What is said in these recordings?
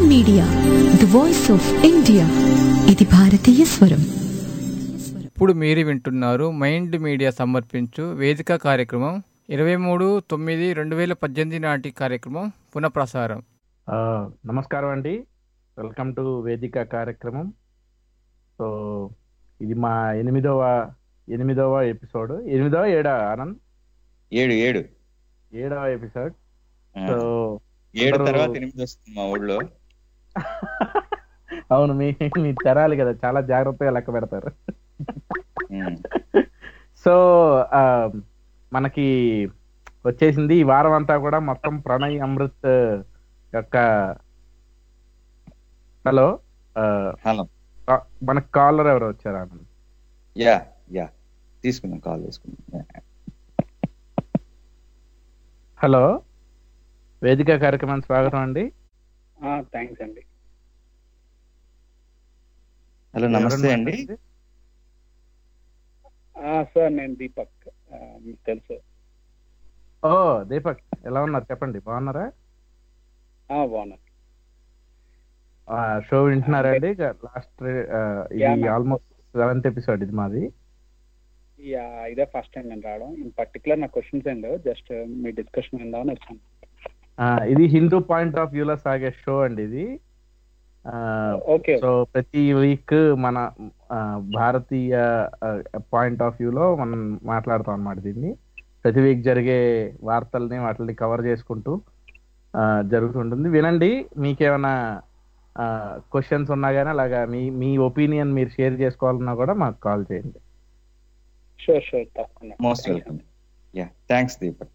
Media, the voice of India. ఇది భారతీయ స్వరం. ఇప్పుడు మీరు వింటున్నారు మైండ్ మీడియా సమర్పించు వేదిక కార్యక్రమం 23/9/2018 నాటి కార్యక్రమం పునఃప్రసారం. నమస్కారం అండి, వెల్కమ్ టు వేదిక కార్యక్రమం. సో ఇది మా ఎనిమిదవ ఎపిసోడ్. ఏడా ఆనంద్? ఏడవ ఎపిసోడ్. సో 7 తర్వాత 8 వస్తుంది మా ఊళ్ళో. అవును, మీ తెరాలి కదా, చాలా జాగ్రత్తగా లెక్క పెడతారు. సో మనకి వచ్చేసింది ఈ వారం అంతా కూడా మొత్తం ప్రణయ్ అమృత్ యొక్క హలో మనకు కాలర్ ఎవరు వచ్చారా? తీసుకున్నాం, కాల్ తీసుకున్నాం. హలో, వేదిక కార్యక్రమానికి స్వాగతం అండి. థ్యాంక్స్ అండి. హలో, నమస్తే అండి. సార్ నేను దీపక్, మీకు తెలుసు. ఓ దీపక్, ఎలా ఉన్నారు? చెప్పండి, బాగున్నారా? బాగున్నాను. షో వింటున్నారా అండి? లాస్ట్ ఇది ఆల్మోస్ట్ 7th ఎపిసోడ్ ఇది మాది. ఇదే ఫస్ట్ టైం నేను రావడం. ఇన్ పర్టికులర్ నా క్వశ్చన్స్ ఏం లేవు, జస్ట్ మీ డిస్కషన్ విందామని వచ్చాను. ఇది హిందూ పాయింట్ ఆఫ్ వ్యూలో సాగే షో అండి ఇది. సో ప్రతి వీక్ మన భారతీయ పాయింట్ ఆఫ్ వ్యూలో మనం మాట్లాడతాం అన్నమాట. దీన్ని ప్రతి వీక్ జరిగే వార్తల్ని వాటిని కవర్ చేసుకుంటూ జరుగుతుంటుంది. వినండి, మీకేమైనా క్వశ్చన్స్ ఉన్నా కానీ అలాగా మీ ఒపీనియన్ మీరు షేర్ చేసుకోవాలన్నా కూడా మాకు కాల్ చేయండి. షూర్ తప్పకుండా. Most welcome. Thanks Deepak.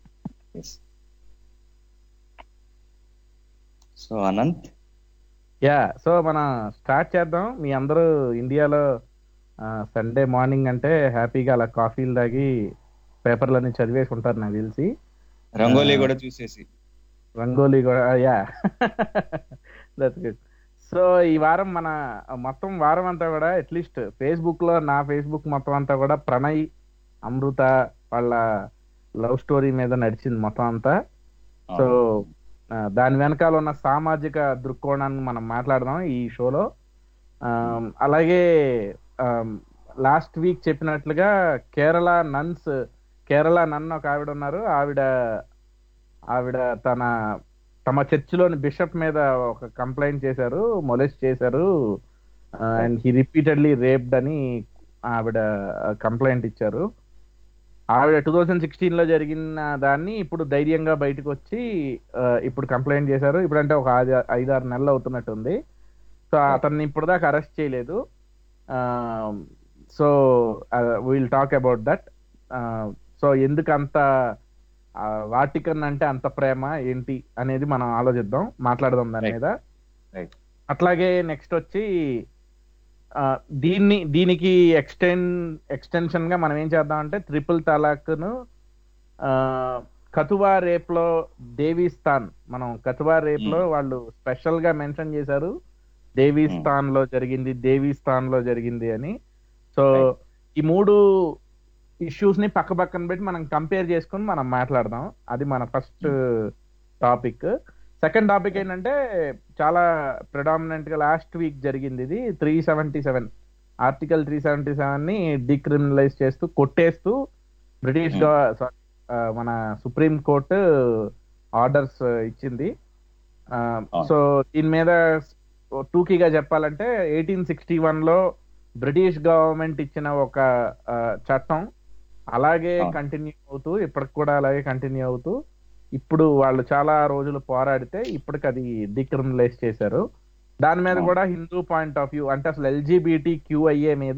So Anant, so మనం స్టార్ట్ చేద్దాం. మీ అందరూ ఇండియాలో సండే మార్నింగ్ అంటే హ్యాపీగా అలా కాఫీలు తాగి పేపర్లన్నీ చదివేసి ఉంటారు నాకు తెలిసి. రంగోలీ కూడా చూసేసి రంగోలీ కూడా దట్స్ గుడ్. సో ఈ వారం మన మొత్తం వారం అంతా కూడా అట్లీస్ట్ ఫేస్బుక్లో నా ఫేస్బుక్ మొత్తం అంతా కూడా ప్రణయ్ అమృత వాళ్ళ లవ్ స్టోరీ మీద నడిచింది మొత్తం అంతా. సో దాని వెనకాల ఉన్న సామాజిక దృక్కోణాన్ని మనం మాట్లాడదాం ఈ షోలో. అలాగే లాస్ట్ వీక్ చెప్పినట్లుగా కేరళ నన్ ఒక ఆవిడ ఉన్నారు. ఆవిడ తమ చర్చిలోని బిషప్ మీద ఒక కంప్లైంట్ చేశారు, మొలెస్ట్ చేశారు, అండ్ హీ రిపీటెడ్లీ రేప్డ్ అని ఆవిడ కంప్లైంట్ ఇచ్చారు. ఆవిడ 2016లో జరిగిన దాన్ని ఇప్పుడు ధైర్యంగా బయటకు వచ్చి ఇప్పుడు కంప్లైంట్ చేశారు. ఇప్పుడంటే ఒక 5-6 నెలలు అవుతున్నట్టుంది. సో అతన్ని ఇప్పుడు దాకా అరెస్ట్ చేయలేదు. So will talk about that. So ఎందుకు అంత వాటికన్ అంటే అంత ప్రేమ ఏంటి అనేది మనం ఆలోచిద్దాం, మాట్లాడదాం దాని మీద. అట్లాగే నెక్స్ట్ వచ్చి దీనికి ఎక్స్టెన్షన్ గా మనం ఏం చేద్దాం అంటే ట్రిపుల్ తలాక్ను కతువా రేప్ లో కతువా రేప్ లో వాళ్ళు స్పెషల్ గా మెన్షన్ చేశారు దేవీస్థాన్ లో జరిగింది అని. సో ఈ 3 ఇష్యూస్ ని పక్కన పెట్టి మనం కంపేర్ చేసుకుని మనం మాట్లాడదాం. అది మన ఫస్ట్ టాపిక్. సెకండ్ టాపిక్ ఏంటంటే చాలా ప్రిడామినెంట్ గా లాస్ట్ వీక్ జరిగింది. ఇది 377 ఆర్టికల్ 377 ని డిక్రిమినలైజ్ చేస్తూ కొట్టేస్తూ బ్రిటిష్ మన సుప్రీం కోర్టు ఆర్డర్స్ ఇచ్చింది. సో దీని మీద టూకీగా చెప్పాలంటే 1861లో బ్రిటిష్ గవర్నమెంట్ ఇచ్చిన ఒక చట్టం అలాగే కంటిన్యూ అవుతూ ఇప్పటికి కూడా అలాగే కంటిన్యూ అవుతూ ఇప్పుడు వాళ్ళు చాలా రోజులు పోరాడితే ఇప్పటికి అది డిక్రిమినలైజ్ చేశారు. దాని మీద కూడా హిందూ పాయింట్ ఆఫ్ వ్యూ అంటే అసలు LGBTQIA మీద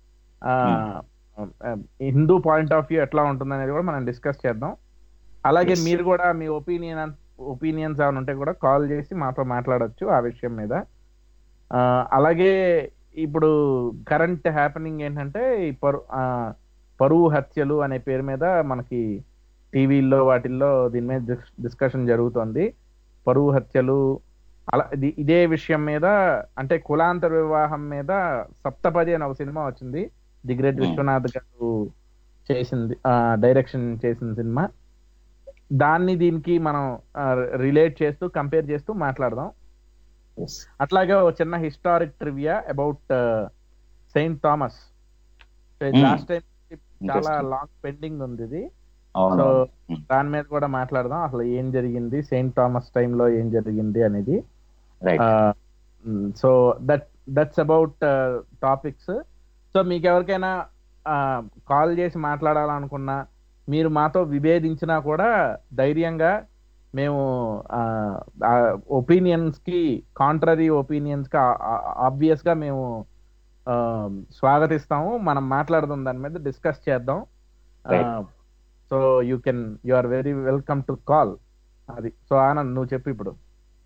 హిందూ పాయింట్ ఆఫ్ వ్యూ ఎట్లా ఉంటుంది అనేది కూడా మనం డిస్కస్ చేద్దాం. అలాగే మీరు కూడా మీ ఒపీనియన్స్ ఏమైనా ఉంటే కూడా కాల్ చేసి మాతో మాట్లాడొచ్చు ఆ విషయం మీద. అలాగే ఇప్పుడు కరెంట్ హ్యాపెనింగ్ ఏంటంటే పరువు హత్యలు అనే పేరు మీద మనకి టీవీల్లో వాటిల్లో దీని మీద డిస్కషన్ జరుగుతుంది. పరువు హత్యలు అలా ఇదే విషయం మీద అంటే కులాంతర వివాహం మీద సప్తపది అని ఒక సినిమా వచ్చింది, ది గ్రేట్ విశ్వనాథ్ గారు డైరెక్షన్ చేసిన సినిమా. దాన్ని దీనికి మనం రిలేట్ చేస్తూ కంపేర్ చేస్తూ మాట్లాడదాం. Yes. అట్లాగే ఒక చిన్న historic trivia about saint Thomas. Last time చాలా Interesting. లాంగ్ పెండింగ్ ఉంది ఇది. అవును. సో దాని మీద కూడా మాట్లాడదాం, అసలు ఏం జరిగింది సెయింట్ థామస్ టైంలో ఏం జరిగింది అనేది. Right. So that's about topics. So మీకు ఎవరికైనా కాల్ చేసి మాట్లాడాలనుకున్నా, మీరు మాతో విభేదించినా కూడా ధైర్యంగా మేము ఒపీనియన్స్ కి, కాంట్రరీ ఒపీనియన్స్ కి ఆబ్వియస్ గా మేము స్వాగతిస్తాము. మనం మాట్లాడదాం, దాని మీద డిస్కస్ చేద్దాం. So you are very welcome to call. అది. సో ఆనంద్, నువ్వు చెప్పు ఇప్పుడు.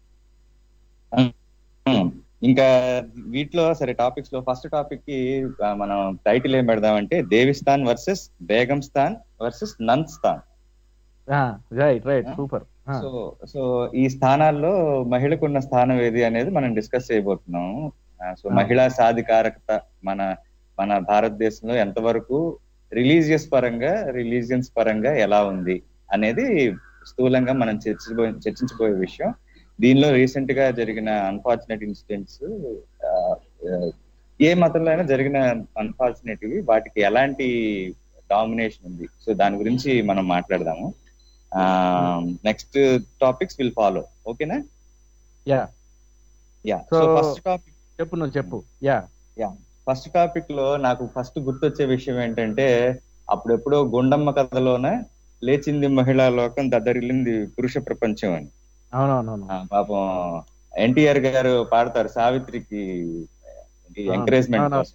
ఇంకా వీటిలో సరే టాపిక్స్ లో ఫస్ట్ టాపిక్ కి మనం టైటిల్ ఏం పెడదామంటే దేవిస్థాన్ వర్సెస్ బేగంస్థాన్ వర్సెస్ నంద్స్థాన్. Right super. సో ఈ స్థానాల్లో మహిళకున్న స్థానం ఏది అనేది మనం డిస్కస్ చేయబోతున్నాం. సో మహిళా సాధికారకత మన భారతదేశంలో ఎంతవరకు రిలీజియన్స్ పరంగా ఎలా ఉంది అనేది స్థూలంగా మనం చర్చించబోయే విషయం. దీనిలో రీసెంట్ గా జరిగిన అన్ఫార్చునేట్ ఇన్సిడెంట్స్, ఏ మతంలో అయినా జరిగిన అన్ఫార్చునేట్, వాటికి ఎలాంటి డామినేషన్ ఉంది, సో దాని గురించి మనం మాట్లాడదాము. Next topics will follow. ఓకేనా? యా. సో ఫస్ట్ టాపిక్ చెప్పు. ఫస్ట్ టాపిక్ లో నాకు ఫస్ట్ గుర్తొచ్చే విషయం ఏంటంటే, అప్పుడెప్పుడో గుండమ్మ కథలోన లేచింది మహిళా లోకం, దద్దరిల్లింది పురుష ప్రపంచం అని. అవునవును. పాపం ఎన్టీఆర్ గారు పాడతారు సావిత్రికి ఎంకరేజ్మెంట్ కోసం.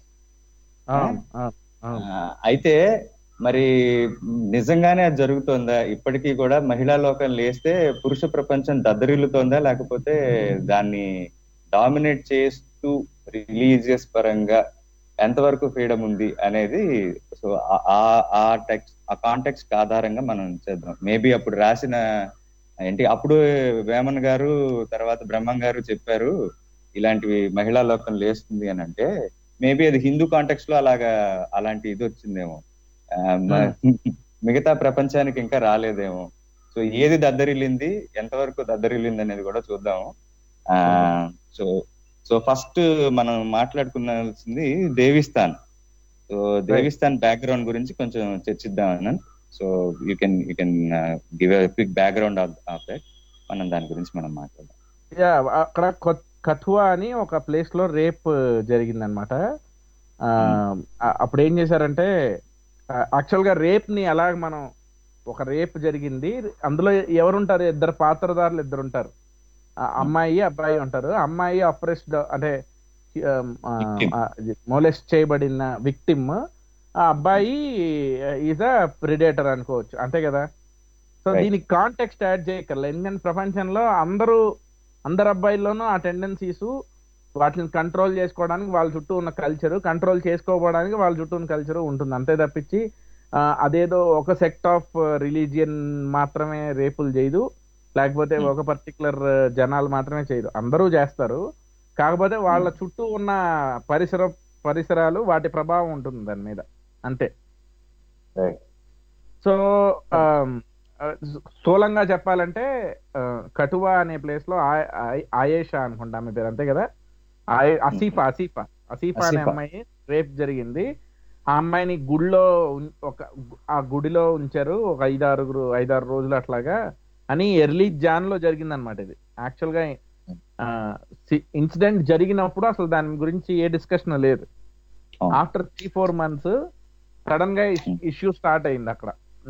అయితే మరి నిజంగానే అది జరుగుతుందా? ఇప్పటికీ కూడా మహిళా లోకం లేస్తే పురుష ప్రపంచం దద్దరిల్లుతోందా, లేకపోతే దాన్ని డామినేట్ చేస్తూ రిలీజియస్ పరంగా ఎంతవరకు ఫ్రీడమ్ ఉంది అనేది, సో ఆ కాంటెక్స్ట్ ఆధారంగా మనం చేద్దాం. మేబీ అప్పుడు రాసిన అప్పుడు వేమన్ గారు, తర్వాత బ్రహ్మం గారు చెప్పారు ఇలాంటివి మహిళా లోకం లేస్తుంది అని అంటే, మేబీ అది హిందూ కాంటెక్స్ట్ లో అలాంటి ఇది వచ్చిందేమో, మిగతా ప్రపంచానికి ఇంకా రాలేదేమో. సో ఏది దద్దరిల్లింది, ఎంతవరకు దద్దరిల్లింది అనేది కూడా చూద్దాము. సో ఫస్ట్ మనం మాట్లాడుకున్నాల్సింది దేవిస్థాన్. సో దేవిస్థాన్ బ్యాక్గ్రౌండ్ గురించి కొంచెం చర్చిద్దాం అన్న. So you can give a quick background of that. మనం దాని గురించి మనం మాట్లాడదాం. అక్కడ కథువా అని ఒక ప్లేస్ లో రేప్ జరిగిందనమాట. అప్పుడు ఏం చేశారంటే, యాక్చువల్ గా రేప్ ని ఎలాగ మనం, ఒక రేప్ జరిగింది, అందులో ఎవరుంటారు, ఇద్దరు పాత్రధారులు ఇద్దరు ఉంటారు, అమ్మాయి అబ్బాయి ఉంటారు. అమ్మాయి అప్రెస్డ్ అంటే మోలెస్ట్ చేయబడిన విక్టిమ్, ఆ అబ్బాయి ఈజ్ అ ప్రిడేటర్ అనుకోవచ్చు, అంతే కదా. సో దీనికి కాంటెక్స్ట్ యాడ్ చేయగల, ఎందుకంటే ప్రపంచంలో అందరు అబ్బాయిల్లోనూ ఆ టెండెన్సీస్, వాటిని కంట్రోల్ చేసుకోవడానికి వాళ్ళ చుట్టూ ఉన్న కల్చరు, కంట్రోల్ చేసుకోవడానికి వాళ్ళ చుట్టూ ఉన్న కల్చరు ఉంటుంది, అంతే తప్పించి అదేదో ఒక సెక్ట్ ఆఫ్ రిలీజియన్ మాత్రమే రేపులు చేయదు, లేకపోతే ఒక పర్టికులర్ జనాలు మాత్రమే చేయదు, అందరూ చేస్తారు. కాకపోతే వాళ్ళ చుట్టూ ఉన్న పరిసరాలు, వాటి ప్రభావం ఉంటుంది దాని మీద, అంతే. సో స్థూలంగా చెప్పాలంటే కటువా అనే ప్లేస్ లో ఆయేషా అనుకుంటా ఆమె పేరు, అంతే కదా, అసీఫా అనే అమ్మాయి రేప్ జరిగింది. ఆ అమ్మాయిని ఆ గుడిలో ఉంచారు ఒక 5-6 రోజులు అట్లాగా అని. ఎర్లీ జాన్ లో జరిగింది అనమాట ఇది. యాక్చువల్ గా ఇన్సిడెంట్ జరిగినప్పుడు అసలు దాని గురించి ఏ డిస్కషన్ లేదు. ఆఫ్టర్ 3-4 months సడన్ గా ఇష్యూ స్టార్ట్ అయింది అక్కడ.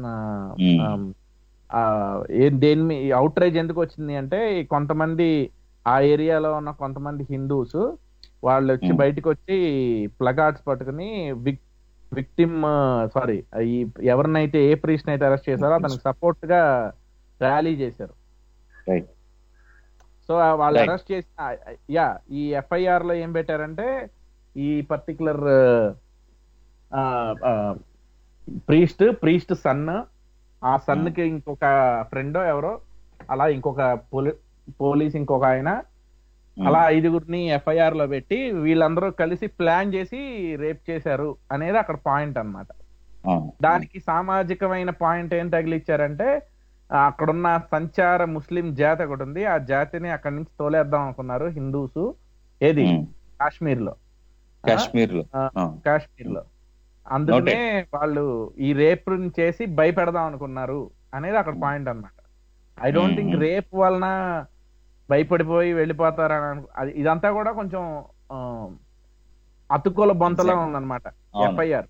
దేని అవుట్రేజ్ ఎందుకు వచ్చింది అంటే, కొంతమంది ఆ ఏరియాలో ఉన్న కొంతమంది హిందూస్ వాళ్ళు వచ్చి బయటకు వచ్చి ప్లగార్డ్స్ పట్టుకుని ఎవరినైతే ఏ ప్రీస్ట్ అయితే అరెస్ట్ చేశారో అతనికి సపోర్ట్ గా ర్యాలీ చేశారు. సో వాళ్ళు అరెస్ట్ చేసిన ఈ ఎఫ్ఐఆర్ లో ఏం పెట్టారంటే, ఈ పర్టికులర్ ప్రీస్ట్ సన్, ఆ సన్ కి ఇంకొక ఫ్రెండో ఎవరో, అలా ఇంకొక పోలీస్ ఇంకొక ఆయన, అలా 5గురిని ఎఫ్ఐఆర్ లో పెట్టి వీళ్ళందరూ కలిసి ప్లాన్ చేసి రేప్ చేశారు అనేది అక్కడ పాయింట్ అన్నమాట. దానికి సామాజికమైన పాయింట్ ఏం తగిలిచ్చారంటే, అక్కడున్న సంచార ముస్లిం జాతి ఒకటి ఉంది, ఆ జాతిని అక్కడి నుంచి తోలేద్దాం అనుకున్నారు హిందూస్. ఏది కాశ్మీర్ లో, కాశ్మీర్ లో కాశ్మీర్ లో. అందుకనే వాళ్ళు ఈ రేప్ చేసి భయపెడదాం అనుకున్నారు అనేది అక్కడ పాయింట్ అన్నమాట. ఐ డోంట్ థింక్ రేప్ వలన భయపడిపోయి వెళ్ళిపోతారని ఇదంతా కూడా కొంచెం అతుకోల బొంతలో ఉందన్నమాట ఎఫ్ఐఆర్.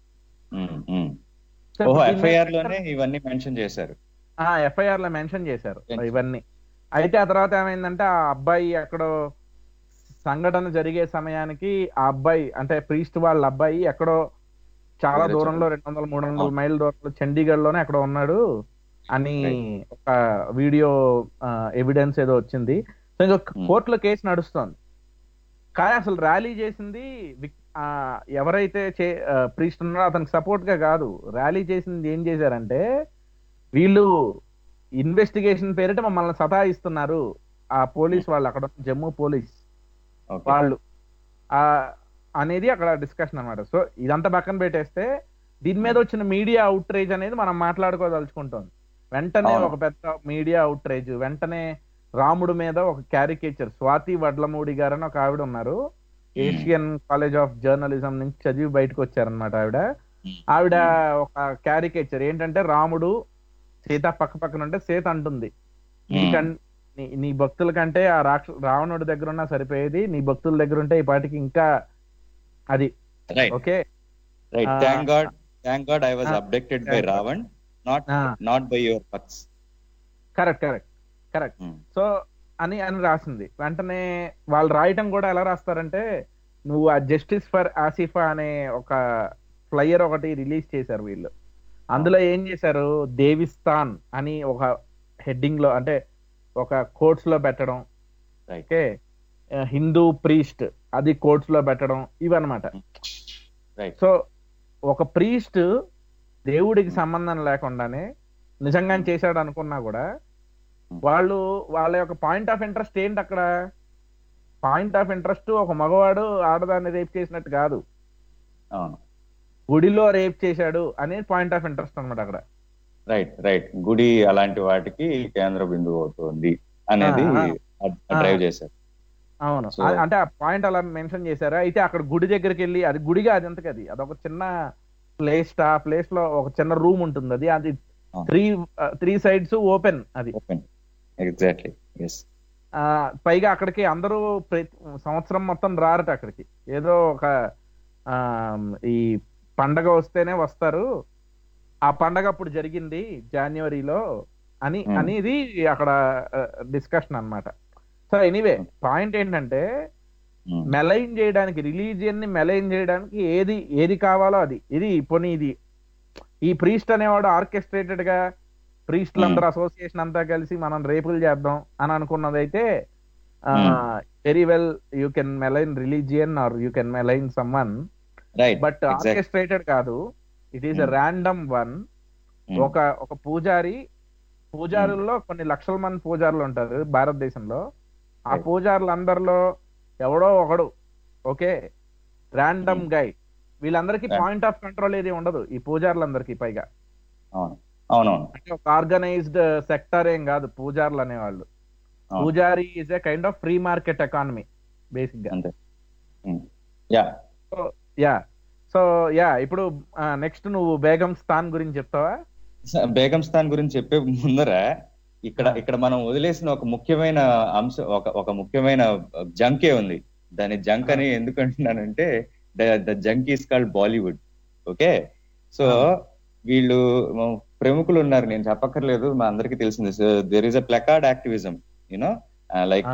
ఎఫ్ఐఆర్ లోనే ఇవన్నీ మెన్షన్ చేశారు, ఎఫ్ఐఆర్ లో మెన్షన్ చేశారు ఇవన్నీ. అయితే ఆ తర్వాత ఏమైందంటే ఆ అబ్బాయి ఎక్కడో సంఘటన జరిగే సమయానికి ఆ అబ్బాయి అంటే ప్రీస్ట్ వాళ్ళ అబ్బాయి ఎక్కడో చాలా దూరంలో 200-300 మైళ్ళ దూరంలో చండీగఢ్ లోనే ఎక్కడో ఉన్నాడు అని ఒక వీడియో ఎవిడెన్స్ ఏదో వచ్చింది. సో ఇంకా కోర్టులో కేసు నడుస్తోంది. కానీ అసలు ర్యాలీ చేసింది ఎవరైతే ప్రీస్ట్ ఉన్నారో అతనికి సపోర్ట్ గా కాదు. ర్యాలీ చేసింది ఏం చేశారంటే, వీళ్ళు ఇన్వెస్టిగేషన్ పేరిట మమ్మల్ని సతాయిస్తున్నారు ఆ పోలీస్ వాళ్ళు, అక్కడ జమ్మూ పోలీస్ వాళ్ళు అనేది అక్కడ డిస్కషన్ అన్నమాట. సో ఇదంతా పక్కన పెట్టేస్తే దీని మీద వచ్చిన మీడియా అవుట్రేజ్ అనేది మనం మాట్లాడుకోదలుచుకుంటాం. వెంటనే ఒక పెద్ద మీడియా అవుట్రేజ్, వెంటనే రాముడు మీద ఒక క్యారికేచర్. స్వాతి వడ్లమూడి గారు అని ఒక ఆవిడ ఉన్నారు, ఏషియన్ కాలేజ్ ఆఫ్ జర్నలిజం నుంచి చదివి బయటకు వచ్చారనమాట ఆవిడ ఒక క్యారికేచర్ ఏంటంటే, రాముడు సీత పక్క పక్కన ఉంటే సీత అంటుంది, నీ భక్తుల కంటే ఆ రావణుడి దగ్గర ఉన్నా సరిపోయేది, నీ భక్తుల దగ్గర ఉంటే ఈ పాటికి ఇంకా అది ఓకే. కరెక్ట్. సో అని రాసింది. వెంటనే వాళ్ళు రాయటం కూడా ఎలా రాస్తారంటే, నువ్వు ఆ జస్టిస్ ఫర్ ఆసిఫా అనే ఒక ఫ్లైయర్ ఒకటి రిలీజ్ చేశారు వీళ్ళు. అందులో ఏం చేశారు, దేవిస్తాన్ అని ఒక హెడ్డింగ్ లో అంటే ఒక కోట్స్ లో పెట్టడం, ఓకే, హిందూ ప్రీస్ట్ అది కోట్స్ లో పెట్టడం, ఇవన్నమాట. సో ఒక ప్రీస్ట్ దేవుడికి సంబంధం లేకుండానే నిజంగా చేశాడు అనుకున్నా కూడా వాళ్ళు వాళ్ళ యొక్క పాయింట్ ఆఫ్ ఇంట్రెస్ట్ ఏంటి, అక్కడ పాయింట్ ఆఫ్ ఇంట్రెస్ట్ ఒక మగవాడు ఆడదాన్ని రేప్ చేసినట్టు కాదు, గుడిలో రేప్ చేశాడు అనేది పాయింట్ ఆఫ్ ఇంట్రెస్ట్ అనమాట అక్కడ. రైట్ గుడి అలాంటి వాటికి కేంద్ర బిందువు అవుతుంది అనేది డ్రైవ్ చేశారు. అవును, అంటే ఆ పాయింట్ అలా మెన్షన్ చేశారు. అయితే అక్కడ గుడి దగ్గరికి వెళ్ళి, అది గుడిగా అది ఎంతకి అదొక చిన్న ప్లేస్, ఆ ప్లేస్ లో ఒక చిన్న రూమ్ ఉంటుంది, అది 3 సైడ్స్ ఓపెన్, అది ఎగ్జాక్ట్లీ. పైగా అక్కడికి అందరూ సంవత్సరం మొత్తం రారట అక్కడికి, ఏదో ఒక ఈ పండగ వస్తేనే వస్తారు, ఆ పండగ అప్పుడు జరిగింది జనవరిలో అనేది అక్కడ డిస్కషన్ అన్నమాట. సో ఎనీవే పాయింట్ ఏంటంటే, మెలైన్ చేయడానికి, రిలీజియన్ ని మెలైన్ చేయడానికి ఏది కావాలో అది. ఇది ఈ ప్రీస్ట్ అనేవాడు ఆర్కెస్ట్రేటెడ్ గా ప్రీస్టులందరూ అసోసియేషన్ అంతా కలిసి మనం రేపులు చేద్దాం అని అనుకున్నదైతే, very well you can malign religion or you can malign someone, but orchestrated కాదు, it is a random one. ఒక పూజారుల్లో కొన్ని లక్షల మంది పూజారులు ఉంటారు భారతదేశంలో. ఆ పూజారులందరిలో ఎవడో ఒకడు, ఓకే, ర్యాండమ్ గై, వీళ్ళందరికీ పాయింట్ ఆఫ్ కంట్రోల్ ఏది ఉండదు ఈ పూజారులందరికీ. పైగా అంటే ఒక ఆర్గనైజ్డ్ సెక్టర్ ఏం కాదు పూజారులు అనేవాళ్ళు. పూజారి is a kind of free market economy basic గా. సో ఇప్పుడు నెక్స్ట్ నువ్వు బేగం స్థాన్ గురించి చెప్తావా? బేగం స్థాన్ గురించి చెప్పే ముందర ఇక్కడ మనం వదిలేసిన ఒక ముఖ్యమైన అంశం, ఒక ముఖ్యమైన జంకే ఉంది. దాని జంక్ అని ఎందుకు అంటున్నానంటే, the junk is called Bollywood. Okay, so వీళ్ళు ప్రముఖులు ఉన్నారు, నేను చెప్పక్కర్లేదు, మా అందరికి తెలిసింది. So there is a placard activism, you know, like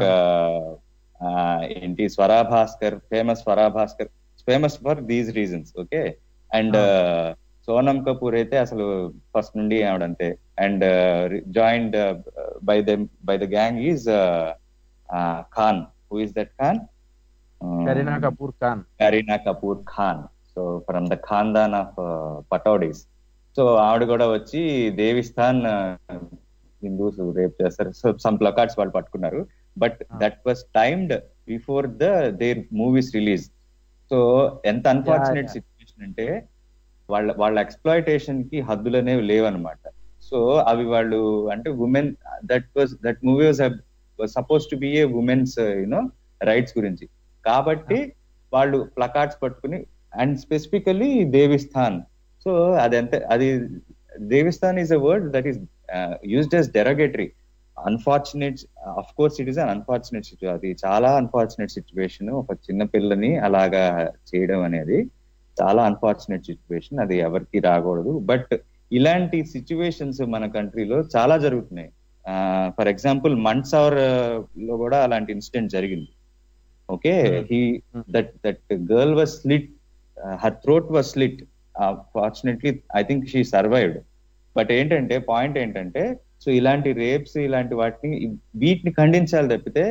ఏంటి స్వరాభాస్కర్, famous for these reasons. Okay, and Sonam Kapoor అయితే అసలు ఫస్ట్ నుండి ఆవిడంతే. And joined by the gang is Khan. Who is that Khan? Kareena Kapoor Khan. So from the ఖాన్దాన్ of పటౌడీస్. So ఆవిడ కూడా వచ్చి దేవిస్థాన్ హిందూస్ రేప్ చేస్తారు, so some placards వాళ్ళు పట్టుకున్నారు. But that was timed before there movies release. So ఎంత అన్ఫార్చునేట్ సిచ్యువేషన్ అంటే, వాళ్ళ ఎక్స్ప్లాయిటేషన్ కి హద్దులు అనేవి లేవన్నమాట. సో అవి వాళ్ళు అంటే women that movie was suppose to be a women's rights గురించి. కాబట్టి వాళ్ళు ప్లకార్డ్స్ పట్టుకుని, అండ్ స్పెసిఫికలీ దేవిస్థాన్. సో అది Devisthan is a word that is used as derogatory. Unfortunate, of course it is an unfortunate situation. అది చాలా అన్ఫార్చునేట్ సిచ్యువేషన్. ఒక చిన్న పిల్లని అలాగా చేయడం అనేది చాలా అన్ఫార్చునేట్ సిచ్యువేషన్. అది ఎవరికి రాకూడదు. బట్ ఇలాంటి సిచ్యువేషన్స్ మన కంట్రీలో చాలా జరుగుతున్నాయి. ఫర్ ఎగ్జాంపుల్ మండ్సౌర్ లో కూడా అలాంటి ఇన్సిడెంట్ జరిగింది. Okay, that girl was slit, her throat was slit. Fortunately I think she survived. But point ఏంటంటే సో ఇలాంటి రేప్స్, ఇలాంటి వీటిని ఖండించాలి తప్పితే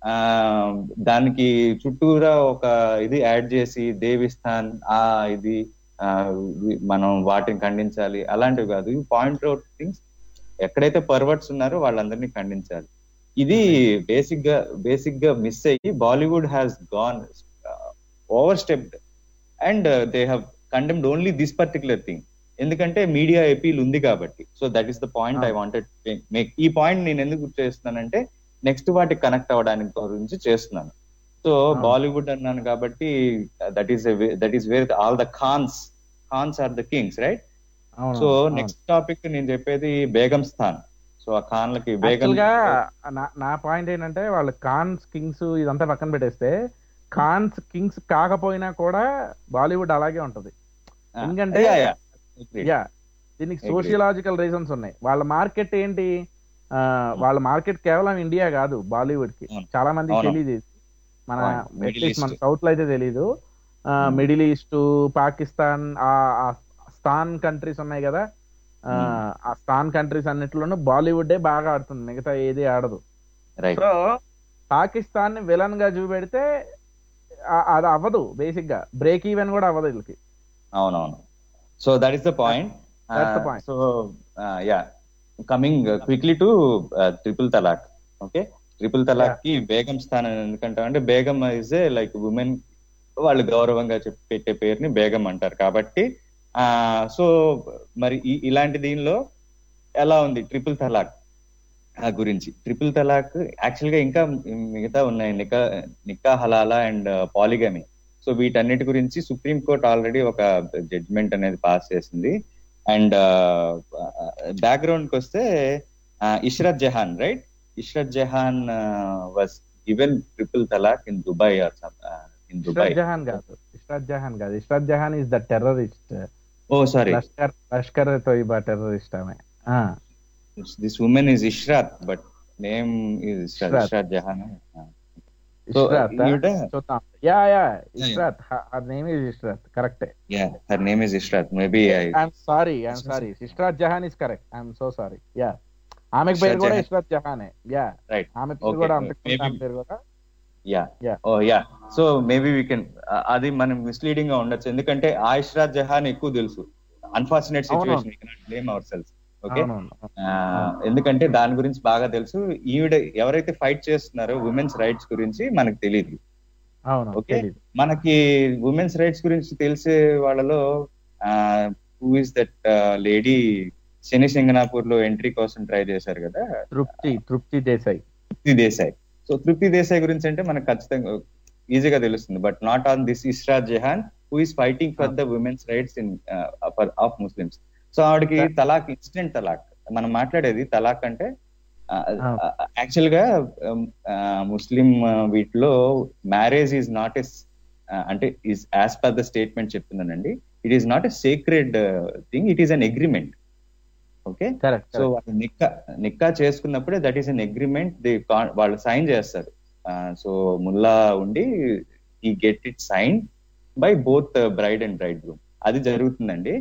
దానికి చుట్టూరా ఒక ఇది యాడ్ చేసి దేవిస్థాన్ ఇది మనం వాటిని ఖండించాలి అలాంటివి కాదు. పాయింట్ అవుట్ థింగ్స్, ఎక్కడైతే పర్వర్ట్స్ ఉన్నారో వాళ్ళందరినీ ఖండించాలి. ఇది బేసిక్ గా మిస్ అయ్యి Bollywood has gone over stepped and they have condemned only this particular thing. ఎందుకంటే మీడియా ఎపీల్ ఉంది కాబట్టి. So that is the point I wanted make. ఈ పాయింట్ నేను ఎందుకు చేస్తున్నానంటే నెక్స్ట్ వాటికి కనెక్ట్ అవ్వడానికి గురించి చేస్తున్నాను. సో బాలీవుడ్ అన్నాను కాబట్టి that is where all the Khans are the kings, right? So next topic నేను చెప్పేది బేగం స్థాన్. సో ఆ ఖాన్లకి నా పాయింట్ ఏంటంటే వాళ్ళు ఖాన్స్ కింగ్స్ ఇదంతా పక్కన పెట్టేస్తే ఖాన్స్ కింగ్స్ కాకపోయినా కూడా బాలీవుడ్ అలాగే ఉంటది. ఎందుకంటే దీనికి సోషియలాజికల్ రీజన్స్ ఉన్నాయి. వాళ్ళ మార్కెట్ ఏంటి? వాళ్ళ మార్కెట్ కేవలం ఇండియా కాదు, బాలీవుడ్ కి చాలా మందికి తెలియదు. మన సౌత్ లో అయితే తెలీదు. మిడిల్ ఈస్ట్, పాకిస్తాన్, ఆ స్థాన్ కంట్రీస్ ఉన్నాయి కదా, ఆ స్థాన్ కంట్రీస్ అన్నిట్లోనూ బాలీవుడ్ బాగా ఆడుతుంది, మిగతా ఏది ఆడదు. సో పాకిస్తాన్ ని విలన్ గా చూపెడితే అది అవ్వదు, బేసిక్ గా బ్రేక్ ఈవెన్ కూడా అవ్వదు వీళ్ళకి. అవునవును. So that is the point. So yeah, coming quickly to triple talaq. Okay, triple talaq కి బేగం స్థానం ఎందుకంటాం అంటే Begum is a like women, వాళ్ళు గౌరవంగా పెట్టే పేరుని బేగం అంటారు కాబట్టి. సో మరి ఇలాంటి దీనిలో ఎలా ఉంది ట్రిపుల్ తలాక్ గురించి? ట్రిపుల్ తలాక్ యాక్చువల్ గా ఇంకా మిగతా ఉన్నాయి, నికా హలాలా అండ్ పాలిగమీ. సో వీటన్నిటి గురించి సుప్రీం కోర్ట్ ఆల్రెడీ ఒక జడ్జ్మెంట్ అనేది పాస్ చేసింది. అండ్ బ్యాక్గ్రౌండ్ కి వస్తే Ishrat Jahan, right? Ishrat Jahan was given triple talaq in Dubai or in Dubai. Ishrat Jahan is the terrorist. Oh sorry, Lashkar Toiba terrorist ఆమె. This women is Ishrat, but name is Ishrat Jahan. Ishrat, Ishrat. Her name is Ishrat. Correct. Yeah, her name is Ishrat. Maybe I'm sorry. Ishrat Jahan is correct. I'm so sorry. Yeah. ఆమెకు పేరు కూడా Ishrat Jahan. Yeah. Right. ఆమె పేరు కూడా పేరు కూడా. Yeah. Oh yeah. So maybe we can అది మనం మిస్లీడింగ్ గా ఉండొచ్చు, ఎందుకంటే ఆ ఇష్రత్ జహాన్ ఎక్కువ తెలుసు. Unfortunate situation, we cannot blame ourselves. Okay, ఎందుకంటే దాని గురించి బాగా తెలుసు. ఈవిడ ఎవరైతే ఫైట్ చేస్తున్నారో ఉమెన్స్ రైట్స్ గురించి మనకు తెలియదు. ఓకే, మనకి ఉమెన్స్ రైట్స్ గురించి తెలిసే వాళ్ళలో who is that lady Shani Shingnapur లో ఎంట్రీ కోసం ట్రై చేశారు కదా, తృప్తి దేశాయ్. సో తృప్తి దేశాయ్ గురించి అంటే మనకు ఖచ్చితంగా ఈజీగా తెలుస్తుంది. But not on this Ishrat Jahan who is fighting for the women's rights in of Muslims. So ఆవిడకి తలాక్, ఇన్స్టెంట్ తలాక్. మనం మాట్లాడేది తలాక్ అంటే యాక్చువల్ గా ముస్లిం వీటిలో మ్యారేజ్ ఈజ్ నాట్ ఎస్ అంటే is as per the statement చెప్తున్నానండి, it is not a sacred thing, it is an agreement. Okay, so వాళ్ళు నిక్కా చేసుకున్నప్పుడే దట్ ఈస్ అన్ అగ్రిమెంట్, వాళ్ళు సైన్ చేస్తారు. సో ముల్లా ఉండి ఈ get it sign by both bride and bride groom. అది జరుగుతుందండి.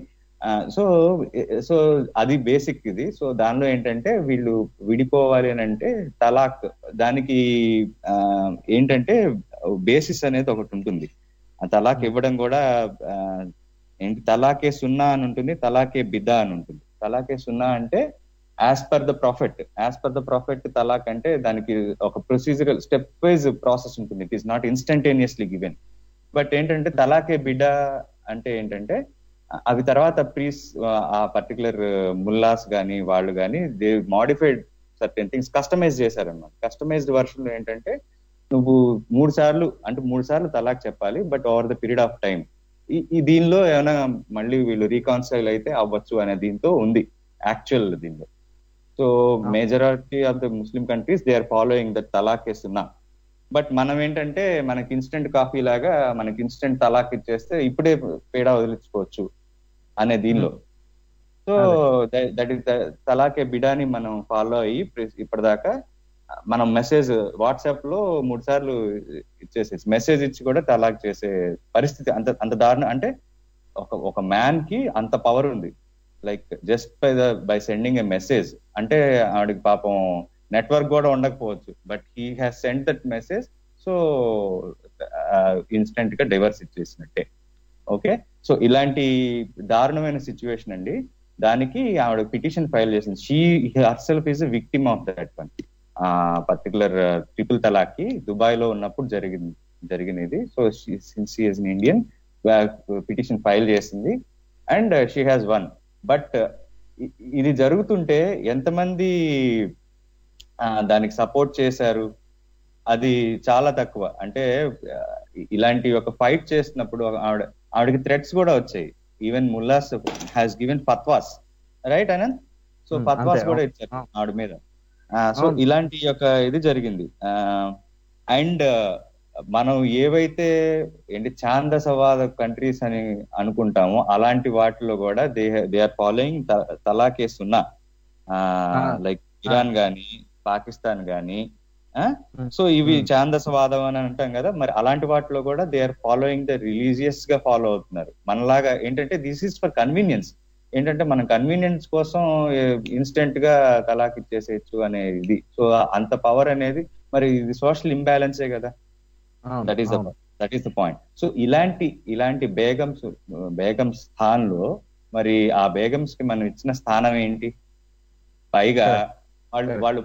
సో అది బేసిక్ ఇది. సో దానిలో ఏంటంటే వీళ్ళు విడిపోవాలి అని అంటే తలాక్, దానికి ఏంటంటే బేసిస్ అనేది ఒకటి ఉంటుంది. ఆ తలాక్ ఇవ్వడం కూడా ఏంటి, తలాకే సున్నా అని ఉంటుంది, తలాకే బిదా అని ఉంటుంది. తలాకే సున్నా అంటే as per the prophet talaq అంటే దానికి ఒక ప్రొసీజరల్ స్టెప్ వైజ్ ప్రాసెస్ ఉంటుంది. It is not instantaneously given. But ఏంటంటే తలాకే బిడా అంటే ఏంటంటే అవి తర్వాత ఆ పర్టికులర్ ముల్లాస్ గానీ వాళ్ళు గానీ they modified certain things, customize చేశారన్నమాట. కస్టమైజ్డ్ వర్షన్ ఏంటంటే నువ్వు 3 సార్లు తలాక్ చెప్పాలి, but over the period of time. ఈ దీనిలో ఏమైనా మళ్ళీ వీళ్ళు రీకాన్సైల్ అయితే అవ్వచ్చు అనే దీంతో ఉంది యాక్చువల్ దీనిలో. So majority of the Muslim countries they are following the talaq ఏ సున్నా. బట్ మనం ఏంటంటే మనకి ఇన్స్టెంట్ కాఫీ లాగా మనకి ఇన్స్టెంట్ తలాక్ ఇచ్చేస్తే ఇప్పుడే పేడ వదిలించుకోవచ్చు అనే దీనిలో. సో దట్ ఈస్ తలాకే బిడాని మనం ఫాలో అయ్యి ఇప్పటిదాకా మనం మెసేజ్ వాట్సాప్ లో 3 సార్లు ఇచ్చేసేసి మెసేజ్ ఇచ్చి కూడా తలాక్ చేసే పరిస్థితి అంత దారుణం. అంటే ఒక మ్యాన్ కి అంత పవర్ ఉంది, like just by sending a message. అంటే ఆవిడకి పాపం నెట్వర్క్ కూడా ఉండకపోవచ్చు, but he has send that message. So instant గా డైవర్స్ ఇచ్చేసినట్టే. ఓకే, సో ఇలాంటి దారుణమైన సిచ్యువేషన్ అండి. దానికి ఆవిడ పిటిషన్ ఫైల్ చేసింది. She herself is victim of that one particular triple talaq కి దుబాయ్ లో ఉన్నప్పుడు జరిగినది. So since she is in Indian, petition file చేసింది and she has won. But ఇది జరుగుతుంటే ఎంతమంది దానికి సపోర్ట్ చేశారు? అది చాలా తక్కువ. అంటే ఇలాంటి ఒక ఫైట్ చేస్తున్నప్పుడు ఆవిడకి థ్రెట్స్ కూడా వచ్చాయి. Even mullahs has given fatwas, right Anant? So fatwas కూడా ఇచ్చారు ఆవిడ మీద. సో ఇలాంటి ఒక ఇది జరిగింది. అండ్ మనం ఏవైతే ఛాందసవాద కంట్రీస్ అని అనుకుంటామో అలాంటి వాటిలో కూడా దే ఆర్ ఫాలోయింగ్ తలాకే సున్నా, లైక్ ఇరాన్ గానీ పాకిస్తాన్ గానీ. సో ఇవి ఛాందసవాదం అని అంటాం కదా, మరి అలాంటి వాటిలో కూడా they are following the religious గా ఫాలో అవుతున్నారు. మనలాగా ఏంటంటే దిస్ ఈస్ ఫర్ కన్వీనియన్స్. ఏంటంటే మనం కన్వీనియన్స్ కోసం ఇన్స్టెంట్ గా తలాక్ ఇచ్చేసేయచ్చు అనే ఇది. సో అంత పవర్ అనేది మరి ఇది సోషల్ ఇంబ్యాలెన్సే కదా. That is the point. So ఇలాంటి బేగమ్స్ స్థానంలో మరి ఆ బేగమ్స్ కి మనం ఇచ్చిన స్థానం ఏంటి? పైగా వాళ్ళు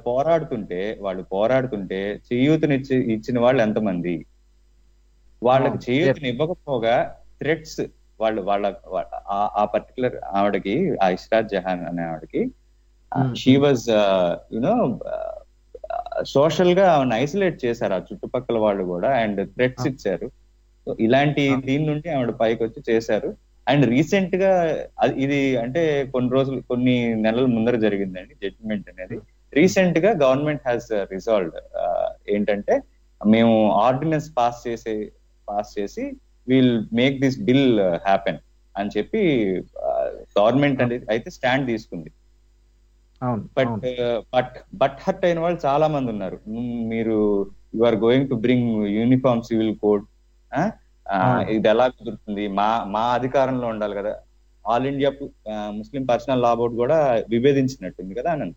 పోరాడుతుంటే చేయూతని ఇచ్చిన వాళ్ళు ఎంతమంది? వాళ్ళకి చేయూతని ఇవ్వకపోగా థ్రెట్స్ వాళ్ళ ఆ పర్టికులర్ ఆవిడకి, ఆ ఇష్రాత్ జహాన్ అనే ఆవిడకి, షీ వాజ్ యునో సోషల్ గా ఆవిడ ఐసోలేట్ చేశారు ఆ చుట్టుపక్కల వాళ్ళు కూడా, అండ్ థ్రెట్స్ ఇచ్చారు. సో ఇలాంటి దీని నుండి ఆవిడ పైకి వచ్చి చేశారు. అండ్ రీసెంట్ గా ఇది అంటే కొన్ని నెలల ముందర జరిగిందండి జడ్జిమెంట్ అనేది. రీసెంట్ గా గవర్నమెంట్ హ్యాస్ రిజాల్వ్డ్ ఏంటంటే మేము ఆర్డినెన్స్ పాస్ చేసి will make this bill happen అని చెప్పి గవర్నమెంట్ అనేది అయితే స్టాండ్ తీసుకుంది. బట్ హర్ట్ అయిన వాళ్ళు చాలా మంది ఉన్నారు. మీరు you are going to bring uniform civil code, ఇది ఎలా కుదురుతుంది? మా అధికారంలో ఉండాలి కదా. All India Muslim personal law board కూడా విభేదించినట్టుంది కదా అనంత.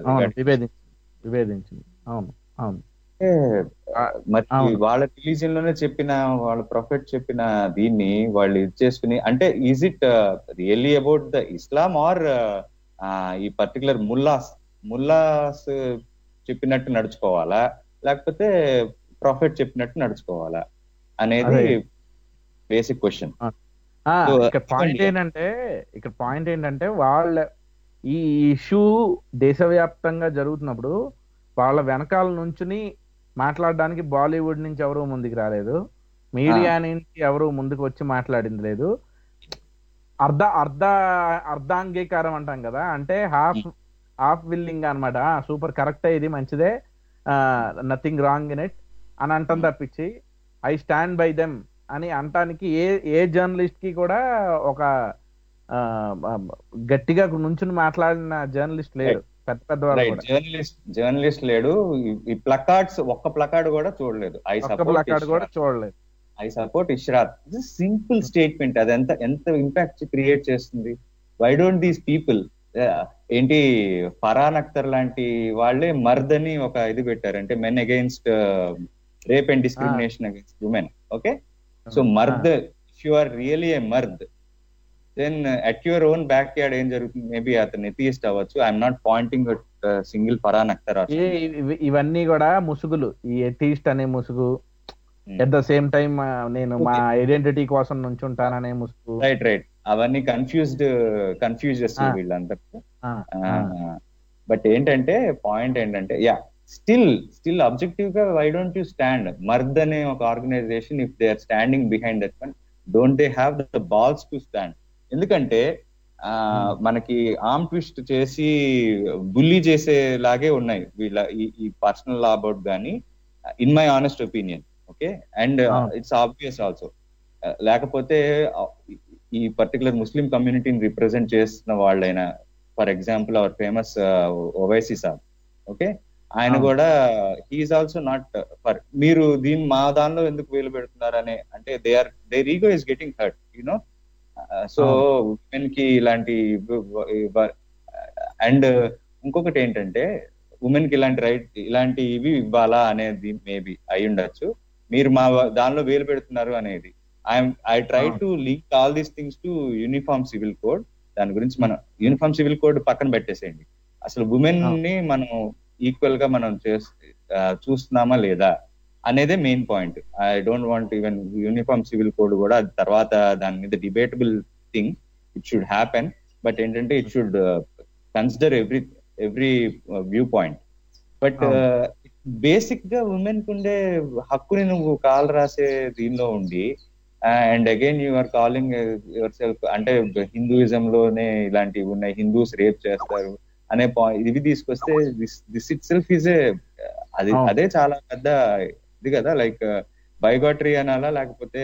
మరి వాళ్ళ రిలీజియన్ లోనే చెప్పిన, వాళ్ళ ప్రొఫెట్ చెప్పిన దీన్ని వాళ్ళు ఇది చేసుకుని, అంటే is it really about the Islam or ఈ పర్టికులర్ ముల్లాస్ చెప్పినట్టు నడుచుకోవాలా, లేకపోతే ప్రొఫెట్ చెప్పినట్టు నడుచుకోవాలా అనేది బేసిక్ క్వశ్చన్. ఇక్కడ పాయింట్ ఏంటంటే వాళ్ళ ఈ ఇష్యూ దేశవ్యాప్తంగా జరుగుతున్నప్పుడు వాళ్ళ వెనకాల నుంచుని మాట్లాడడానికి బాలీవుడ్ నుంచి ఎవరు ముందుకు రాలేదు, మీడియా నుంచి ఎవరు ముందుకు వచ్చి మాట్లాడింది లేదు. అర్ధాంగీకారం అంటాం కదా, అంటే హాఫ్ విల్లింగ్ అనమాట. సూపర్ కరెక్టే, ఇది మంచిదే, నథింగ్ రాంగ్ ఇన్ ఇట్ అని అంటాం తప్పించి ఐ స్టాండ్ బై దెమ్ అని అంటానికి ఏ జర్నలిస్ట్ కి కూడా ఒక గట్టిగా నుంచుని మాట్లాడిన జర్నలిస్ట్ లేడు. పెద్ద వాళ్ళు జర్నలిస్ట్ లేడు. ఈ ప్లకార్డ్స్ ఒక్క ప్లకార్డ్ కూడా చూడలేదు. I support Ishrat. Simple statement. అది ఎంత ఇంపాక్ట్ క్రియేట్ చేస్తుంది. వై డోంట్ దీస్ పీపుల్ ఏంటి ఫరాన్ అఖ్తర్ లాంటి వాళ్ళే మర్ద్ అని ఒక ఇది పెట్టారు, అంటే men against rape and discrimination against women. Okay, so Mard, if you are really a Mard, then at your own back yard ఏం జరుగుతుంది? మేబీ అతను ఎథియిస్ట్ అవ్వచ్చు. I'm not pointing at single Farhan Akhtar. ఇవన్నీ కూడా ముసుగులు, ఈ ఎథియిస్ట్ అనే ముసుగు, ఎట్ ద సేమ్ టైం నేను మా ఐడెంటిటీ కోసం నుంచుంటాననే ముసుగు. రైట్. అవన్నీ కన్ఫ్యూజెస్ వీళ్ళందరూ. బట్ ఏంటంటే పాయింట్ ఏంటంటే స్టిల్ అబ్జెక్టివ్ గా why don't you stand Mard అనే ఒక organisation if they are standing behind that one, don't they have the balls to stand? ఎందుకంటే మనకి ఆర్మ్ ట్విస్ట్ చేసి బుల్లీ చేసేలాగే ఉన్నాయి వీళ్ళ ఈ పర్సనల్ లా అబౌట్ గానీ, in my honest opinion. Okay, and it's obvious also. లేకపోతే ఈ పర్టికులర్ ముస్లిం కమ్యూనిటీని రిప్రజెంట్ చేస్తున్న వాళ్ళైనా, for example our famous Owaisi sahab, okay, ఆయన కూడా హీఈస్ ఆల్సో నాట్ ఫర్ మీరు మా దానిలో ఎందుకు వేలు పెడుతున్నారనే, అంటే their ego is getting hurt, you know. So women కి ఇలాంటి, అండ్ ఇంకొకటి ఏంటంటే ఉమెన్ కి ఇలాంటి ఇవి ఇవ్వాలా అనేది మేబీ అయి ఉండొచ్చు. మీరు మా దానిలో వేలు పెడుతున్నారు అనేది. I try to link all these things to uniform civil code. దాని గురించి మనం యూనిఫామ్ సివిల్ కోడ్ పక్కన పెట్టేసేయండి. అసలు ఉమెన్ ని మనం ఈక్వల్ గా మనం చూస్తున్నామా లేదా అనేదే main point. I don't want even uniform civil code కూడా అది తర్వాత దాని మీద debatable thing. It should happen, but ఏంటంటే it should consider every view point. But basic గా ఉమెన్ కు ఉండే హక్కుని నువ్వు కాల్ రాసే దీనిలో ఉండి, and again you are calling yourself, అంటే హిందూయిజం లోనే ఇలాంటివి ఉన్నాయి, హిందూస్ రేప్ చేస్తారు అనే పాయింట్ ఇవి తీసుకొస్తే దిస్ ఇట్ సెల్ఫ్ ఈజ్ అదే చాలా పెద్ద ఇది కదా. లైక్ బైగాటరీ అనాలా, లేకపోతే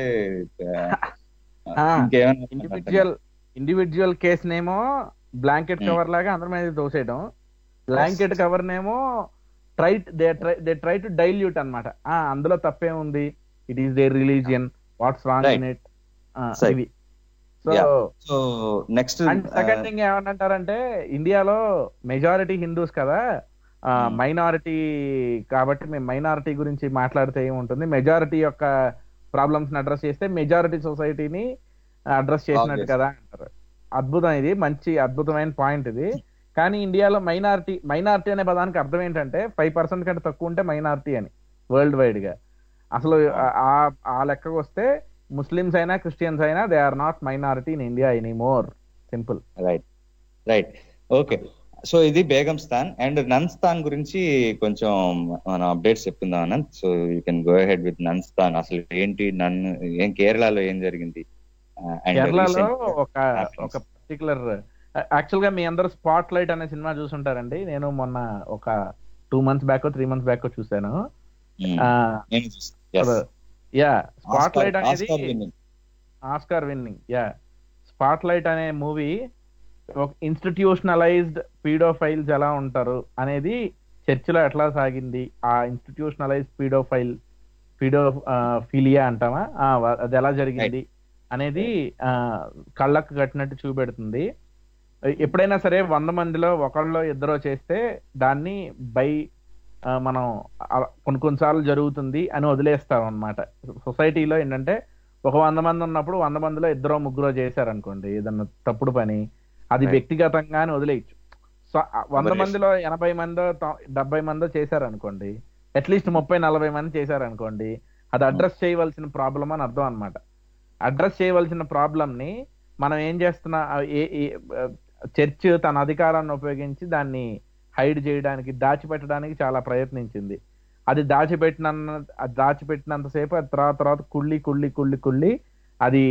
ఇండివిజువల్ కేసునేమో బ్లాంకెట్ కవర్ లాగా అందరి మీద దోసేయడం, బ్లాంకెట్ కవర్ నేమో ట్రై టు డైల్యూట్ అనమాట. అందులో తప్పే ఉంది, it is their religion, what's wrong in it, ఇవి. So next and second thing ఏమంటారంటే, ఇండియాలో మెజారిటీ హిందూస్ కదా, మైనారిటీ కాబట్టి మేము మైనారిటీ గురించి మాట్లాడితే ఏముంటుంది, మెజారిటీ యొక్క ప్రాబ్లమ్స్ ని అడ్రస్ చేస్తే మెజారిటీ సొసైటీని అడ్రస్ చేసినట్టు కదా అంటారు. అద్భుతం, ఇది మంచి అద్భుతమైన పాయింట్ ఇది. కానీ ఇండియాలో మైనారిటీ అనే పదానికి అర్థం ఏంటంటే 5% కంటే తక్కువ ఉంటే మైనారిటీ అని వరల్డ్ వైడ్ గా. అసలు ఆ లెక్కకు వస్తే ముస్లిమ్స్ అయినా క్రిస్టియన్స్ అయినా they are not minority in India anymore. Simple. Right okay. So ఇది Begumstan and Nunstan గురించి కొంచెం మనం అప్డేట్స్ చెప్తుందాం Anant. So you can go ahead with Nunstan. అసలు ఏంటి కేరళలో ఏం జరిగింది? కేరళలో ఒక పర్టికులర్, యాక్చువల్ గా మీ అందరూ స్పాట్ లైట్ అనే సినిమా చూసుంటారండి. నేను మొన్న ఒక 2 months బ్యాక్ 3 months బ్యాక్ చూసాను. స్పాట్ లైట్ అనేది ఆస్కార్ విన్నింగ్. స్పాట్ లైట్ అనే మూవీ ఒక ఇన్స్టిట్యూషనలైజ్డ్ పీడోఫైల్స్ ఎలా ఉంటారు అనేది చర్చిలో ఎట్లా సాగింది, ఆ ఇన్స్టిట్యూషనలైజ్డ్ పీడోఫిలియా అంటామా, అది ఎలా జరిగింది అనేది కళ్ళకు కట్టినట్టు చూపెడుతుంది. ఎప్పుడైనా సరే 100 మందిలో ఒకళ్ళో ఇద్దరో చేస్తే దాన్ని మనం కొన్నిసార్లు జరుగుతుంది అని వదిలేస్తాం అనమాట. సొసైటీలో ఏంటంటే ఒక 100 మంది ఉన్నప్పుడు 100 మందిలో 2-3 చేశారనుకోండి ఏదన్నా తప్పుడు పని, అది వ్యక్తిగతంగానే వదిలేయచ్చు. సో 100 మందిలో 80 మందో 70 మందో చేశారనుకోండి, అట్లీస్ట్ 30-40 మంది చేశారనుకోండి, అది అడ్రస్ చేయవలసిన ప్రాబ్లం అని అర్థం అనమాట. అడ్రస్ చేయవలసిన ప్రాబ్లం ని మనం ఏం చేస్తున్నా, చర్చ్ తన అధికారాన్ని ఉపయోగించి దాన్ని హైడ్ చేయడానికి, దాచిపెట్టడానికి చాలా ప్రయత్నించింది. అది దాచిపెట్టినంతసేపు అది తర్వాత కుళ్ళి అది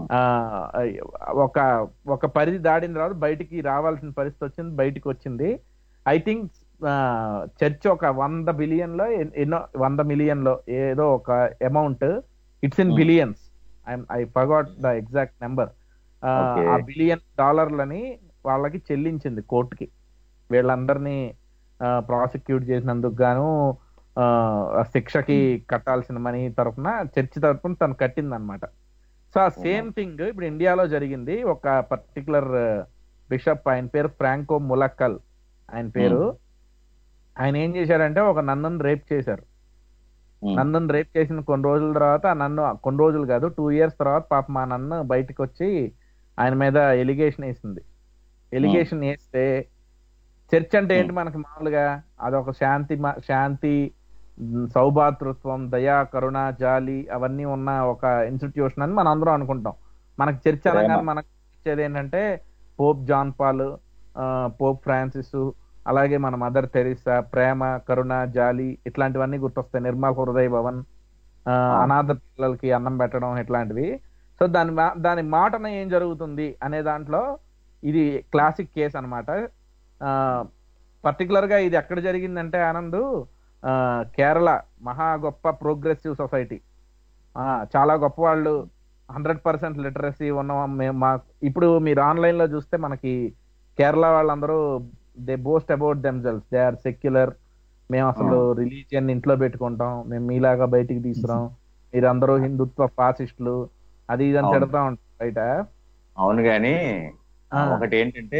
ఒక పరిధి దాటిన తర్వాత బయటికి రావాల్సిన పరిస్థితి వచ్చింది, బయటికి వచ్చింది. ఐ థింక్ చర్చ్ ఒక 100 బిలియన్ లో 100 మిలియన్ లో ఏదో ఒక amount, it's in billions, I forgot the exact number, ఆ $1 బిలియన్ వాళ్ళకి చెల్లించింది కోర్టుకి. వీళ్ళందరినీ ప్రాసిక్యూట్ చేసినందుకు గాను శిక్షకి కట్టాల్సిన మనీ తరఫున చర్చ్ తరఫున తను కట్టింది అనమాట. సో ఆ సేమ్ థింగ్ ఇప్పుడు ఇండియాలో జరిగింది. ఒక పర్టికులర్ బిషప్, ఆయన పేరు ఫ్రాంకో ములక్కల్ ఆయన పేరు. ఆయన ఏం చేశారంటే ఒక నన్నుని రేప్ చేశారు. నన్నుని రేప్ చేసిన కొన్ని రోజుల తర్వాత, కొన్ని రోజులు కాదు 2 years తర్వాత పాప మా నన్ను బయటకు వచ్చి ఆయన మీద ఎలిగేషన్ వేసింది. ఎలిగేషన్ వేస్తే చర్చ్ అంటే ఏంటి మనకి మామూలుగా అదొక శాంతి, సౌభాతృత్వం, దయా, కరుణ, జాలి అవన్నీ ఉన్న ఒక ఇన్స్టిట్యూషన్ అని మనం అందరం అనుకుంటాం. మనకి చర్చ్ అనగానే మనకు గుర్తొచ్చేది ఏంటంటే Pope John Paul, Pope Francis, అలాగే మన మదర్ తెరిసా, ప్రేమ, కరుణ, జాలి ఇట్లాంటివన్నీ గుర్తొస్తాయి. నిర్మల్ హృదయ భవన్, అనాథ పిల్లలకి అన్నం పెట్టడం ఇట్లాంటివి. సో దాని మాటన ఏం జరుగుతుంది అనే దాంట్లో ఇది క్లాసిక్ కేస్ అనమాట. పర్టికులర్ గా ఇది ఎక్కడ జరిగిందంటే ఆనంద్, కేరళ మహా గొప్ప ప్రోగ్రెసివ్ సొసైటీ, చాలా గొప్ప వాళ్ళు, 100% లిటరసీ ఉన్న ఇప్పుడు మీరు ఆన్లైన్ లో చూస్తే మనకి కేరళ వాళ్ళందరూ they boast about themselves, they are secular, మేము అసలు రిలీజియన్ ఇంట్లో పెట్టుకుంటాం, మేము మీలాగా బయటికి తీసుకురాం, మీరందరూ హిందుత్వ ఫాసిస్టులు అది ఇది అని తిడతా ఉంటాం బయట. అవును గాని ఒకటి ఏంటంటే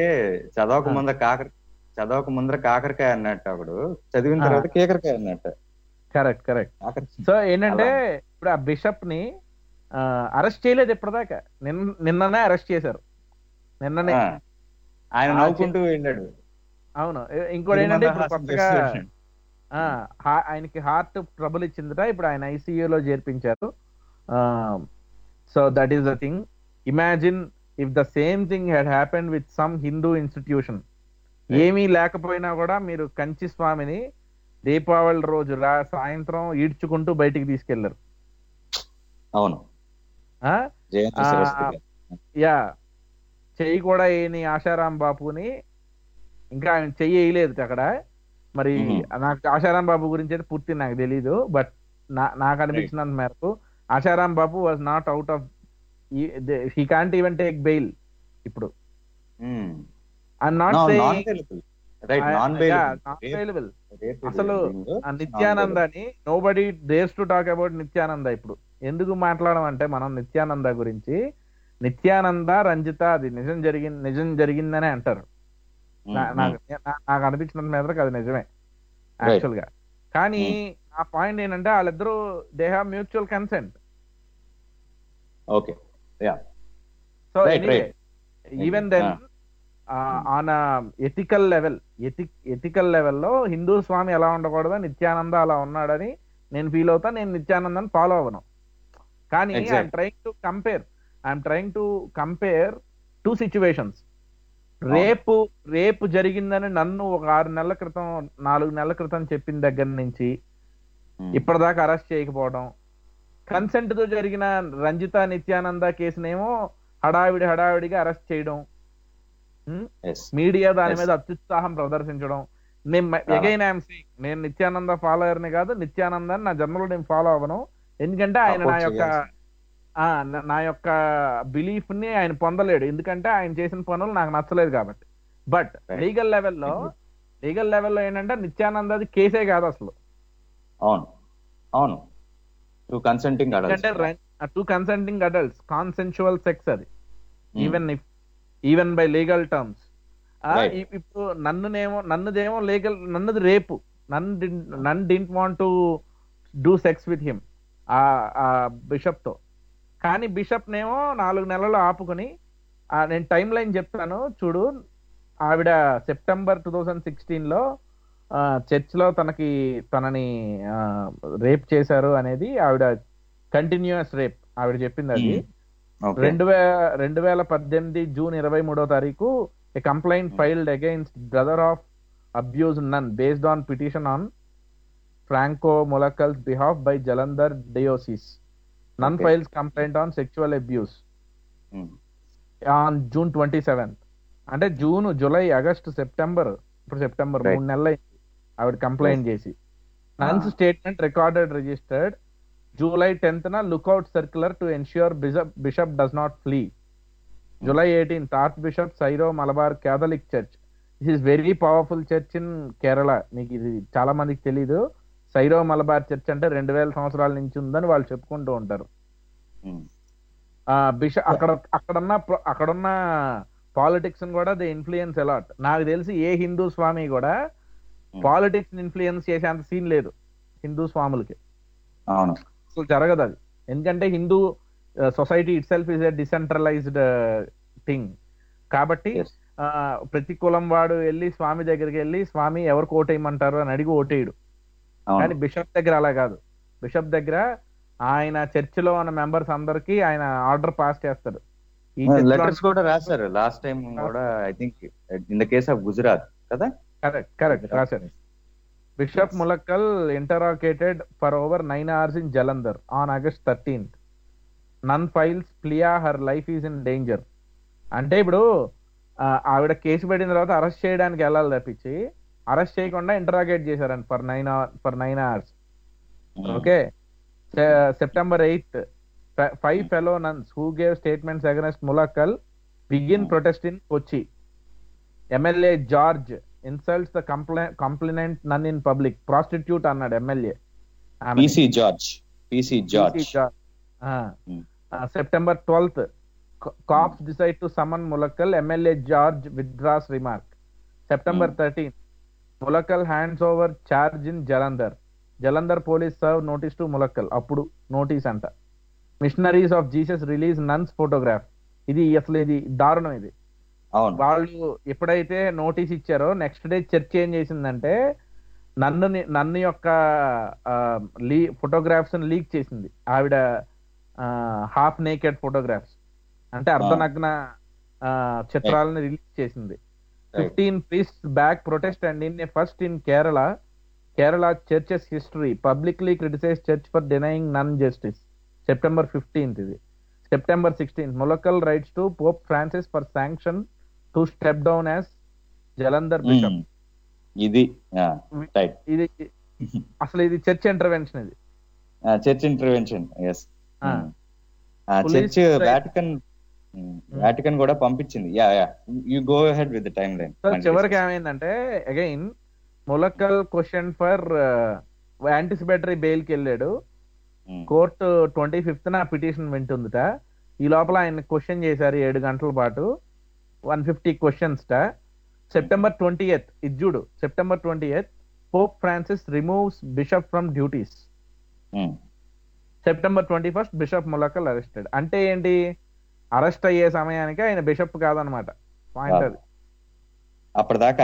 చదవక ముందర కాకరకాయ అన్నట్టు, అప్పుడు చదివిన తర్వాత కేకరకాయ అన్నట్టు. కరెక్ట్. సో ఏంటంటే ఇప్పుడు ఆ బిషప్ ని అరెస్ట్ చేయలేదు ఇప్పటిదాకా, నిన్ననే అరెస్ట్ చేశారు, నిన్ననే. ఆయన నవ్వుకుంటూ వెళ్ళాడు. అవును. ఇంకోటి ఏంటంటే ఇప్పుడు కొత్తగా ఆయనకి హార్ట్ ట్రబుల్ ఇచ్చిందట, ఇప్పుడు ఆయన ఐసీయూలో చేర్పించారు. So that is the thing. Imagine if the same thing had happened with some Hindu institution. ఏమీ లేకపోయినా కూడా మీరు కంచి స్వామిని దీపావళి రోజు సాయంత్రం ఈడ్చుకుంటూ బయటికి తీసుకెళ్లారు. అవును. యా, చెయ్యి కూడా వేయని ఆశారాం బాపుని ఇంకా ఆయన చెయ్యి వేయలేదు అక్కడ. మరి నాకు ఆశారాం బాబు గురించి అయితే పూర్తి నాకు తెలీదు, బట్ నాకు అనిపించినంత మేరకు Asaram Babu was not out of, he can't even take bail ఇప్పుడు. I'm not saying available. అసలు నిత్యానందని nobody dares to talk about Nithyananda. ఇప్పుడు ఎందుకు మాట్లాడమంటే మనం నిత్యానంద గురించి, నిత్యానంద రంజిత అది నిజం జరిగిందనే అంటారు. నాకు అనిపించినంత మేరకు అది నిజమే యాక్చువల్ గా. కానీ ఆ పాయింట్ ఏంటంటే వాళ్ళిద్దరూ they have mutual consent. Okay. So even then on ethical లెవెల్లో హిందూ స్వామి ఎలా ఉండకూడదో నిత్యానంద అలా ఉన్నాడని నేను ఫీల్ అవుతా. నేను నిత్యానందని ఫాలో అవ్వను. కానీ I'm trying to compare two situations. రేపు జరిగిందని నన్ను ఒక 4 నెలల క్రితం చెప్పిన దగ్గర నుంచి ఇప్పటిదాకా అరెస్ట్ చేయకపోవడం, కన్సెంట్ తో జరిగిన రంజిత నిత్యానంద కేసునేమో హడావిడిగా అరెస్ట్ చేయడం, మీడియా దాని మీద అత్యుత్సాహం ప్రదర్శించడం. నేను నిత్యానంద ఫాలోయర్ని కాదు, నిత్యానందాన్ని నా జన్మలో నేను ఫాలో అవ్వను. ఎందుకంటే ఆయన నా యొక్క బిలీఫ్ ని ఆయన పొందలేడు, ఎందుకంటే ఆయన చేసిన పనులు నాకు నచ్చలేదు కాబట్టి. బట్ లీగల్ లెవెల్లో ఏంటంటే నిత్యానందది కేసే కాదు అసలు. అవును. Two consenting adults consensual sex అది, ఈవెన్ బై లీగల్ టర్మ్స్. ఇప్పుడు నన్నుదేమో లీగల్, నన్నది రేపు, nun didn't want to do sex with him ఆ బిషప్ తో. కానీ బిషప్ నేమో 4 నెలలు ఆపుకుని, నేను టైం లైన్ చెప్తాను చూడు. ఆవిడ సెప్టెంబర్ 2016లో చర్చ్ లో తనని రేప్ చేశారు అనేది ఆవిడ కంటిన్యూస్ రేప్ ఆవిడ చెప్పింది. అది 2018 జూన్ 23వ తారీఖు a complaint filed against brother of abused nun based on petition on Franco Mulakal's behalf by Jalandhar Diocese. Nun files complaint on sexual abuse on June 27th. అంటే July, August, September, ఇప్పుడు September 3 నెలలు ఆవిడ complaint చేసి. Nuns statement registered July 10th lookout circular to ensure bishop does not flee. July 18th Archbishop Cyril Malabar Catholic Church. This is very powerful church in Kerala. మీకు ఇది చాలా మందికి తెలీదు. సైరో Malabar church అంటే 2000 సంవత్సరాల నుంచి ఉందని వాళ్ళు చెప్పుకుంటూ ఉంటారు. బిషప్ అక్కడున్న పాలిటిక్స్ కూడా దే ఇన్ఫ్లుయెన్స్ అలాట్. నాకు తెలిసి ఏ హిందూ స్వామి కూడా పాలిటిక్స్ ఇన్ఫ్లుయెన్స్ చేసేంత సీన్ లేదు హిందూ స్వాములకి. అవును, అసలు జరగదు అది. ఎందుకంటే Hindu society itself is a decentralised thing. కాబట్టి ప్రతి కులం వాడు వెళ్ళి స్వామి దగ్గరికి వెళ్ళి స్వామి ఎవరికి ఓటేయమంటారు అని అడిగి ఓటేయడు. కానీ బిషప్ దగ్గర అలా కాదు. బిషప్ దగ్గర ఆయన చర్చిలో ఉన్న మెంబర్స్ అందరికి ఆయన ఆర్డర్ పాస్ చేస్తాడు, ఈ లెటర్స్ కూడా రాశారు లాస్ట్ టైం కూడా, I think in the case of Gujarat కదా. కరెక్ట్ రాశారు. Bishop Mulakkal interrogated for over 9 hours in Jalandhar on August 13th. Nun files plea her life is in danger. అంటే ఇప్పుడు ఆవిడ కేసు పెట్టిన తర్వాత అరెస్ట్ చేయడానికి వెళ్ళాలి తప్పించి అరెస్ట్ చేయకుండా ఇంటరాగేట్ చేశారండి for 9 hours. Okay. September 8th, 5 fellow nuns who gave statements against Mullakkal begin protest in Kochi. MLA George insults the complainant nun in public. Prostitute అన్నాడు MLA. PC George. September 12th, cops decide to summon Mullakkal. MLA George withdraws remark. September 13th, Mullakkal hands over charge in Jalandhar police serve notice to Mullakkal. అప్పుడు notice అంట. Missionaries of Jesus release nuns photograph. ఇది అసలు ఇది దారుణం. ఇది వాళ్ళు ఎప్పుడైతే notice ఇచ్చారో నెక్స్ట్ డే చర్చ్ ఏం చేసిందంటే నన్ను యొక్క ఫోటోగ్రాఫ్స్ లీక్ చేసింది. ఆవిడ హాఫ్ నేకెడ్ ఫోటోగ్రాఫ్స్ అంటే అర్ధనగ్న చిత్రాలను రిలీజ్ చేసింది. 15 priests back protest and in a first in Kerala church's history publicly criticized church for denying nun justice. September 15th ఇది. September 16th, Mullakkal writes to Pope Francis for sanction to step down as Jalandhar bishop. ఇది right. ఇది అసలు ఇది church intervention. ఇది church intervention. yes. Church Vatican కూడా పంపించింది. You go ahead with the timeline. చివరికి ఏమైందంటే again Mulakkal question for anticipatory bail కి వెళ్ళాడు. కోర్టు 25th పిటిషన్ వింటుందిట. ఈ లోపల ఆయన క్వశ్చన్ చేశారు 7 గంటల పాటు, 150 questions. September 20th, ఇది చూడు, September 20th, Pope Francis removes bishop from duties. September 21st, Bishop Mullakkal arrested. అంటే ఏంటి, అరెస్ట్ అయ్యే సమయానికి ఆయన బిషప్ కాదనమాట. పాయింట్ అది. అప్పటిదాకా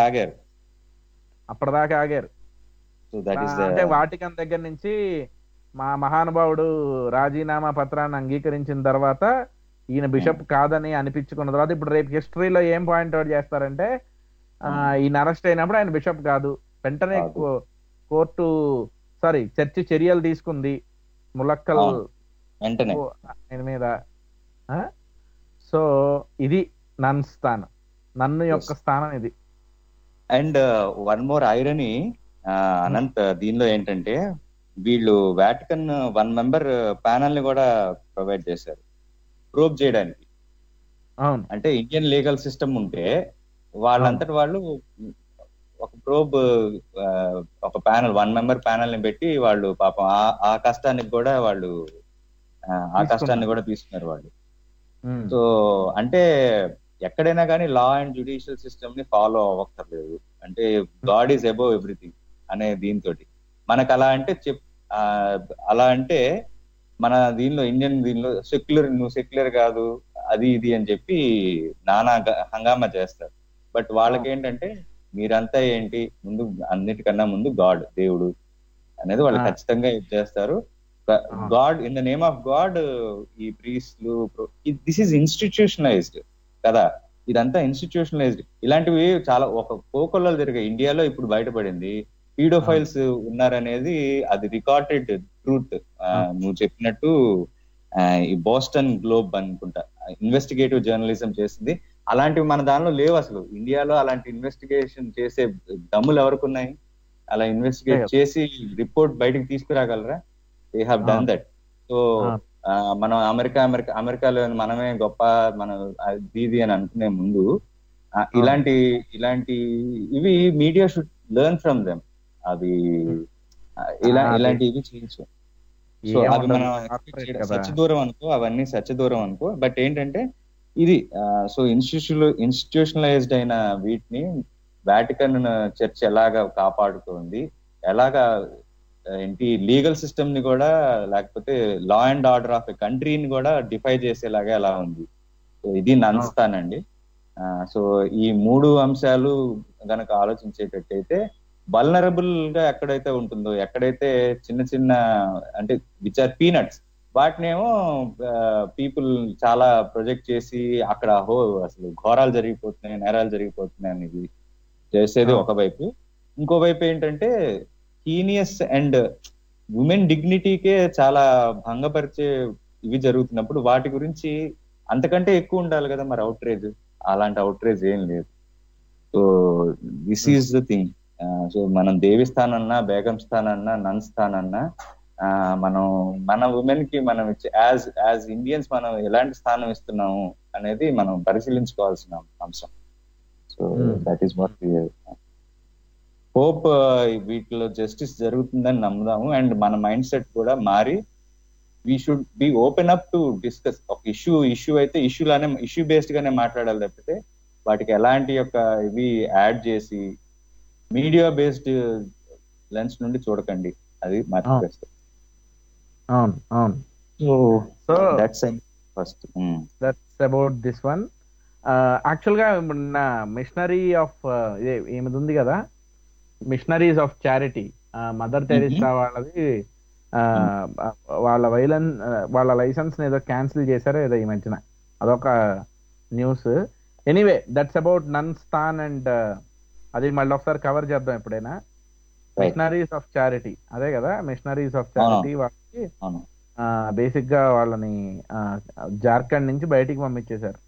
ఆగారు. అంటే వాటికన్ దగ్గర నుంచి మా మహానుభావుడు రాజీనామా పత్రాన్ని అంగీకరించిన తర్వాత ఈయన బిషప్ కాదని అనిపించుకున్న తర్వాత ఇప్పుడు రేపు హిస్టరీలో ఏం పాయింట్ అవుట్ చేస్తారంటే ఈయన అరెస్ట్ అయినప్పుడు ఆయన బిషప్ కాదు. వెంటనే కోర్టు చర్చి చర్యలు తీసుకుంది ములక్కల్ ఆయన మీద. సో ఇది నన్ను యొక్క స్థానం ఇది. And one more irony Anant, దీనిలో ఏంటంటే వీళ్ళు వాటికన్ 1 member ప్యానల్ ని కూడా ప్రొవైడ్ చేశారు ప్రోబ్ చేయడానికి. అవును, అంటే ఇండియన్ లీగల్ సిస్టమ్ ఉంటే వాళ్ళంతటి వాళ్ళు ఒక ప్రోబ్ ఒక ప్యానల్ 1 member ప్యానల్ ని పెట్టి వాళ్ళు పాపం ఆ కష్టానికి కూడా వాళ్ళు తీసుకున్నారు వాళ్ళు. సో అంటే ఎక్కడైనా కానీ లా అండ్ జ్యుడిషియల్ సిస్టమ్ ని ఫాలో అవ్వక్కర్లేదు. అంటే గాడ్ ఈజ్ అబోవ్ ఎవ్రీథింగ్ అనే దీంతో మనకు అలా అంటే మన దీనిలో ఇండియన్ దీనిలో నువ్వు సెక్యులర్ కాదు అది ఇది అని చెప్పి నానా హంగామా చేస్తారు. బట్ వాళ్ళకేంటంటే మీరంతా ఏంటి, ముందు అన్నిటికన్నా ముందు గాడ్, దేవుడు అనేది వాళ్ళు ఖచ్చితంగా చేస్తారు. God, in the name of God ఈ ప్రీస్ట్లు, దిస్ ఈజ్ ఇన్స్టిట్యూషనలైజ్డ్ కదా, ఇదంతా ఇన్స్టిట్యూషనలైజ్డ్. ఇలాంటివి చాలా ఒక కోకొల్లలు జరిగాయి ఇండియాలో. ఇప్పుడు బయటపడింది పీడోఫైల్స్ ఉన్నారనేది, అది రికార్డెడ్ ట్రూత్. నువ్వు చెప్పినట్టు ఈ బోస్టన్ గ్లోబ్ అనుకుంటా ఇన్వెస్టిగేటివ్ జర్నలిజం చేసింది. అలాంటివి మన దానిలో లేవు అసలు. ఇండియాలో అలాంటి ఇన్వెస్టిగేషన్ చేసే దమ్ములు ఎవరికి ఉన్నాయి? అలా ఇన్వెస్టిగేట్ చేసి రిపోర్ట్ బయటకు తీసుకురాగలరా? They have done that. So మనం అమెరికాలో మనమే గొప్ప, మన దీది అని అనుకునే ముందు ఇలాంటి ఇవి media should learn from them. అవి ఇలాంటివి చేయొచ్చు. సో అవి మనం సత్యదూరం అనుకో, అవన్నీ సత్యదూరం అనుకో. బట్ ఏంటంటే ఇది సో ఇన్స్టిట్యూషనలైజ్డ్ అయిన వీటిని వాటికన్ చర్చ్ ఎలాగా కాపాడుతోంది, ఎలాగా ఏంటి లీగల్ సిస్టమ్ ని కూడా, లేకపోతే law and order of a కంట్రీని కూడా డిఫై చేసేలాగా ఎలా ఉంది. సో ఇది నన్స్తానండి. సో ఈ 3 అంశాలు గనక ఆలోచించేటట్టయితే వల్నరబుల్ గా ఎక్కడైతే ఉంటుందో, ఎక్కడైతే చిన్న అంటే విచ్ ఆర్ పీనట్స్, వాటినేమో పీపుల్ చాలా ప్రొజెక్ట్ చేసి అక్కడ అసలు ఘోరాలు జరిగిపోతున్నాయి, నేరాలు జరిగిపోతున్నాయి అనేది చేసేది ఒకవైపు. ఇంకోవైపు ఏంటంటే హీనియస్ అండ్ ఉమెన్ డిగ్నిటీకే చాలా భంగపరిచే ఇవి జరుగుతున్నప్పుడు వాటి గురించి అంతకంటే ఎక్కువ ఉండాలి కదా మరి అవుట్రేజ్. అలాంటి అవుట్రేజ్ ఏం లేదు. So this is the thing. So మనం దేవిస్థాన్ అన్నా, బేగం స్థాన్ అన్నా, నన్ స్థాన్ అన్నా మనం మన ఉమెన్ కి మనం యాజ్ ఇండియన్స్ మనం ఎలాంటి స్థానం ఇస్తున్నాము అనేది మనం పరిశీలించుకోవాల్సిన అంశం. So that is what hope. వీటిలో జస్టిస్ జరుగుతుందని నమ్ముదాము. అండ్ మన మైండ్ సెట్ కూడా మారి we should be open up to discuss. ఒక ఇష్యూ అయితే ఇష్యూ బేస్డ్ గానే మాట్లాడాలి తప్పితే వాటికి ఎలాంటి యొక్క ఇవి యాడ్ చేసి మీడియా బేస్డ్ లెన్స్ నుండి చూడకండి. అది మర్చిపోతుంది. అవును అవును. So that's first that's about this one. Actual గా నా మిషనరీ ఆఫ్ ఏమిది ఉంది కదా, missionaries of charity, Mother Teresa వాళ్ళది వాళ్ళ లైసెన్స్ ఏదో క్యాన్సిల్ చేశారో ఏదో ఈ మధ్యన, అదొక news. Anyway that's about nun స్థాన్ అండ్ అది మళ్ళీ ఒకసారి కవర్ చేద్దాం ఎప్పుడైనా. మిషనరీస్ ఆఫ్ చారిటీ అదే కదా, మిషనరీస్ ఆఫ్ చారిటీ వాళ్ళకి బేసిక్ గా వాళ్ళని జార్ఖండ్ నుంచి బయటికి పంపించేశారు.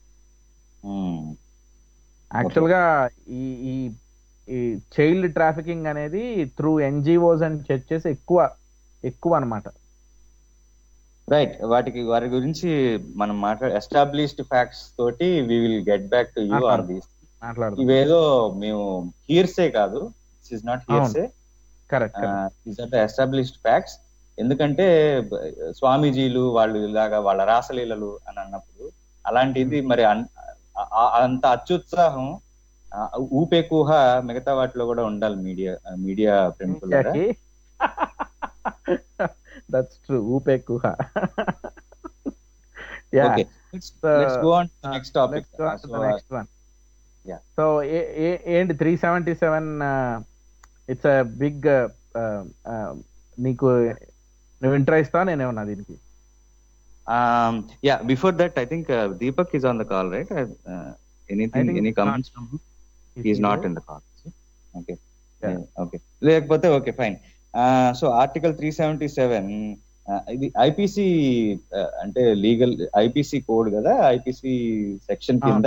యాక్చువల్ గా ఈ చైల్డ్ ట్రాఫికింగ్ అనేది త్రూ ఎన్జిఓస్ అండ్ చర్చెస్ ఎక్కువ అన్నమాట. రైట్. వారి గురించి మనం ఎస్టాబ్లిష్డ్ ఫ్యాక్ట్స్ తోటి we will get back to you on this. ఇవేదో మేము హియర్సే కాదు, this is not hearsay, correct, these are the established facts. ఎందుకంటే స్వామీజీలు వాళ్ళు ఇలాగా వాళ్ళ రాసలీలలు అని అన్నప్పుడు అలాంటిది మరి అంత అత్యుత్సాహం ఊపేకూహ మిగతా వాటిలో కూడా ఉండాలి మీడియా ప్రముఖులు. దట్స్ ట్రూ, ఊపేకూహ. Okay, let's go on to the next topic. Next one. Yeah. So ఏంటి 377 ఇట్స్ a big నీకు నువ్వు ఇంట్రో ఇస్తావా నేనేమన్నా దీనికి? Yeah, before that I think Deepak is on the call, right? Any comments from him? He is not in the call. Okay. Yeah. Okay. లేకపోతే okay, fine. So article 377 ఇది IPC అంటే legal IPC code కదా, IPC section కింద.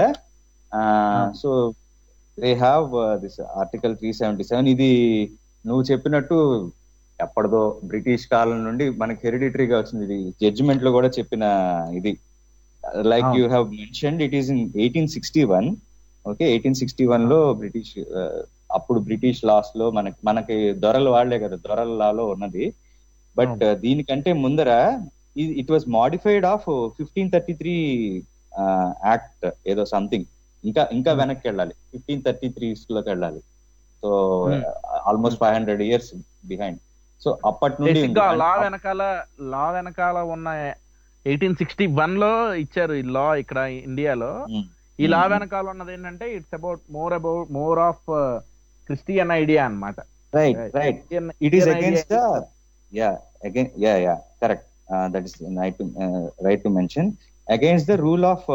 So they have this article 377. ఇది నువ్వు చెప్పినట్టు ఎప్పటిదో British కాలం నుండి మనకి హెరిడిటరీగా వచ్చింది. ఇది జడ్జిమెంట్ లో కూడా చెప్పిన ఇది. Like you have mentioned, it is in 1861. Okay, 1861 లో అప్పుడు బ్రిటిష్ లాస్ లో మనకి దొరలు వాళ్లే కదా, దొరల లాలో ఉన్నది. బట్ దీనికంటే ముందర it was modified of 1533 act ఏదో సంథింగ్. ఇంకా వెనక్కి వెళ్ళాలి, 1533 లోకి వెళ్ళాలి. So almost 500 years behind. So అప్పటి నుండి లా వెనకాల ఉన్న 1861 లో ఇచ్చారు ఈ లా ఇక్కడ ఇండియాలో. ఈ లా వెనకాల ఉన్నది ఏంటంటే it's about more of Christian idea అన్నమాట. Right. It is against the correct. That is right to mention. Against the rule of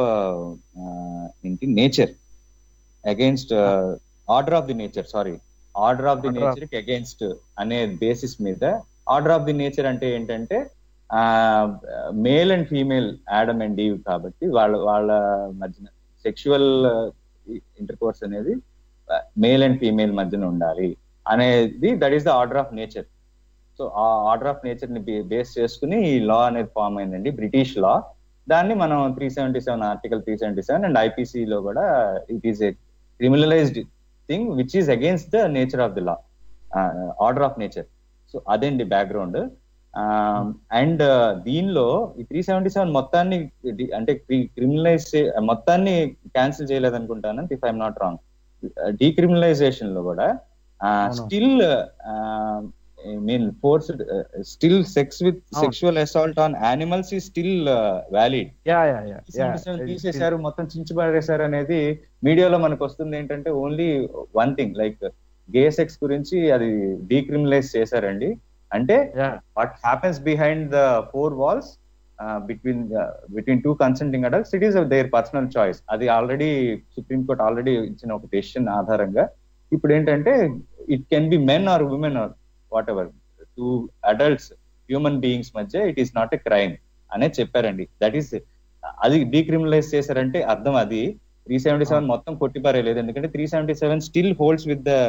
nature, against order of the nature, order of the nature కి against అనే basis మీద. Order of the nature అంటే ఏంటంటే male and female Adam and Eve కాబట్టి వాళ్ళ మధ్యన sexual intercourse అనేది male and female మధ్యన ఉండాలి అనేది. That is the order of nature. So ఆ ఆర్డర్ ఆఫ్ నేచర్ ని బేస్ చేసుకుని ఈ లా అనేది ఫామ్ అయిందండి, బ్రిటిష్ లా. దాన్ని మనం 377 ఆర్టికల్ 377 అండ్ ఐపీసీ లో కూడా it is a criminalised thing which is against the nature of the law, order of nature. So అదేంటి బ్యాక్గ్రౌండ్. అండ్ దీనిలో ఈ 377 మొత్తాన్ని అంటే క్రిమినలైజ్ మొత్తాన్ని క్యాన్సిల్ చేయలేదనుకుంటాను, if I'm not wrong. Decriminalisation లో కూడా still still sex with sexual assault on animals is still valid. తీసేశారు, మొత్తం చించిపడేశారు అనేది మీడియాలో మనకు వస్తుంది. ఏంటంటే only one thing, like gay sex గురించి అది డీక్రిమినలైజ్ చేశారండి. అంటే what happens behind the 4 walls between two consenting adults, it is their personal choice. అది ఆల్రెడీ సుప్రీంకోర్టు ఆల్రెడీ ఇచ్చిన ఒక డెసిషన్ ఆధారంగా ఇప్పుడు ఏంటంటే it can be men or women or whatever, two adults human beings మధ్య it is not a crime అనేది చెప్పారండి. That is అది డీక్రిమినలైజ్ చేశారంటే అర్థం అది 377 మొత్తం కొట్టిపారేయలేదు. ఎందుకంటే 377 still holds with the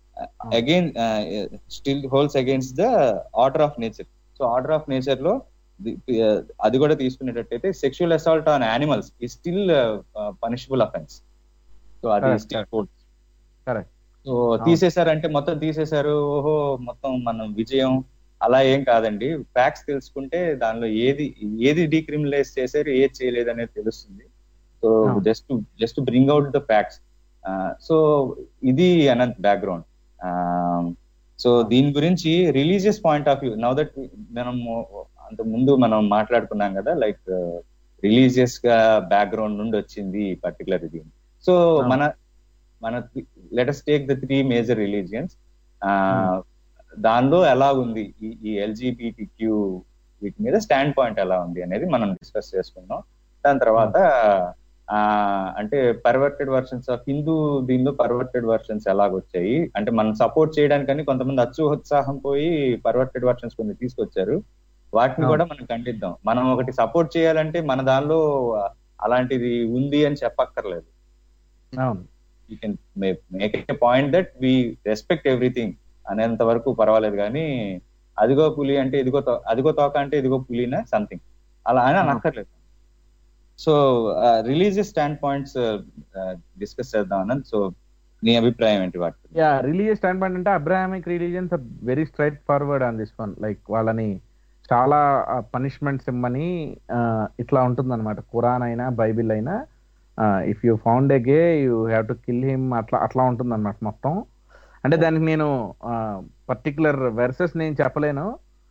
against the order of nature. So order of nature లో అది కూడా తీసుకునేటట్టయితే సెక్షువల్ అసాల్ట్ ఆన్ యానిమల్స్ ఈ స్టిల్ పనిషబుల్ అఫెన్స్. సో అది స్టిల్ హోల్డ్స్. సో తీసేశారంటే మొత్తం తీసేశారు, ఓహో మొత్తం మనం విజయం, అలా ఏం కాదండి. ఫ్యాక్ట్స్ తెలుసుకుంటే దానిలో ఏది డీక్రిమినలైజ్ చేశారు, ఏది చేయలేదు అనేది తెలుస్తుంది. So just bring out the facts. So ఇది అనంత్ బ్యాక్గ్రౌండ్. సో దీని గురించి religious point of view, now that మనం అంత ముందు మనం మాట్లాడుకున్నాం కదా, లైక్ రిలీజియస్ గా బ్యాక్గ్రౌండ్ నుండి వచ్చింది ఈ పర్టికులర్ ఇది. సో మన let us take the 3 major religions. దానిలో ఎలా ఉంది ఈ LGBTQ వీటి మీద స్టాండ్ పాయింట్ ఎలా ఉంది అనేది మనం డిస్కస్ చేసుకున్నాం. దాని తర్వాత అంటే పర్వర్టెడ్ వర్షన్స్ ఆఫ్ హిందూ, దీనిలో పర్వర్టెడ్ వర్షన్స్ ఎలాగొచ్చాయి అంటే మనం సపోర్ట్ చేయడానికని కొంతమంది అత్యుత్సాహం పోయి పర్వర్టెడ్ వర్షన్స్ కొన్ని తీసుకొచ్చారు, వాటిని కూడా మనం ఖండిద్దాం. మనం ఒకటి సపోర్ట్ చేయాలంటే మన దానిలో అలాంటిది ఉంది అని చెప్పక్కర్లేదు. You can make a point that we respect everything అనేంత వరకు పర్వాలేదు, కానీ అదిగో పులి అంటే అదిగో తోక అంటే ఇదిగో పులినా సంథింగ్ అలా అని అనక్కర్లేదు. So religious standpoints discuss చేద్దాం అనంత్. సో నీ అభిప్రాయం ఏంటి వాటి? రిలీజియస్ స్టాండ్ పాయింట్ అంటే Abrahamic religions are very straightforward on this one. Like వాళ్ళని చాలా పనిష్మెంట్స్ ఇమ్మని ఇట్లా ఉంటుంది అనమాట. ఖురాన్ అయినా బైబిల్ అయినా if you found a gay you have to kill him, అట్లా ఉంటుంది అనమాట మొత్తం. అంటే దానికి నేను పర్టికులర్ వెర్సెస్ నేను చెప్పలేను.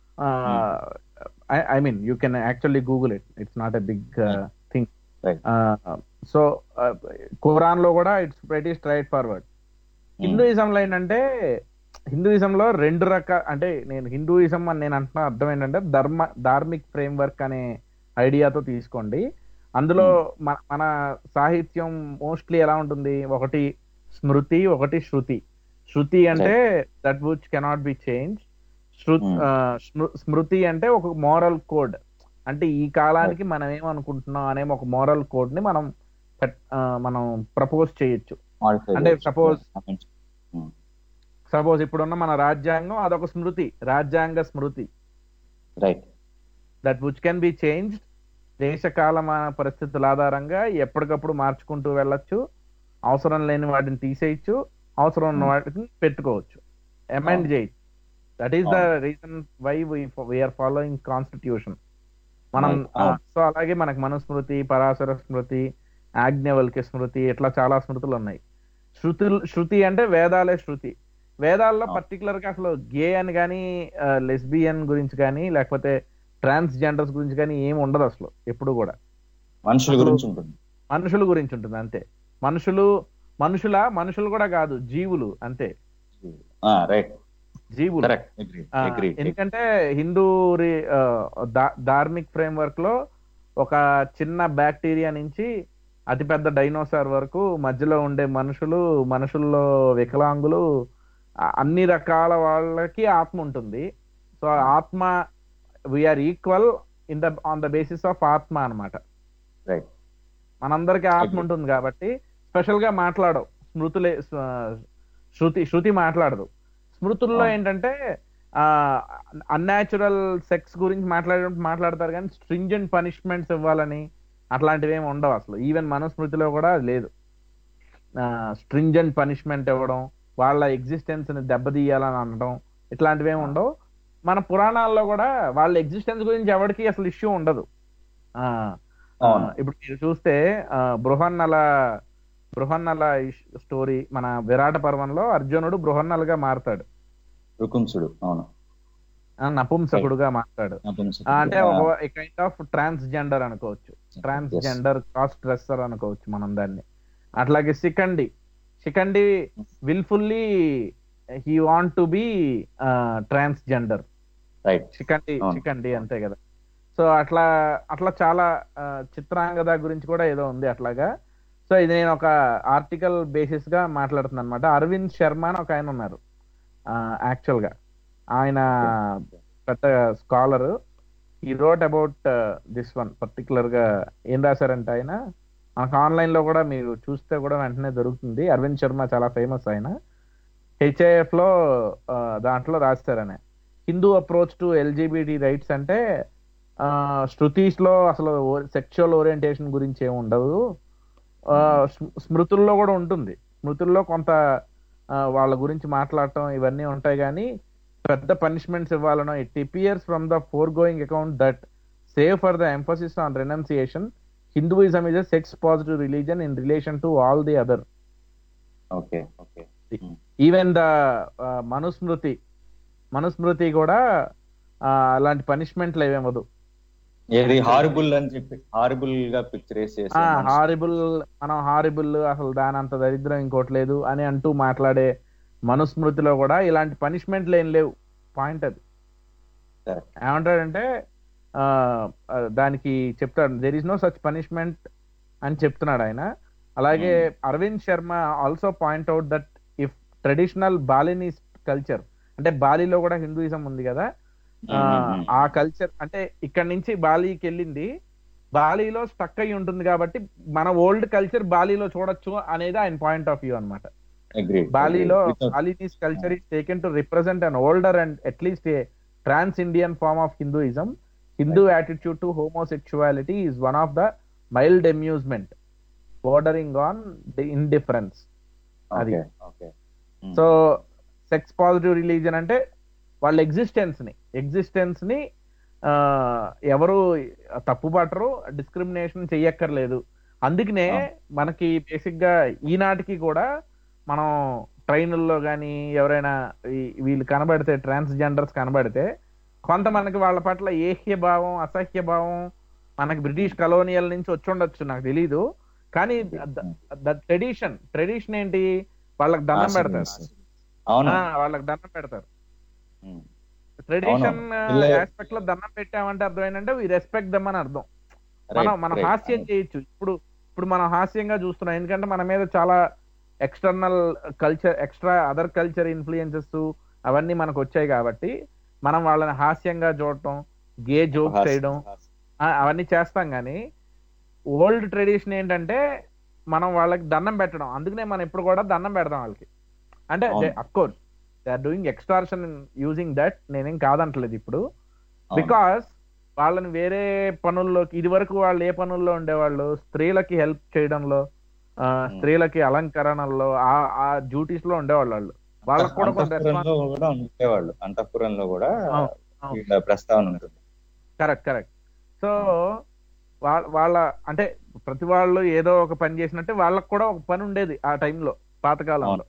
I mean you can actually Google it, it's not a big thing. So Quran లో కూడా ఇట్స్ వెరీ స్ట్రైట్ ఫార్వర్డ్. హిందూయిజంలో ఏంటంటే హిందూయిజంలో 2 రకాల, అంటే నేను హిందూయిజం అని నేను అంటున్నా అర్థం ఏంటంటే ధార్మిక్ ఫ్రేమ్ వర్క్ అనే ఐడియాతో తీసుకోండి. అందులో మన సాహిత్యం మోస్ట్లీ ఎలా ఉంటుంది, ఒకటి స్మృతి, ఒకటి శృతి. శృతి అంటే that which cannot be change. స్మృతి అంటే ఒక మోరల్ కోడ్, అంటే ఈ కాలానికి మనం ఏమనుకుంటున్నాం అనే ఒక మోరల్ కోడ్ ని మనం ప్రపోజ్ చేయొచ్చు. అంటే సపోజ్ ఇప్పుడున్న మన రాజ్యాంగం అదొక స్మృతి, రాజ్యాంగ స్మృతి. That which can be changed. దేశ కాలమాన పరిస్థితుల ఆధారంగా ఎప్పటికప్పుడు మార్చుకుంటూ వెళ్ళొచ్చు. అవసరం లేని వాటిని తీసేయచ్చు, అవసరం ఉన్న వాటిని పెట్టుకోవచ్చు, అమెండ్ చేయొచ్చు. That is the reason why we are following constitution. మనం సో అలాగే మనకు మనుస్మృతి, పరాశర స్మృతి, ఆజ్ఞవల్క్య స్మృతి, ఇట్లా చాలా స్మృతులు ఉన్నాయి. శృతి అంటే వేదాలే శృతి. వేదాల్లో పర్టికులర్ గా అసలు గే అని కానీ, లెస్బియన్ గురించి కానీ, లేకపోతే ట్రాన్స్జెండర్స్ గురించి కానీ ఏమి ఉండదు అసలు ఎప్పుడు కూడా. మనుషుల గురించి ఉంటుంది అంతే. మనుషులు కూడా కాదు, జీవులు అంతే, జీవులు. ఎందుకంటే హిందూ ధార్మిక్ ఫ్రేమ్ వర్క్ లో ఒక చిన్న బ్యాక్టీరియా నుంచి అతిపెద్ద డైనోసార్ వరకు మధ్యలో ఉండే మనుషుల్లో వికలాంగులు, అన్ని రకాల వాళ్ళకి ఆత్మ ఉంటుంది. సో ఆత్మ, we are equal on the basis of ఆత్మ అనమాట. మనందరికీ ఆత్మ ఉంటుంది కాబట్టి స్పెషల్ గా మాట్లాడవు స్మృతులే. శృతి మాట్లాడదు. స్మృతుల్లో ఏంటంటే అన్యాచురల్ సెక్స్ గురించి మాట్లాడతారు కానీ స్ట్రింజెంట్ పనిష్మెంట్స్ ఇవ్వాలని అట్లాంటివి ఏమి ఉండవు అసలు. ఈవెన్ మనుస్మృతిలో కూడా అది లేదు. స్ట్రింజెంట్ పనిష్మెంట్ ఇవ్వడం, వాళ్ళ ఎగ్జిస్టెన్స్ ని దెబ్బతీయాలని అనడం, ఇట్లాంటివి ఏమి ఉండవు. మన పురాణాల్లో కూడా వాళ్ళ ఎగ్జిస్టెన్స్ గురించి ఎవరికి అసలు ఇష్యూ ఉండదు. ఇప్పుడు మీరు చూస్తే బృహన్నల స్టోరీ, మన విరాట పర్వంలో అర్జునుడు బృహన్నలుగా మారతాడు, నపుంసకుడుగా మారతాడు. అంటే ఒక కైండ్ ఆఫ్ ట్రాన్స్జెండర్ అనుకోవచ్చు, ట్రాన్స్జెండర్ క్రాస్ డ్రెస్సర్ అనుకోవచ్చు మనం దాన్ని. అట్లాగే Shikhandi wilfully he want to be transgender. Shikhandi అంతే కదా. సో అట్లా అట్లా చాలా చిత్రాంగద గురించి కూడా ఏదో ఉంది అట్లాగా. సో ఇది నేను ఒక ఆర్టికల్ బేసిస్ గా మాట్లాడుతున్నాను అనమాట. అరవింద్ శర్మ అని ఒక ఆయన ఉన్నారు యాక్చువల్ గా. ఆయన పెద్ద స్కాలర్. ఈ wrote about this one particular గా. ఏం రాశారంటే ఆయన, మనకు ఆన్లైన్ లో కూడా మీరు చూస్తే కూడా వెంటనే దొరుకుతుంది. అరవింద్ శర్మ చాలా ఫేమస్ ఆయన. HIF లో దాంట్లో రాస్తారనే Hindu approach to LGBT rights అంటే శృతీస్ లో అసలు సెక్షువల్ ఓరియంటేషన్ గురించి ఏమి ఉండదు. స్మృతుల్లో కూడా ఉంటుంది. స్మృతుల్లో కొంత వాళ్ళ గురించి మాట్లాడటం ఇవన్నీ ఉంటాయి, కానీ పెద్ద పనిష్మెంట్స్ ఇవ్వాలనో it appears from the foregoing account that save for the emphasis on renunciation Hinduism is a sex positive religion in relation to all the other. Okay even the Manusmriti కూడా అలాంటి పనిష్మెంట్లు ఏమేమదు. ఏది హారిబుల్ అని చెప్పి horrible గా picturise చేసి మనం horrible అసలు దాని అంత దరిద్రం ఇంకోటి లేదు అని అంటూ మాట్లాడే మనుస్మృతిలో కూడా ఇలాంటి పనిష్మెంట్లు ఏం లేవు. పాయింట్ అది. ఏమంటాడంటే దానికి చెప్తాడు there is no such punishment అని చెప్తున్నాడు ఆయన. అలాగే Arvind Sharma also point out that if traditional Balinese culture, అంటే బాలీలో కూడా హిందూయిజం ఉంది కదా, ఆ కల్చర్ అంటే ఇక్కడ నుంచి బాలీకి వెళ్ళింది, బాలీలో స్టక్ అయి ఉంటుంది కాబట్టి మన ఓల్డ్ కల్చర్ బాలీలో చూడొచ్చు అనేది ఆయన పాయింట్ ఆఫ్ వ్యూ అనమాట. బాలీలో Balinese culture is taken to represent an older and at least a trans Indian form of Hinduism. Hindu attitude to homosexuality is one of the mild amusement bordering on the indifference. అది. So sex positive religion అంటే వాళ్ళ existence ని ఎవరు తప్పుపట్టరు, discrimination చెయ్యక్కర్లేదు. అందుకనే మనకి basic గా ఈనాటికి కూడా మనం ట్రైనుల్లో కానీ ఎవరైనా వీళ్ళు కనబడితే ట్రాన్స్జెండర్స్ కనబడితే కొంత మనకి వాళ్ళ పట్ల ఏహ్య భావం, అసహ్య భావం మనకి బ్రిటిష్ కలోనియల్ నుంచి వచ్చి ఉండొచ్చు, నాకు తెలీదు. కానీ ట్రెడిషన్ ఏంటి, వాళ్ళకి దండం పెడతారు. వాళ్ళకి దండం పెడతారు. ట్రెడిషన్ ఆస్పెక్ట్ లో దండం పెట్టామంటే అర్థం ఏంటంటే వి రెస్పెక్ట్ దమ్ అని అర్థం. మనం హాస్యం చేయొచ్చు. ఇప్పుడు మనం హాస్యంగా చూస్తున్నాం, ఎందుకంటే మన మీద చాలా external culture, other culture influences అవన్నీ మనకు వచ్చాయి కాబట్టి మనం వాళ్ళని హాస్యంగా చూడటం, గే జోక్ చేయడం అవన్నీ చేస్తాం. కానీ ఓల్డ్ ట్రెడిషన్ ఏంటంటే మనం వాళ్ళకి దండం పెట్టడం. అందుకనే మనం ఇప్పుడు కూడా దండం పెడతాం వాళ్ళకి. అంటే of course they are doing extortion using that, నేనేం కాదంటలేదు ఇప్పుడు. బికాస్ వాళ్ళని వేరే పనుల్లోకి, ఇది వరకు వాళ్ళు ఏ పనుల్లో ఉండేవాళ్ళు, స్త్రీలకి హెల్ప్ చేయడంలో, స్త్రీలకి అలంకరణలో, ఆ డ్యూటీస్ లో ఉండేవాళ్ళు. వాళ్ళకి కూడా ఉండేవాళ్ళు. అంతఃపురంలో కూడా ప్రస్తావన ఉంటుంది. కరెక్ట్. సో వాళ్ళ అంటే ప్రతి వాళ్ళు ఏదో ఒక పని చేసినట్టే వాళ్ళకి కూడా ఒక పని ఉండేది ఆ టైంలో, పాతకాలంలో.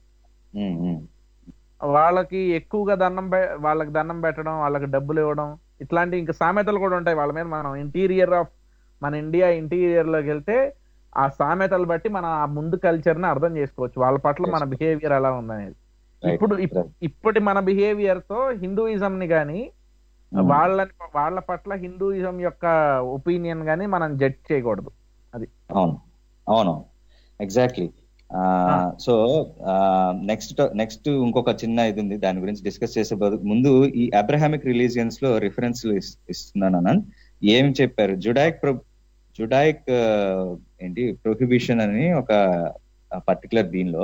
వాళ్ళకి ఎక్కువగా వాళ్ళకి దండం పెట్టడం, వాళ్ళకి డబ్బులు ఇవ్వడం, ఇట్లాంటి ఇంకా సామెతలు కూడా ఉంటాయి వాళ్ళ మీద. మనం మన ఇండియా ఇంటీరియర్ లోకి వెళ్తే ఆ సామెతలు బట్టి మనం ఆ ముందు కల్చర్ ని అర్థం చేసుకోవచ్చు, వాళ్ళ పట్ల మన బిహేవియర్ ఎలా ఉందనేది. ఇప్పటి మన బిహేవియర్ తో హిందూయిజం ని గాని వాళ్ళ పట్ల హిందూయిజం యొక్క ఒపీనియన్ గాని మనం జడ్జ్ చేయకూడదు. అది. అవును ఎగ్జాక్ట్లీ. సో నెక్స్ట్ ఇంకొక చిన్న ఇది ఉంది, దాని గురించి డిస్కస్ చేసే ముందు ఈ అబ్రహామిక్ రిలీజియన్స్ లో రిఫరెన్స్ ఇస్తున్నాను అనంత్. ఏం చెప్పారు, జుడాయిక్ ఏంటి ప్రొహిబిషన్ అని ఒక పర్టికులర్ దీనిలో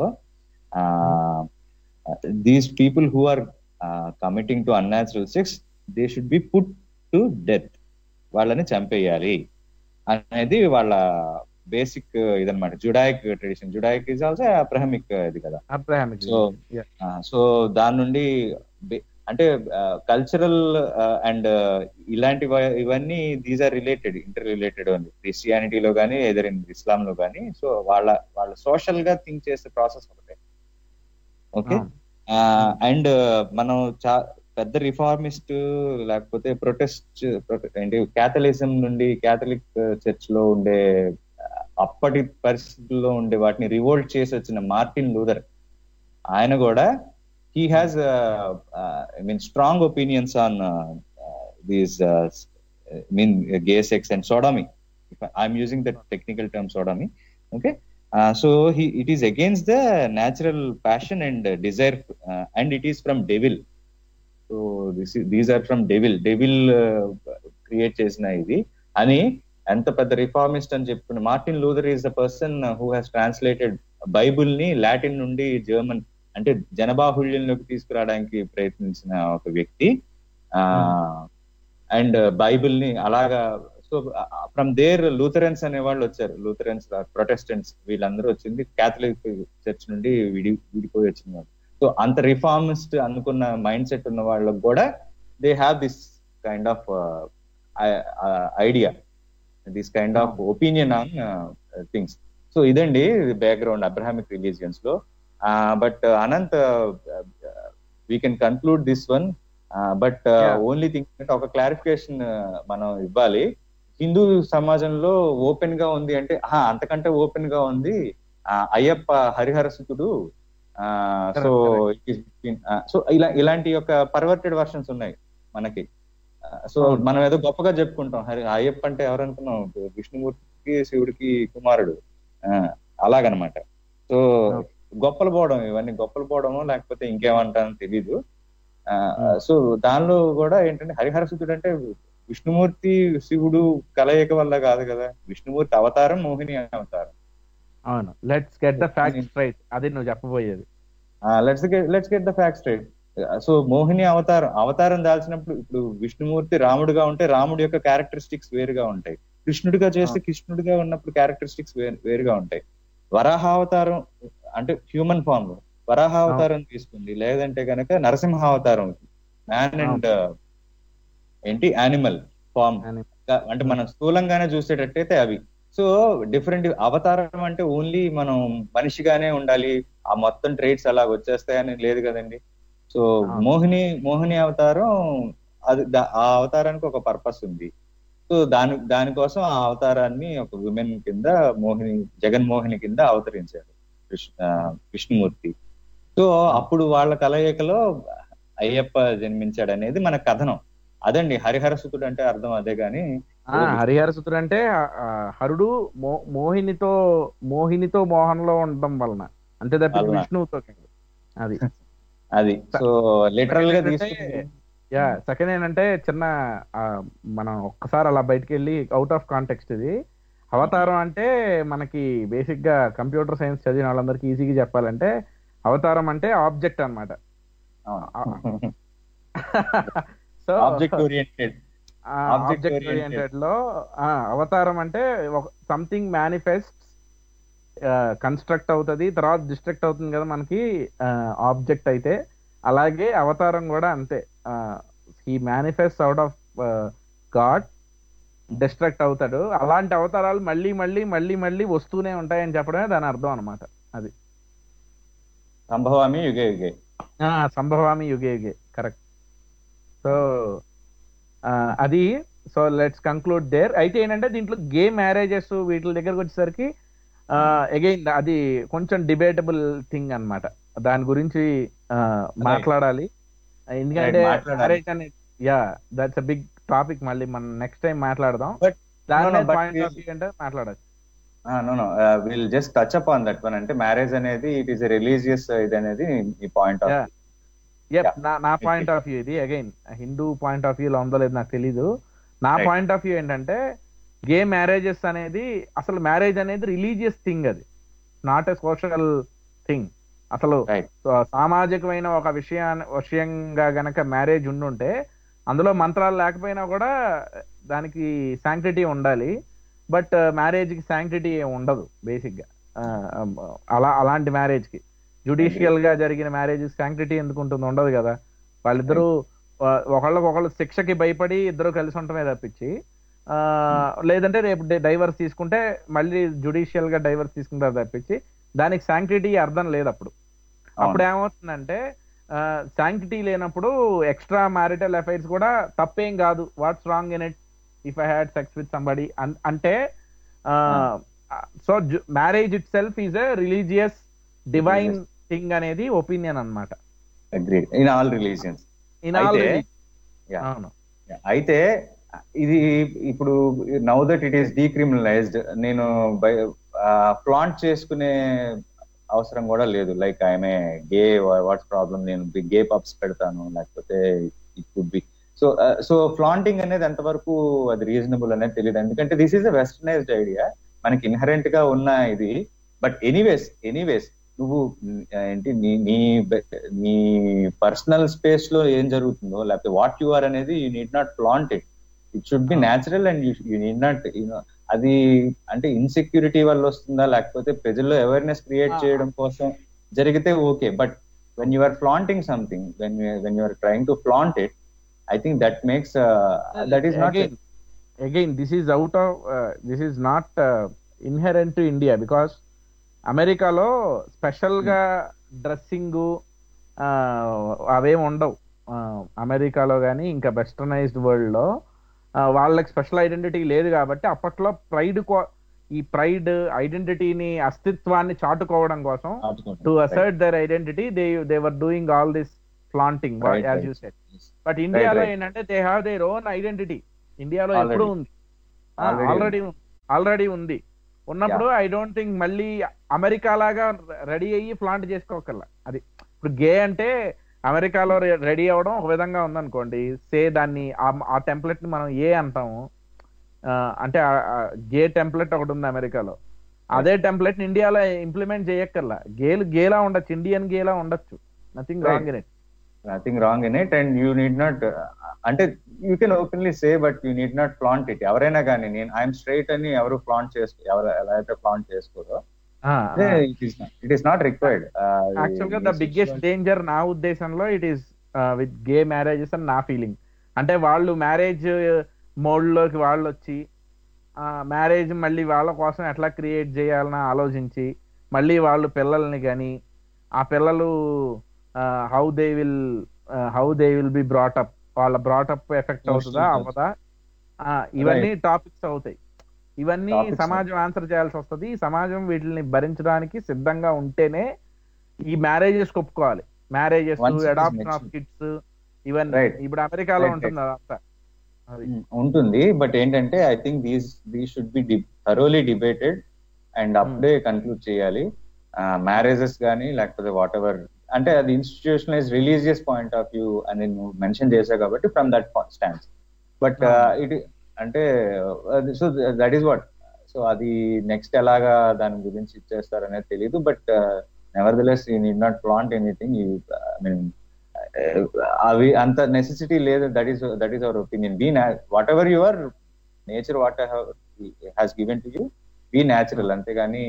these people who are committing to unnatural sex they should be put to death, వాళ్ళని చంపేయాలి అనేది వాళ్ళ బేసిక్ ఇదన్నమాట. Judaic tradition. Judaic is also Abrahamic ఇది కదా. సో దాని నుండి అంటే కల్చరల్ అండ్ ఇవన్నీ these are related, interrelated ఉంది క్రిస్టియానిటీలో కానీ ఎదర్ ఇన్ ఇస్లాం లో కానీ. సో వాళ్ళ సోషల్ గా థింక్ చేసే ప్రాసెస్ ఒకటే. ఓకే. అండ్ మనం పెద్ద రిఫార్మిస్ట్ లేకపోతే ప్రొటెస్ట్ ఏంటి క్యాథలిజం నుండి, క్యాథలిక్ చర్చ్ లో ఉండే అప్పటి పరిస్థితుల్లో ఉండే వాటిని రివోల్ట్ చేసి వచ్చిన మార్టిన్ లూథర్, ఆయన కూడా he has strong opinions on these mean gay sex and sodomy. I'm using the technical term sodomy. Okay. So it is against the natural passion and desire, and it is from devil. So these are from devil create చేసిన ఇది అని ఎంత పెద్ద reformist అని చెప్పుకున్న Martin Luther is the person who has translated Bible ని Latin నుండి German అంటే జనబాహుళ్యంలోకి తీసుకురావడానికి ప్రయత్నించిన ఒక వ్యక్తి. అండ్ బైబిల్ ని అలాగా, సో ఫ్రమ్ దేర్ లూథరన్స్ అనే వాళ్ళు వచ్చారు. లూథరన్స్, ప్రొటెస్టెంట్స్ వీళ్ళందరూ వచ్చింది క్యాథలిక్ చర్చ్ నుండి విడిపోయి వచ్చిన వాళ్ళు. సో అంత రిఫార్మిస్ట్ అనుకున్న మైండ్ సెట్ ఉన్న వాళ్ళకు కూడా they have this kind of idea, this kind of opinion on things. So ఇదండి బ్యాక్గ్రౌండ్ అబ్రహామిక్ రిలీజియన్స్ లో. But Anant, we can conclude this one. But only thing అంటే ఒక క్లారిఫికేషన్ మనం ఇవ్వాలి. హిందూ సమాజంలో ఓపెన్ గా ఉంది అంటే అంతకంటే ఓపెన్ గా ఉంది అయ్యప్ప హరిహరసుతుడు. సో ఇలాంటి యొక్క పర్వర్టెడ్ వర్షన్స్ ఉన్నాయి మనకి. సో మనం ఏదో గొప్పగా చెప్పుకుంటాం, అయ్యప్ప అంటే ఎవరనుకున్నాం, విష్ణుమూర్తికి శివుడికి కుమారుడు, అలాగనమాట. సో గొప్పలు పోవడం, ఇవన్నీ గొప్పలు పోవడమో లేకపోతే ఇంకేమంటానో తెలీదు. సో దానిలో కూడా ఏంటంటే హరిహరసుతుడు అంటే విష్ణుమూర్తి శివుడు కలయిక వల్ల కాదు కదా, విష్ణుమూర్తి అవతారం, మోహిని అవతారం. అవును, let's get the facts straight. అది నువ్వు చెప్పబోయేది. Let's get the facts straight. So Mohini అవతారం దాల్చినప్పుడు ఇప్పుడు విష్ణుమూర్తి రాముడుగా ఉంటే రాముడి యొక్క క్యారెక్టరిస్టిక్స్ వేరుగా ఉంటాయి, కృష్ణుడిగా చేస్తే కృష్ణుడిగా ఉన్నప్పుడు క్యారెక్టరిస్టిక్స్ వేరుగా ఉంటాయి. వరాహావతారం అంటే హ్యూమన్ ఫామ్ లో వరాహావతారం తీసుకుంది, లేదంటే కనుక నరసింహావతారం మ్యాన్ అండ్ ఏంటి యానిమల్ ఫామ్, అంటే మనం స్థూలంగానే చూసేటట్టయితే అవి. సో డిఫరెంట్ అవతారం అంటే ఓన్లీ మనం మనిషిగానే ఉండాలి, ఆ మొత్తం ట్రేట్స్ అలా వచ్చేస్తాయని లేదు కదండి. సో మోహిని అవతారం అది, ఆ అవతారానికి ఒక పర్పస్ ఉంది. సో దానికోసం ఆ అవతారాన్ని ఒక విమెన్ కింద జగన్మోహిని కింద అవతరించారు విష్ణుమూర్తి. సో అప్పుడు వాళ్ళ కలయికలో అయ్యప్ప జన్మించాడు అనేది మన కథనం. అదండి హరిహరసుతుడు అంటే అర్థం అదే. గాని హరిహరసుతుడు అంటే హరుడు మోహినితో మోహంలో ఉండడం వలన, అంతే తప్ప విష్ణువుతో అది. సో లిటరల్ గా సెకండ్ ఏంటంటే చిన్న మనం ఒక్కసారి అలా బయటకు వెళ్ళి అవుట్ ఆఫ్ కాంటెక్స్ట్, ఇది అవతారం అంటే మనకి బేసిక్ గా కంప్యూటర్ సైన్స్ చదివిన వాళ్ళందరికీ ఈజీగా చెప్పాలంటే అవతారం అంటే ఆబ్జెక్ట్ అన్నమాట. సో ఆబ్జెక్ట్ ఓరియంటెడ్ లో అవతారం అంటే సంథింగ్ మేనిఫెస్ట్, కన్స్ట్రక్ట్ అవుతుంది, తర్వాత డిస్ట్రక్ట్ అవుతుంది కదా మనకి ఆబ్జెక్ట్ అయితే. అలాగే అవతారం కూడా అంతే, he manifest out of God, destruct అవుతాడు. అలాంటి అవతారాలు మళ్ళీ మళ్ళీ మళ్ళీ మళ్ళీ వస్తూనే ఉంటాయని చెప్పడమే దాని అర్థం అనమాట. అది సంభవామి యుగే యుగే, సంభవామి యుగే యుగే, కరెక్ట్. సో అది. So let's conclude there. అయితే ఏంటంటే దీంట్లో గే మ్యారేజెస్ వీటి దగ్గరకు వచ్చేసరికి అగైన్ అది కొంచెం డిబేటబుల్ థింగ్ అన్నమాట. దాని గురించి మాట్లాడాలి, ఎందుకంటే మ్యారేజ్ అనేది దట్స్ అ బిగ్ టాపిక్. మళ్ళీ మనం నెక్స్ట్ టైం మాట్లాడదాం. దాని పాయింట్ ఆఫ్ వ్యూ అంటే మాట్లాడచ్చు. Will just touch up on that one. అంటే మ్యారేజ్ అనేది ఇట్ ఈస్ రిలీజియస్ ఇది అనేది ఈ పాయింట్ ఆఫ్ నా పాయింట్ ఆఫ్ వ్యూ ఇది. అగైన్ హిందూ పాయింట్ ఆఫ్ వ్యూలో ఉందో లేదు నాకు తెలీదు. నా పాయింట్ ఆఫ్ వ్యూ ఏంటంటే గే మ్యారేజెస్ అనేది, అసలు మ్యారేజ్ అనేది రిలీజియస్ థింగ్, అది నాట్ ఎ సోషల్ థింగ్. అసలు సామాజికమైన ఒక విషయంగా గనక మ్యారేజ్ ఉండుంటే అందులో మంత్రాలు లేకపోయినా కూడా దానికి శాంక్టిటీ ఉండాలి. బట్ మ్యారేజ్కి శాంక్టిటీ ఉండదు బేసిక్ గా. అలాంటి మ్యారేజ్ కి జుడిషియల్ గా జరిగిన మ్యారేజ్ శాంక్టిటీ ఎందుకు ఉంటుంది? ఉండదు కదా. వాళ్ళిద్దరూ ఒకళ్ళకొకళ్ళు శిక్షకి భయపడి ఇద్దరు కలిసి ఉండటమే తప్పించి, లేదంటే రేపు డైవర్స్ తీసుకుంటే మళ్ళీ జుడిషియల్ గా డైవర్స్ తీసుకుంటారు తప్పించి దానికి శాంక్టిటీ అర్థం లేదు. అప్పుడు ఏమవుతుందంటే శాంక్టిటీ లేనప్పుడు ఎక్స్ట్రా మ్యారిటల్ అఫైర్స్ కూడా తప్పేం కాదు. What's wrong in it if I had sex with somebody అంటే. So marriage itself is a religious divine thing అనేది ఒపీనియన్ అన్నమాట. In all religions. అయితే ఇది ఇప్పుడు now that it is decriminalised, నేను ఫ్లాంట్ చేసుకునే అవసరం కూడా లేదు. Like I'm gay, what's problem, నేను గే పబ్స్ పెడతాను, లేకపోతే it could be so flaunting అనేది ఎంతవరకు అది రీజనబుల్ అనేది తెలియదు. ఎందుకంటే this is a westernised idea, మనకి ఇన్హరెంట్ గా ఉన్న ఇది. బట్ ఎనీవేస్ నువ్వు ఏంటి నీ పర్సనల్ స్పేస్ లో ఏం జరుగుతుందో, లేకపోతే వాట్ యు ఆర్ అనేది you need not flaunt it. It should be natural and you need not అది అంటే ఇన్సెక్యూరిటీ వల్ల వస్తుందా, లేకపోతే ప్రజల్లో అవేర్నెస్ క్రియేట్ చేయడం కోసం జరిగితే okay. But when you are flaunting something, when you are trying to flaunt it, I think that makes that is not again this is out of this is not inherent to India, because అమెరికాలో special గా dressing అవేం ఉండవు. అమెరికాలో కానీ ఇంకా westernised world లో వాళ్ళకి special identity లేదు కాబట్టి అప్పట్లో ఈ ప్రైడ్ ఐడెంటిటీని అస్తిత్వాన్ని చాటుకోవడం కోసం to assert their identity they were doing all this flaunting as you said. But ఇండియాలో ఏంటంటే they have their own identity. ఇండియాలో ఎప్పుడు ఉంది, ఆల్రెడీ ఉంది. ఉన్నప్పుడు ఐ డోంట్ థింక్ మళ్ళీ అమెరికా లాగా రెడీ అయ్యి ఫ్లాంట్ చేసుకోకల్లా. అది ఇప్పుడు గే అంటే అమెరికాలో రెడీ అవ్వడం ఒక విధంగా ఉందనుకోండి, దాన్ని ఆ టెంప్లెట్ ని మనం ఏ అంటాము, అంటే గే టెంప్లెట్ ఒకటి ఉంది అమెరికాలో, అదే టెంప్లెట్ ఇండియాలో ఇంప్లిమెంట్ చేయక్కర్లా. గేలా ఉండొచ్చు, ఇండియన్ గేలా ఉండొచ్చు, nothing wrong in it. Nothing wrong in it, and you need not అంటే you can openly say, but you need not flaunt it. ఎవరైనా కానీ నేను ఐఎమ్ స్ట్రైట్ అని ఎవరు ఫ్లాంట్ ఎవరు ఎలా అయితే ఫ్లాంట్ చేసుకోరో, it is not required. Actual గా ద బిగ్గెస్ట్ డేంజర్ నా ఉద్దేశంలో it is with gay marriages అని నా ఫీలింగ్. అంటే వాళ్ళు మ్యారేజ్ మోడ్ లోకి వాళ్ళు వచ్చి మ్యారేజ్ మళ్ళీ వాళ్ళ కోసం ఎట్లా క్రియేట్ చేయాలని ఆలోచించి, మళ్ళీ వాళ్ళు పిల్లల్ని కానీ ఆ పిల్లలు how they will be brought up, వాళ్ళ బ్రాటప్ ఎఫెక్ట్ అవుతుందా అవ్వదా, ఇవన్నీ టాపిక్స్ అవుతాయి. ఇవన్నీ సమాజం ఆన్సర్ చేయాల్సి వస్తుంది. సమాజం వీటిని భరించడానికి సిద్ధంగా ఉంటేనే ఈ మ్యారేజెస్ ఒప్పుకోవాలి. మ్యారేజెస్, అడాప్షన్ ఆఫ్ కిడ్స్, ఇవన్నీ ఇప్పుడు అమెరికాలో ఉంటుంది అదంతా ఉంటుంది. బట్ ఏంటంటే I think these should be thoroughly debated and అప్పుడే కన్క్లూడ్ చేయాలి. మ్యారేజెస్ కానీ లేకపోతే వాట్ ఎవర్, అంటే అది institutionalise religious point of view అని నువ్వు మెన్షన్ చేసావు కాబట్టి from that stands. But it అంటే so that is what. So అది నెక్స్ట్ ఎలాగా దాని గురించి ఇచ్చేస్తారు అనేది తెలియదు. But nevertheless you need not plant anything. I mean అవి అంత నెసెసిటీ లేదు. That is our opinion. What ever your nature, what has given to you, be natural. అంతేగాని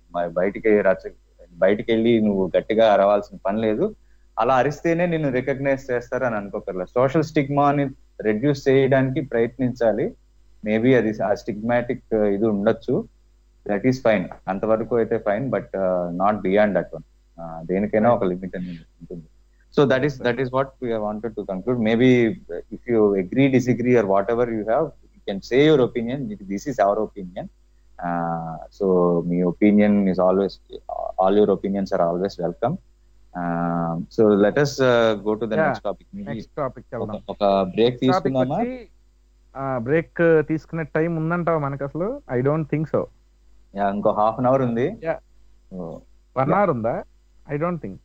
బయటికి వెళ్ళి నువ్వు గట్టిగా అరవాల్సిన పని లేదు. అలా అరిస్తేనే నిన్ను రికగ్నైజ్ చేస్తారు అని అనుకోకర్లే. సోషల్ స్టిగ్మాని రెడ్యూస్ చేయడానికి ప్రయత్నించాలి. మేబీ అది ఆ స్టిగ్మాటిక్ ఇది ఉండొచ్చు, దట్ ఈస్ ఫైన్, అంతవరకు అయితే fine. But not beyond that one. దేనికైనా ఒక లిమిట్ అనేది ఉంటుంది. So that is what we wanted to conclude. Maybe if you agree, disagree or whatever you have, you can say your opinion. This is our opinion. So my opinion is always, all your opinions are always welcome. So let us go to the next topic. Next topic cheldam. Oka break తీసుకుందామా? Break తీసుకునే time ఉందంటావా మనకు అసలు? I don't think so. ఇంకో half an hour ఉంది. 1 hour ఉందా? I don't think.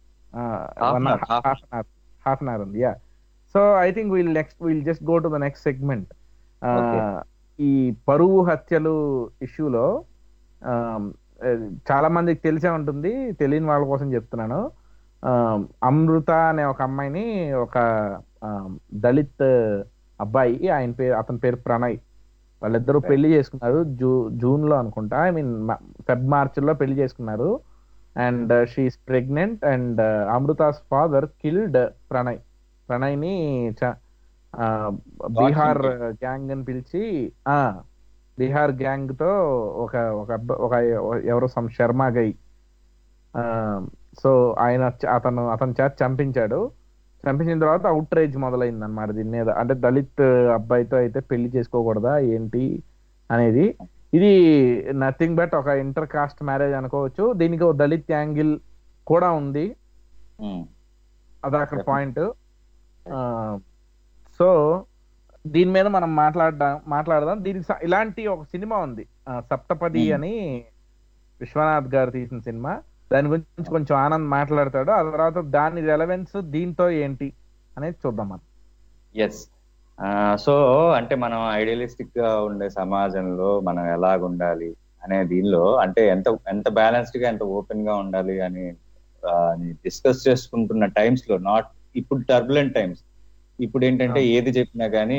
half an hour ఉంది. Yeah. So I think we'll just go to the next segment. ఈ పరువు హత్యలు ఇష్యూలో చాలా మందికి తెలిసే ఉంటుంది, తెలియని వాళ్ళ కోసం చెప్తున్నాను. అమృత అనే ఒక అమ్మాయిని ఒక దళిత్ అబ్బాయి, అతని పేరు ప్రణయ్, వాళ్ళిద్దరూ పెళ్లి చేసుకున్నారు జూన్ లో అనుకుంటా, ఐ మీన్ మార్చ్ లో పెళ్లి చేసుకున్నారు. And she is pregnant and Amrutha's father killed Pranay ని బీహార్ గ్యాంగ్ అని పిలిచి, బీహార్ గ్యాంగ్ తో ఒక ఎవరో శర్మ గై, సో అతని చేత చంపించాడు. చంపించిన తర్వాత అవుట్ రేజ్ మొదలైంది అనమాట దీని మీద. అంటే దళిత్ అబ్బాయితో అయితే పెళ్లి చేసుకోకూడదా ఏంటి అనేది. ఇది నథింగ్ బట్ ఒక ఇంటర్ కాస్ట్ మ్యారేజ్ అనుకోవచ్చు. దీనికి ఒక దళిత్ యాంగిల్ కూడా ఉంది, అది అక్కడ పాయింట్. సో దీని మీద మనం మాట్లాడదాం. దీనికి ఇలాంటి ఒక సినిమా ఉంది, సప్తపది అని, విశ్వనాథ్ గారు తీసిన సినిమా. దాని గురించి కొంచెం ఆనంద్ మాట్లాడతాడు. ఆ తర్వాత దాని రెలవెన్స్ దీంతో ఏంటి అనేది చూద్దాం మనం. ఎస్. సో అంటే మనం ఐడియలిస్టిక్ గా ఉండే సమాజంలో మనం ఎలాగుండాలి అనే దీనిలో అంటే ఎంత బ్యాలెన్స్డ్ గా ఎంత ఓపెన్ గా ఉండాలి అని డిస్కస్ చేసుకుంటున్న టైమ్స్ లో, నాట్ ఇప్పుడు టర్బులెంట్ టైమ్స్, ఇప్పుడు ఏంటంటే ఏది చెప్పినా కానీ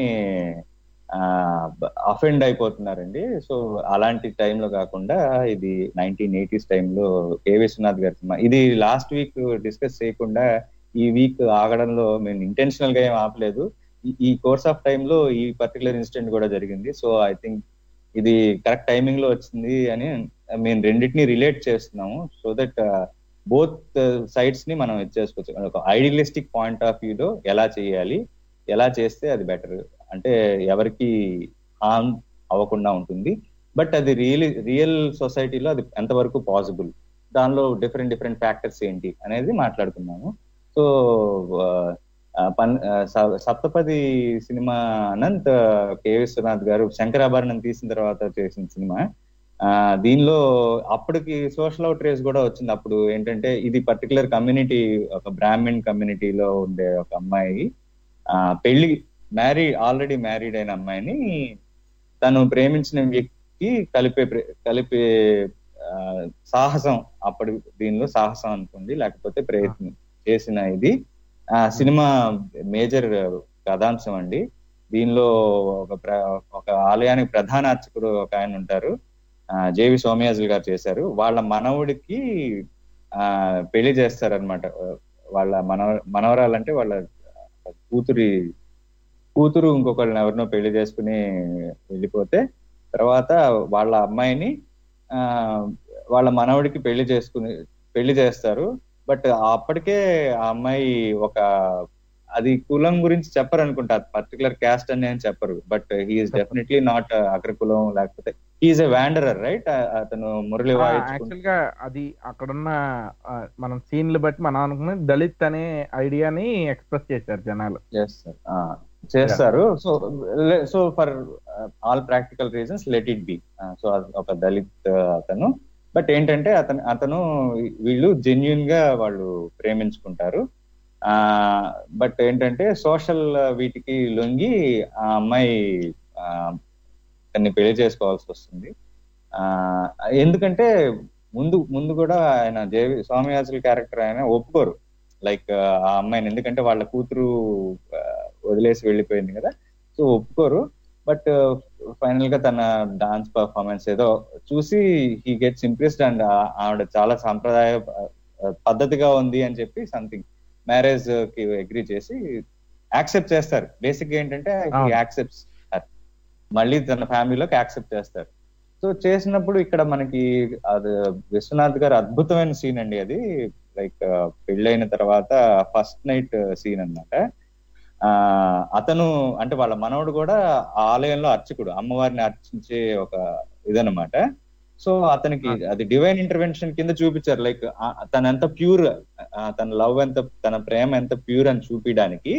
అఫెండ్ అయిపోతున్నారండి. సో అలాంటి టైంలో కాకుండా ఇది 1980s టైంలో కే విశ్వనాథ్ గారి సినిమా. ఇది లాస్ట్ వీక్ డిస్కస్ చేయకుండా ఈ వీక్ ఆగడంలో మేము ఇంటెన్షనల్ గా ఏం ఆపలేదు. ఈ కోర్స్ ఆఫ్ టైమ్ లో ఈ పర్టికులర్ ఇన్సిడెంట్ కూడా జరిగింది. సో ఐ థింక్ ఇది కరెక్ట్ టైమింగ్ లో వచ్చింది అని మేము రెండింటిని రిలేట్ చేస్తున్నాము. సో దట్ బోత్ సైడ్స్ ని మనం ఇచ్చేసుకోవచ్చు. ఒక ఐడియలిస్టిక్ పాయింట్ ఆఫ్ వ్యూలో ఎలా చేయాలి, ఎలా చేస్తే అది బెటర్, అంటే ఎవరికి హార్మ్ అవ్వకుండా ఉంటుంది, బట్ అది రియల్ సొసైటీలో అది ఎంతవరకు పాసిబుల్, దానిలో డిఫరెంట్ ఫ్యాక్టర్స్ ఏంటి అనేది మాట్లాడుకున్నాము. సో సప్తపది సినిమా అనంత్ కే విశ్వనాథ్ గారు శంకరాభరణం తీసిన తర్వాత చేసిన సినిమా. దీనిలో అప్పటికి సోషల్ అవుట్ రేజ్ కూడా వచ్చింది. అప్పుడు ఏంటంటే ఇది పర్టికులర్ కమ్యూనిటీ, ఒక బ్రాహ్మిన్ కమ్యూనిటీలో ఉండే ఒక అమ్మాయి ఆల్రెడీ మ్యారీడ్ అయిన అమ్మాయిని తను ప్రేమించిన వ్యక్తి కలిపే సాహసం, అప్పటి దీనిలో సాహసం అనుకోండి, లేకపోతే ప్రయత్నం చేసిన ఇది సినిమా మేజర్ కథాంశం అండి. దీనిలో ఒక ఆలయానికి ప్రధాన అర్చకుడు ఒక ఆయన ఉంటారు, జేవి సోమయాజులు గారు చేశారు. వాళ్ళ మనవుడికి పెళ్లి చేస్తారనమాట. వాళ్ళ మనవరాలంటే వాళ్ళ కూతురు ఇంకొకళ్ళని ఎవరినో పెళ్లి చేసుకుని వెళ్ళిపోతే, తర్వాత వాళ్ళ అమ్మాయిని వాళ్ళ మనవడికి పెళ్లి చేస్తారు. బట్ అప్పటికే ఆ అమ్మాయి అది కులం గురించి చెప్పరు అనుకుంటా, పర్టికులర్ క్యాస్ట్ అని ఏం చెప్పరు, బట్ హీఈస్ డెఫినెట్లీ నాట్ అగ్రకులం, లేకపోతే హీఈస్ ఎ వ్యాండరర్, రైట్? అతను మురళి యాక్చువల్ గా అది అక్కడున్న మనం సీన్లు బట్టి మనం అనుకున్న దళిత్ అనే ఐడియాని ఎక్స్ప్రెస్ చేశారు జనాలు. చేస్తారు. So for all practical reasons let it be. So ఒక దళిత్ అతను, బట్ ఏంటంటే అతను వీళ్ళు జెన్యున్ గా వాళ్ళు ప్రేమించుకుంటారు. బట్ ఏంటంటే సోషల్ వీటికి లొంగి ఆ అమ్మాయి తన్ని పెళ్లి చేసుకోవాల్సి వస్తుంది. ఎందుకంటే ముందు కూడా ఆయన జేవి సోమయాజుల క్యారెక్టర్ ఆయన ఒప్పుకోరు లైక్ ఆ అమ్మాయిని, ఎందుకంటే వాళ్ళ కూతురు వదిలేసి వెళ్ళిపోయింది కదా, సో ఒప్పుకోరు. బట్ ఫైనల్ గా తన డాన్స్ పర్ఫార్మెన్స్ ఏదో చూసి హీ గెట్స్ ఇంప్రెస్డ్ అండ్ ఆవిడ చాలా సాంప్రదాయ పద్ధతిగా ఉంది అని చెప్పి సంథింగ్ మ్యారేజ్ కి అగ్రీ చేసి యాక్సెప్ట్ చేస్తారు. బేసిక్ గా ఏంటంటే యాక్సెప్ట్స్, మళ్ళీ తన ఫ్యామిలీలోకి యాక్సెప్ట్ చేస్తారు. సో చేసినప్పుడు ఇక్కడ మనకి అది విశ్వనాథ్ గారు అద్భుతమైన సీన్ అండి అది. లైక్ పెళ్ళైన తర్వాత ఫస్ట్ నైట్ సీన్ అన్నమాట. అతను అంటే వాళ్ళ మనవడు కూడా ఆలయంలో అర్చకుడు, అమ్మవారిని అర్చించే ఒక ఇదన్నమాట. సో అతనికి అది డివైన్ ఇంటర్వెన్షన్ కింద చూపించారు. లైక్ తన ఎంత ప్యూర్, తన లవ్ ఎంత, తన ప్రేమ ఎంత ప్యూర్ అని చూపించడానికి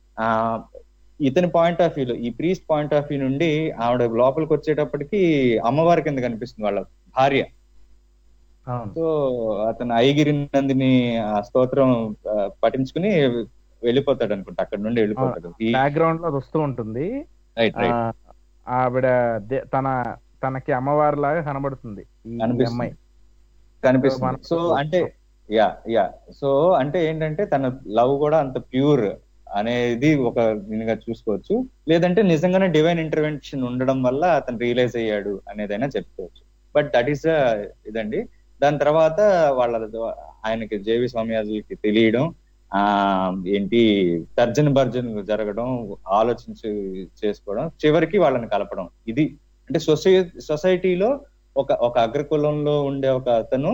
ఇతని పాయింట్ ఆఫ్ వ్యూలో, ఈ ప్రీస్ట్ పాయింట్ ఆఫ్ వ్యూ నుండి ఆవిడ లోపలికి వచ్చేటప్పటికి అమ్మవారి కింద కనిపిస్తుంది వాళ్ళ భార్య. సో అతను ఐగిరి నందిని ఆ స్తోత్రం పఠించుకుని వెళ్ళిపోతాడు అనుకుంటా, అక్కడ నుండి వెళ్ళిపోతాడు. బ్యాక్గ్రౌండ్ లో వస్తూ ఉంటుంది. ఆవిడ తనకి అమ్మవారి లాగా కనబడుతుంది కనిపిస్తుంది. సో అంటే సో అంటే ఏంటంటే తన లవ్ కూడా అంత ప్యూర్ అనేది ఒక దీనిగా చూసుకోవచ్చు, లేదంటే నిజంగానే డివైన్ ఇంటర్వెన్షన్ ఉండడం వల్ల అతను రియలైజ్ అయ్యాడు అనేదైనా చెప్పుకోవచ్చు. బట్ దట్ ఈస్ ఇదండి. దాని తర్వాత ఆయనకి జేవి స్వామియాజులకి తెలియడం, ఏంటి తర్జన భర్జన జరగడం, ఆలోచించి చేసుకోవడం, చివరికి వాళ్ళని కలపడం. ఇది అంటే సొసైటీలో ఒక అగ్రకులంలో ఉండే ఒక అతను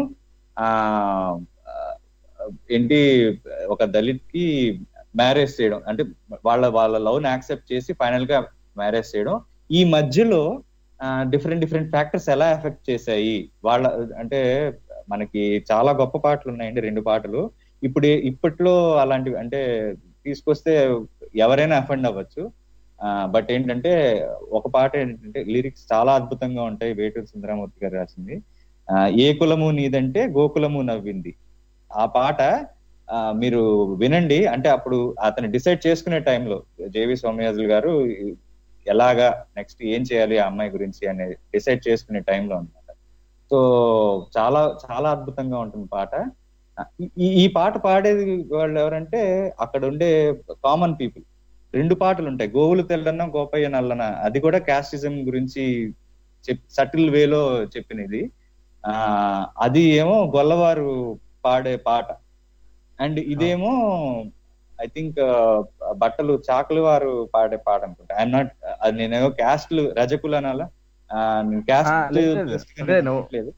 ఏంటి ఒక దళిత్ కి మ్యారేజ్ చేయడం, అంటే వాళ్ళ లవ్ ని యాక్సెప్ట్ చేసి ఫైనల్ గా మ్యారేజ్ చేయడం. ఈ మధ్యలో డిఫరెంట్ ఫ్యాక్టర్స్ ఎలా ఎఫెక్ట్ చేశాయి వాళ్ళ, అంటే మనకి చాలా గొప్ప పాటలు ఉన్నాయండి, 2 పాటలు. ఇప్పట్లో అలాంటివి అంటే తీసుకొస్తే ఎవరైనా అఫెండ్ అవ్వచ్చు. బట్ ఏంటంటే ఒక పాట ఏంటంటే లిరిక్స్ చాలా అద్భుతంగా ఉంటాయి. వేటూరి సుందరమూర్తి గారు రాసింది. ఏ కులము నీదంటే గోకులము నవ్వింది. ఆ పాట మీరు వినండి. అంటే అప్పుడు అతను డిసైడ్ చేసుకునే టైంలో జేవి సోమయాజులు గారు ఎలాగా నెక్స్ట్ ఏం చేయాలి ఆ అమ్మాయి గురించి అనేది డిసైడ్ చేసుకునే టైంలో అన్నమాట. సో చాలా చాలా అద్భుతంగా ఉంటుంది పాట. ఈ పాట పాడేది వాళ్ళు ఎవరంటే అక్కడ ఉండే కామన్ పీపుల్. 2 పాటలు ఉంటాయి, గోవులు తెల్లన్న గోపయ్య నల్లన. అది కూడా క్యాస్టిజం గురించి సటిల్ వేలో చెప్పినది. అది ఏమో గొల్లవారు పాడే పాట. అండ్ ఇదేమో ఐ థింక్ బట్టలు చాకులు వారు పాడే పాట అనుకుంటా. ఐఎమ్ నాట్, అది నేనేమో క్యాస్ట్లు రజకులు అనాలా, క్యాస్ట్ లేదు.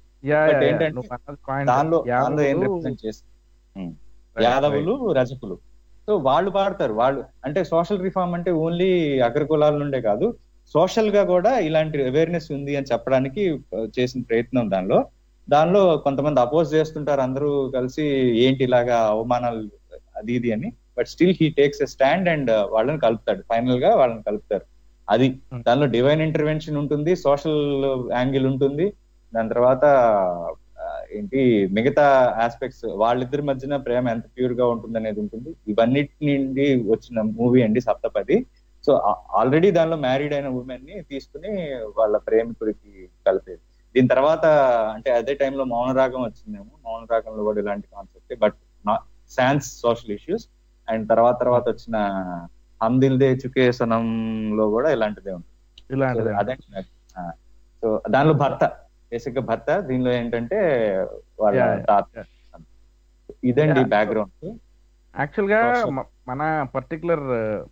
దానిలో ఏం రిప్రజెంట్ చేస్తారు, యాదవులు రజకులు. సో వాళ్ళు పాడతారు. వాళ్ళు అంటే సోషల్ రిఫార్మ్ అంటే ఓన్లీ అగ్రకులాల నుండే కాదు, సోషల్ గా కూడా ఇలాంటి అవేర్నెస్ ఉంది అని చెప్పడానికి చేసిన ప్రయత్నం. దానిలో కొంతమంది అపోజ్ చేస్తుంటారు, అందరూ కలిసి ఏంటి ఇలాగా అవమానాలు అది ఇది అని. But still he takes a stand and వాళ్ళని కలుపుతాడు, ఫైనల్ గా వాళ్ళని కలుపుతారు. అది దానిలో డివైన్ ఇంటర్వెన్షన్ ఉంటుంది, సోషల్ యాంగిల్ ఉంటుంది, దాని తర్వాత ఏంటి మిగతా ఆస్పెక్ట్స్, వాళ్ళిద్దరి మధ్యన ప్రేమ ఎంత ప్యూర్ గా ఉంటుంది అనేది ఉంటుంది. ఇవన్నిటి నుండి వచ్చిన మూవీ అండి సప్తపది. సో ఆల్రెడీ దానిలో మ్యారీడ్ అయిన ఉమెన్ ని తీసుకుని వాళ్ళ ప్రేమికుడికి కలిపేది. దీని తర్వాత అంటే అదే టైంలో మౌనరాగం వచ్చిందేమో, మౌనరాగంలో కూడా ఇలాంటి concept, but sans social issues. And తర్వాత వచ్చిన హమ్ దిల్ దే చుకే సనం లో కూడా ఇలాంటిదే ఉంటుంది. అదే సో దానిలో భర్త, బేసిక్ గా భర్త, దీనిలో ఏంటంటే వాళ్ళ తాత. ఇదండి బ్యాక్గ్రౌండ్. యాక్చువల్ గా మన పర్టికులర్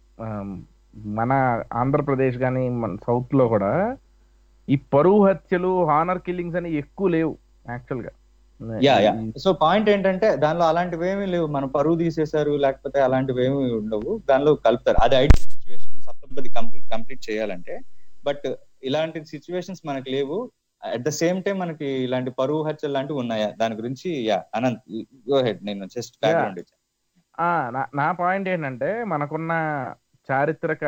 మన ఆంధ్రప్రదేశ్ కానీ మన సౌత్ లో కూడా ఈ పరువు హత్యలు, హానర్ కిల్లింగ్స్ అని ఎక్కువ లేవు యాక్చువల్ గా. సో పాయింట్ ఏంటంటే దానిలో అలాంటివి ఏమీ లేవు. మన పరువు తీసేశారు లేకపోతే అలాంటివి ఏమి ఉండవు, దానిలో కలుపుతారు. అది ఐడియల్ సిచ్యువేషన్ సప్తపది కంప్లీట్ చేయాలంటే. బట్ ఇలాంటి సిచ్యువేషన్స్ మనకు లేవు. అట్ ద సేమ్ టైం మనకి ఇలాంటి పరువు హత్యలు లాంటివి ఉన్నాయా దాని గురించి? అనంత్ గో హెడ్, నేను జస్ట్ బ్యాక్గ్రౌండ్ ఇచ్చాను. నా పాయింట్ ఏంటంటే మనకున్న చారిత్రక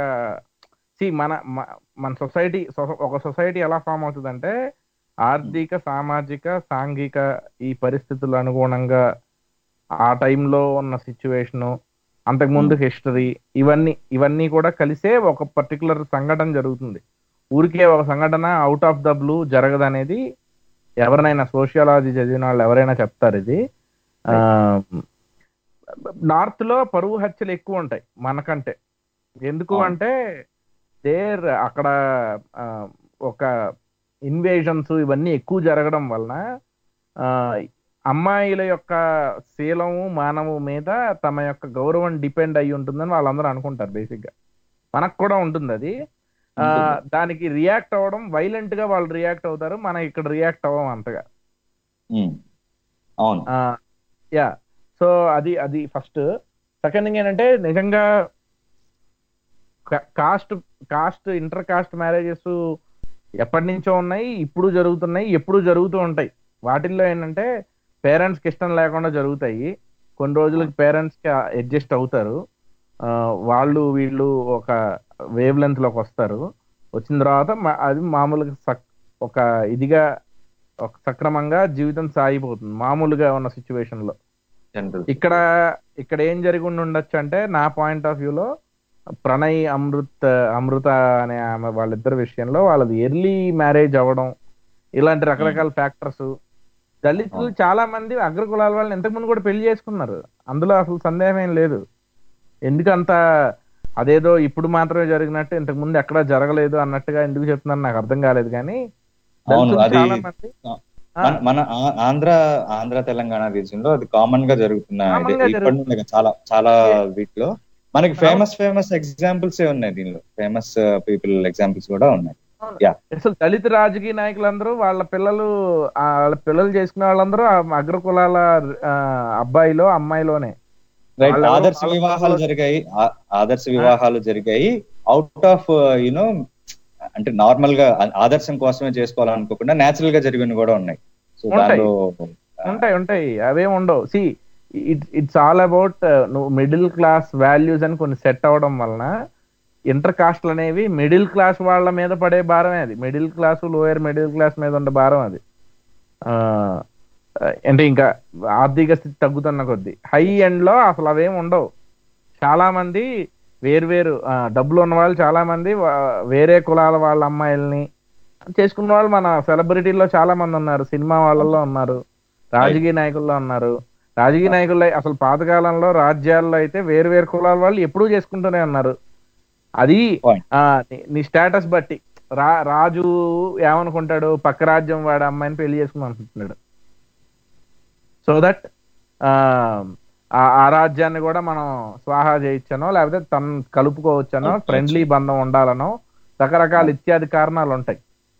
మన సొసైటీ, ఒక సొసైటీ ఎలా ఫామ్ అవుతుందంటే ఆర్థిక, సామాజిక, సాంఘిక ఈ పరిస్థితులు అనుగుణంగా ఆ టైంలో ఉన్న సిచ్యువేషను, అంతకుముందు హిస్టరీ, ఇవన్నీ కూడా కలిసే ఒక పర్టికులర్ సంఘటన జరుగుతుంది. ఊరికే ఒక సంఘటన అవుట్ ఆఫ్ ద బ్లూ జరగదనేది ఎవరినైనా సోషియాలజీ చదివిన వాళ్ళు ఎవరైనా చెప్తారు. ఇది నార్త్ లో పరువు హత్యలు ఎక్కువ ఉంటాయి మనకంటే. ఎందుకు అంటే అక్కడ ఒక ఇన్వేషన్స్ ఇవన్నీ ఎక్కువ జరగడం వలన అమ్మాయిల యొక్క శీలము, మానవు మీద తమ యొక్క గౌరవం డిపెండ్ అయి ఉంటుందని వాళ్ళందరూ అనుకుంటారు. బేసిక్ గా మనకు కూడా ఉంటుంది అది. దానికి రియాక్ట్ అవ్వడం, వైలెంట్ గా వాళ్ళు రియాక్ట్ అవుతారు, మనం ఇక్కడ రియాక్ట్ అవ్వం అంతగా. సో అది ఫస్ట్. సెకండ్ థింగ్ ఏంటంటే నిజంగా కాస్ట్ ఇంటర్ కాస్ట్ మ్యారేజెస్ ఎప్పటి నుంచో ఉన్నాయి, ఇప్పుడు జరుగుతున్నాయి, ఎప్పుడు జరుగుతూ ఉంటాయి. వాటిల్లో ఏంటంటే పేరెంట్స్కి ఇష్టం లేకుండా జరుగుతాయి. కొన్ని రోజులకి పేరెంట్స్కి అడ్జస్ట్ అవుతారు, వాళ్ళు వీళ్ళు ఒక వేవ్ లెంత్ లోకి వస్తారు. వచ్చిన తర్వాత అది మామూలుగా ఒక ఇదిగా ఒక సక్రమంగా జీవితం సాగిపోతుంది మామూలుగా ఉన్న సిచ్యువేషన్ లో. ఇక్కడ ఏం జరిగి ఉండొచ్చు అంటే నా పాయింట్ ఆఫ్ వ్యూలో ప్రణయ్, అమృత అనే ఆమె వాళ్ళిద్దరి విషయంలో వాళ్ళది ఎర్లీ మ్యారేజ్ అవ్వడం, ఇలాంటి రకరకాల ఫ్యాక్టర్స్. దళితులు చాలా మంది అగ్రకులాల వాళ్ళని ఇంతకుముందు కూడా పెళ్లి చేసుకున్నారు, అందులో అసలు సందేహం ఏం లేదు. ఎందుకంత అదేదో ఇప్పుడు మాత్రమే జరిగినట్టు ఇంతకు ముందు ఎక్కడా జరగలేదు అన్నట్టుగా ఎందుకు చెప్తున్నారు నాకు అర్థం కాలేదు. కానీ చాలా మంది మన ఆంధ్ర తెలంగాణ రీజియన్ లో అది కామన్ గా జరుగుతున్నాయి. చాలా వీటిలో మనకి ఫేమస్ ఎగ్జాంపుల్స్ ఉన్నాయి, దీనిలో ఫేమస్ పీపుల్ ఎగ్జాంపుల్స్ కూడా ఉన్నాయి. అసలు దళిత రాజకీయ నాయకులందరూ వాళ్ళ పిల్లలు చేసుకునే వాళ్ళందరూ అగ్రకులాల అబ్బాయిలో అమ్మాయిలోనే. ఆదర్శ వివాహాలు జరిగాయి అవుట్ ఆఫ్ యునో, అంటే నార్మల్ గా ఆదర్శం కోసమే చేసుకోవాలనుకోకుండా నేచురల్ గా జరిగినవి కూడా ఉన్నాయి. సో ఉంటాయి అవేం ఉండవు. సి ఇట్స్ ఆల్ అబౌట్ నువ్వు మిడిల్ క్లాస్ వాల్యూస్ అని కొన్ని సెట్ అవడం వలన ఇంటర్ కాస్ట్లు అనేవి మిడిల్ క్లాస్ వాళ్ళ మీద పడే భారమే అది. Middle class, lower middle class మీద ఉండే భారం అది. ఆ, అంటే ఇంకా ఆర్థిక స్థితి తగ్గుతున్న కొద్దీ హై ఎండ్ లో అసలు అవేం ఉండవు. చాలా మంది వేరు డబ్బులు ఉన్న వాళ్ళు చాలా మంది వేరే కులాల వాళ్ళ అమ్మాయిల్ని చేసుకున్న వాళ్ళు మన సెలబ్రిటీల్లో చాలా మంది ఉన్నారు, సినిమా వాళ్ళల్లో ఉన్నారు, రాజకీయ నాయకుల్లో ఉన్నారు. రాజకీయ నాయకుల్లో అసలు పాతకాలంలో రాజ్యాల్లో అయితే వేరు కులాల వాళ్ళు ఎప్పుడూ చేసుకుంటూనే ఉన్నారు. అది నీ స్టేటస్ బట్టి రాజు ఏమనుకుంటాడు, పక్క రాజ్యం వాడు అమ్మాయిని పెళ్లి చేసుకుని అనుకుంటున్నాడు. సో దట్ ఆ రాజ్యాన్ని కూడా మనం స్వాహా చేయొచ్చనో లేకపోతే తను కలుపుకోవచ్చనో, ఫ్రెండ్లీ బంధం ఉండాలనో రకరకాల ఇత్యాది కారణాలు ఉంటాయి.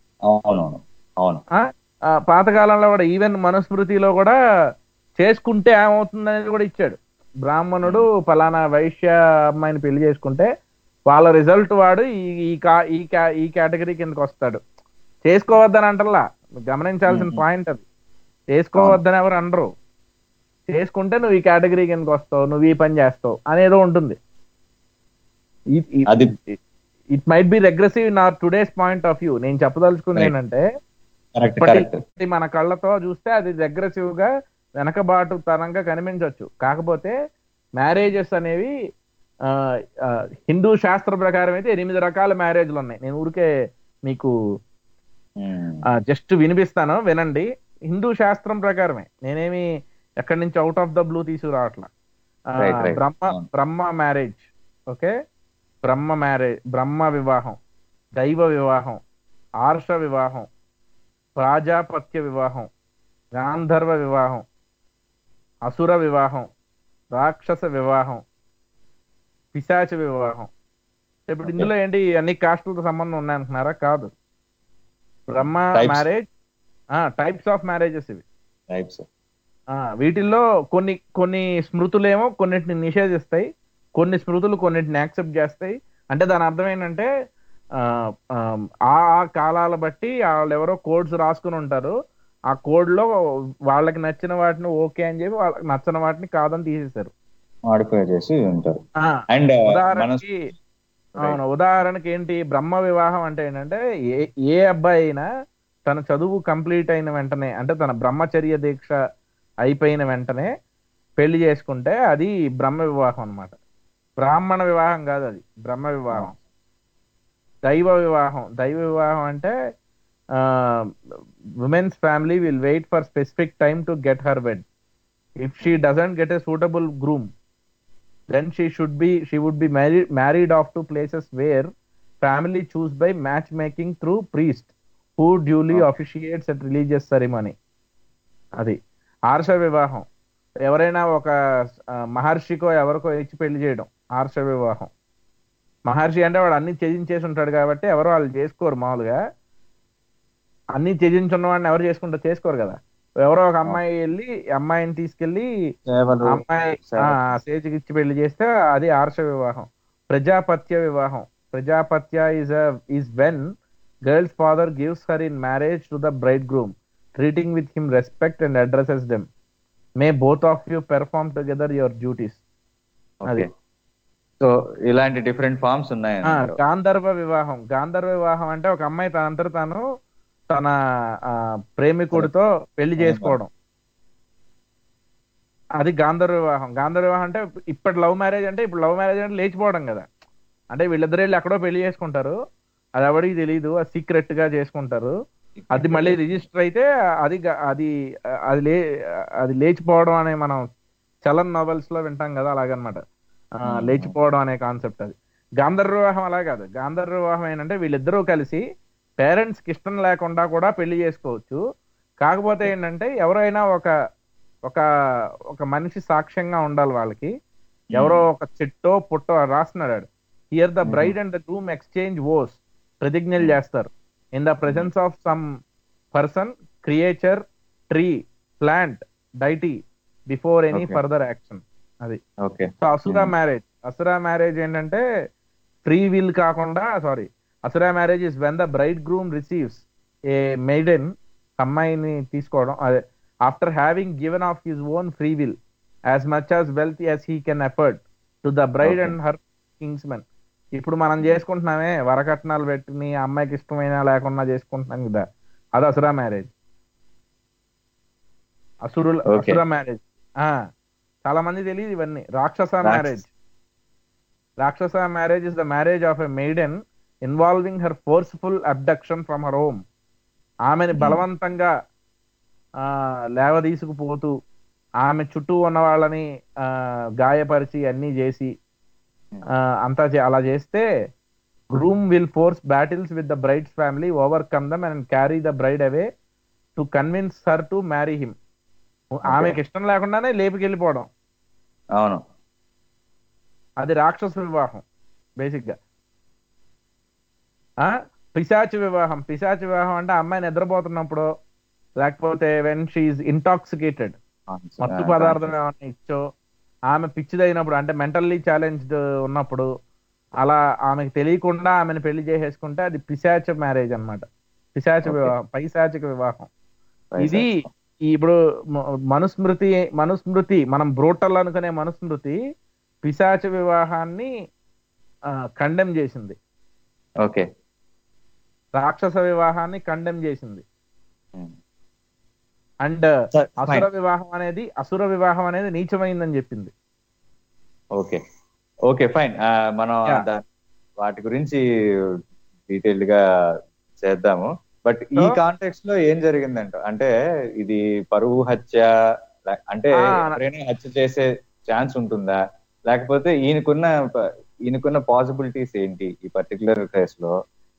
పాతకాలంలో కూడా ఈవెన్ మనుస్మృతిలో కూడా చేసుకుంటే ఏమవుతుందనేది కూడా ఇచ్చాడు. బ్రాహ్మణుడు ఫలానా వైశ్య అమ్మాయిని పెళ్లి చేసుకుంటే వాళ్ళ రిజల్ట్ వాడు ఈ కేటగిరీ కిందకి వస్తాడు. చేసుకోవద్దని అంటల్లా, గమనించాల్సిన పాయింట్ అది. చేసుకోవద్దని ఎవరు అనరు, చేసుకుంటే నువ్వు ఈ కేటగిరీ కిందకి వస్తావు, నువ్వు ఈ పని చేస్తావు అనేదో ఉంటుంది. It might be regressive in our today's point of view. నేను చెప్పదలుచుకుంది ఏంటంటే మన కళ్ళతో చూస్తే అది రెగ్రెసివ్ గా వెనకబాటు తరంగా కనిపించవచ్చు. కాకపోతే మ్యారేజెస్ అనేవి హిందూ శాస్త్ర ప్రకారం అయితే 8 రకాల మ్యారేజ్లు ఉన్నాయి. నేను ఊరికే మీకు జస్ట్ వినిపిస్తాను, వినండి. హిందూ శాస్త్రం ప్రకారమే, నేనేమి ఎక్కడి నుంచి అవుట్ ఆఫ్ ద బ్లూ తీసుకురావట్లా. బ్రహ్మ మ్యారేజ్, ఓకే, బ్రహ్మ వివాహం, దైవ వివాహం, ఆర్ష వివాహం, ప్రాజాపత్య వివాహం, గాంధర్వ వివాహం, అసుర వివాహం, రాక్షస వివాహం, పిశాచ వివాహం. ఇప్పుడు ఇందులో ఏంటి అన్ని కాస్టులతో సంబంధం ఉన్నాయంటున్నారా? కాదు. Brahma marriage types of marriages ఇవి. వీటిల్లో కొన్ని స్మృతులేమో కొన్నిటిని నిషేధిస్తాయి, కొన్ని స్మృతులు కొన్నిటిని యాక్సెప్ట్ చేస్తాయి. అంటే దాని అర్థం ఏంటంటే ఆ కాలాల బట్టి వాళ్ళు ఎవరో కోడ్స్ రాసుకుని ఉంటారు. ఆ కోడ్ లో వాళ్ళకి నచ్చిన వాటిని ఓకే అని చెప్పి వాళ్ళకి నచ్చిన వాటిని కాదని తీసేశారు. ఉదాహరణకి ఏంటి, బ్రహ్మ వివాహం అంటే ఏంటంటే ఏ అబ్బాయి అయినా తన చదువు కంప్లీట్ అయిన వెంటనే, అంటే తన బ్రహ్మచర్య దీక్ష అయిపోయిన వెంటనే పెళ్లి చేసుకుంటే అది బ్రహ్మ వివాహం అన్నమాట. బ్రాహ్మణ వివాహం కాదు, అది బ్రహ్మ వివాహం. దైవ వివాహం అంటే women's family will wait for specific time to get her wed. If she doesn't get a suitable groom, then she would be married off to places where family choose by matchmaking through priest who duly officiates at religious ceremony. అది ఆర్ష వివాహం. ఎవరైనా ఒక మహర్షికో ఎవరికో ఇచ్చి పెళ్లి చేయడం ఆర్ష వివాహం. మహర్షి అంటే వాడు అన్ని త్యజించేసి ఉంటాడు కాబట్టి ఎవరు వాళ్ళు చేసుకోరు. మామూలుగా అన్ని త్యజించున్న వాడిని ఎవరు చేసుకోరు కదా. ఎవరో ఒక అమ్మాయి వెళ్ళి అమ్మాయిని తీసుకెళ్లి అమ్మాయి స్టేజ్కి ఇచ్చి పెళ్లి చేస్తే అది ఆర్ష వివాహం. ప్రజాపత్య వివాహం. Prajapatya is when girl's father gives her in marriage to the bridegroom, treating with him respect and addresses them. May both of you perform together your duties. అది. సో ఇలాంటి డిఫరెంట్ ఫార్మ్స్ ఉన్నాయి. గాంధర్వ వివాహం అంటే ఒక అమ్మాయి తనంతట తాను తన ప్రేమికుడితో పెళ్లి చేసుకోవడం, అది గాంధర్వ వివాహం అంటే ఇప్పటి లవ్ మ్యారేజ్ అంటే లేచిపోవడం కదా. అంటే వీళ్ళిద్దరు వెళ్ళి ఎక్కడో పెళ్లి చేసుకుంటారు, అది ఎవరికి తెలియదు, అది సీక్రెట్ గా చేసుకుంటారు. అది మళ్ళీ రిజిస్టర్ అయితే అది లేచిపోవడం అనే మనం చలన్ నోవెల్స్ లో వింటాం కదా, అలాగనమాట. లేచిపోవడం అనే కాన్సెప్ట్ అది. గాంధర్వ వివాహం అలా కాదు. గాంధర్వ వివాహం ఏంటంటే వీళ్ళిద్దరూ కలిసి పేరెంట్స్ కి ఇష్టం లేకుండా కూడా పెళ్లి చేసుకోవచ్చు. కాకపోతే ఏంటంటే ఎవరైనా ఒక మనిషి సాక్ష్యంగా ఉండాలి వాళ్ళకి. ఎవరో ఒక చెట్టో పుట్టో రాస్తున్నాడు, here the bride and the groom exchange oaths, ప్రతిజ్ఞలు చేస్తారు. In the presence of some person, creature, tree, plant, deity before any further action. అది. సో అసురా మ్యారేజ్ ఏంటంటే ఫ్రీ విల్ కాకుండా, Asura marriage is when the bride groom receives a maiden, అమ్మాయిని తీసుకోవడం, అదే after having given off his own free will as much as wealth as he can afford to the bride and her కింగ్స్మెన్. ఇప్పుడు మనం చేసుకుంటున్నామే వరకట్నాలు పెట్టి అమ్మాయికి ఇష్టమైనా లేకుండా చేసుకుంటున్నాం కదా, అది అసురా మ్యారేజ్. అసుర మ్యారేజ్ చాలా మంది తెలియదు ఇవన్నీ. Rakshasa marriage. Rakshasa marriage is the marriage of a maiden involving her forceful abduction from her home. ఆమెని బలవంతంగా లేవదీసుకుపోతూ ఆమె చుట్టూ ఉన్న వాళ్ళని గాయపరిచి అన్ని చేసి అంతా అలా చేస్తే groom will force battles with the bride's family, overcome them and carry the bride away to convince her to marry him. ఆమెకి ఇష్టం లేకుండానే లేపుకెళ్ళిపోవడం. అవును, అది రాక్షస వివాహం బేసిక్ గా. పిశాచ వివాహం. పిశాచ వివాహం అంటే అమ్మాయి నిద్రపోతున్నప్పుడు, లేకపోతే వెన్ షీఈ్ ఇంటాక్సికేటెడ్, మత్తు పదార్థం ఏమన్నా ఇచ్చో, ఆమె పిచ్చిదైనప్పుడు అంటే మెంటల్లీ ఛాలెంజ్డ్ ఉన్నప్పుడు, అలా ఆమెకు తెలియకుండా ఆమెను పెళ్లి చేసేసుకుంటే అది పిశాచ మ్యారేజ్ అన్నమాట. పిశాచ వివాహం, పైశాచిక వివాహం. ఇది ఇప్పుడు మనుస్మృతి మనం బ్రూటల్ అనుకునే మనుస్మృతి పిశాచ వివాహాన్ని కండెమ్ చేసింది. ఓకే, రాక్షస వివాహాన్ని కండెమ్ చేసింది. అండ్ అసుర వివాహం అనేది నీచమైందని చెప్పింది. Okay okay fine. మనం వాటి గురించి డీటెయిల్డ్ గా చేద్దాము. బట్ ఈ కాంటెక్స్ట్ లో ఏం జరిగిందంట అంటే, ఇది పరువు హత్య అంటే ఎవరైనా హత్య చేసే ఛాన్స్ ఉంటుందా, లేకపోతే ఈయనకున్న పాసిబిలిటీస్ ఏంటి ఈ పర్టికులర్ కేస్ లో?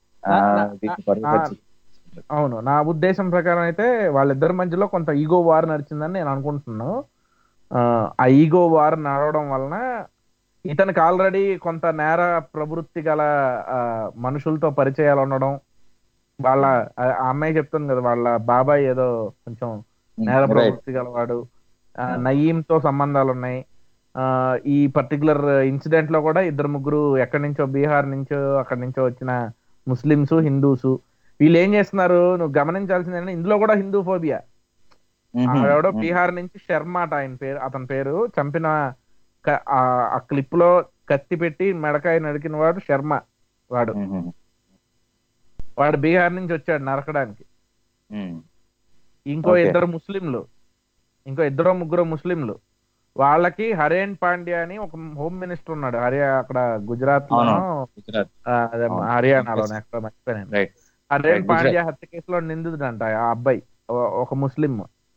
అవును, నా ఉద్దేశం ప్రకారం అయితే వాళ్ళిద్దరి మధ్యలో కొంత ఈగో వార్ నడిచిందని నేను అనుకుంటున్నాను. ఆ ఈగో వార్ నడవడం వలన ఇతనికి ఆల్రెడీ కొంత నేర ప్రవృత్తి గల మనుషులతో పరిచయాలు ఉండడం, వాళ్ళ అమ్మాయి చెప్తుంది కదా వాళ్ళ బాబాయ్ ఏదో కొంచెం నేర ప్రవృత్తి గలవాడు, నయీంతో సంబంధాలు ఉన్నాయి. ఈ పర్టికులర్ ఇన్సిడెంట్ లో కూడా ఇద్దరు ముగ్గురు ఎక్కడి నుంచో బీహార్ నుంచో అక్కడి నుంచో వచ్చిన ముస్లిమ్స్, హిందూస్, వీళ్ళు ఏం చేస్తున్నారు నువ్వు గమనించాల్సింది ఏంటంటే ఇందులో కూడా హిందూ ఫోబియా. ఎవడో బీహార్ నుంచి శర్మ ఆయన పేరు, అతని పేరు చంపిన ఆ క్లిప్ లో కత్తి పెట్టి మెడకాయ నరికిన వాడు శర్మ. వాడు బీహార్ నుంచి వచ్చాడు నరకడానికి. ఇంకో ఇద్దరు ముగ్గురు ముస్లింలు, వాళ్ళకి హరేన్ పాండ్యా అని ఒక హోమ్ మినిస్టర్ ఉన్నాడు అక్కడ గుజరాత్ లో, హర్యానాలో, ఎక్కడ మర్చిపోయాను. హరేన్ పాండ్యా హత్య కేసులో నిందితుడంట ఆ అబ్బాయి, ఒక ముస్లిం.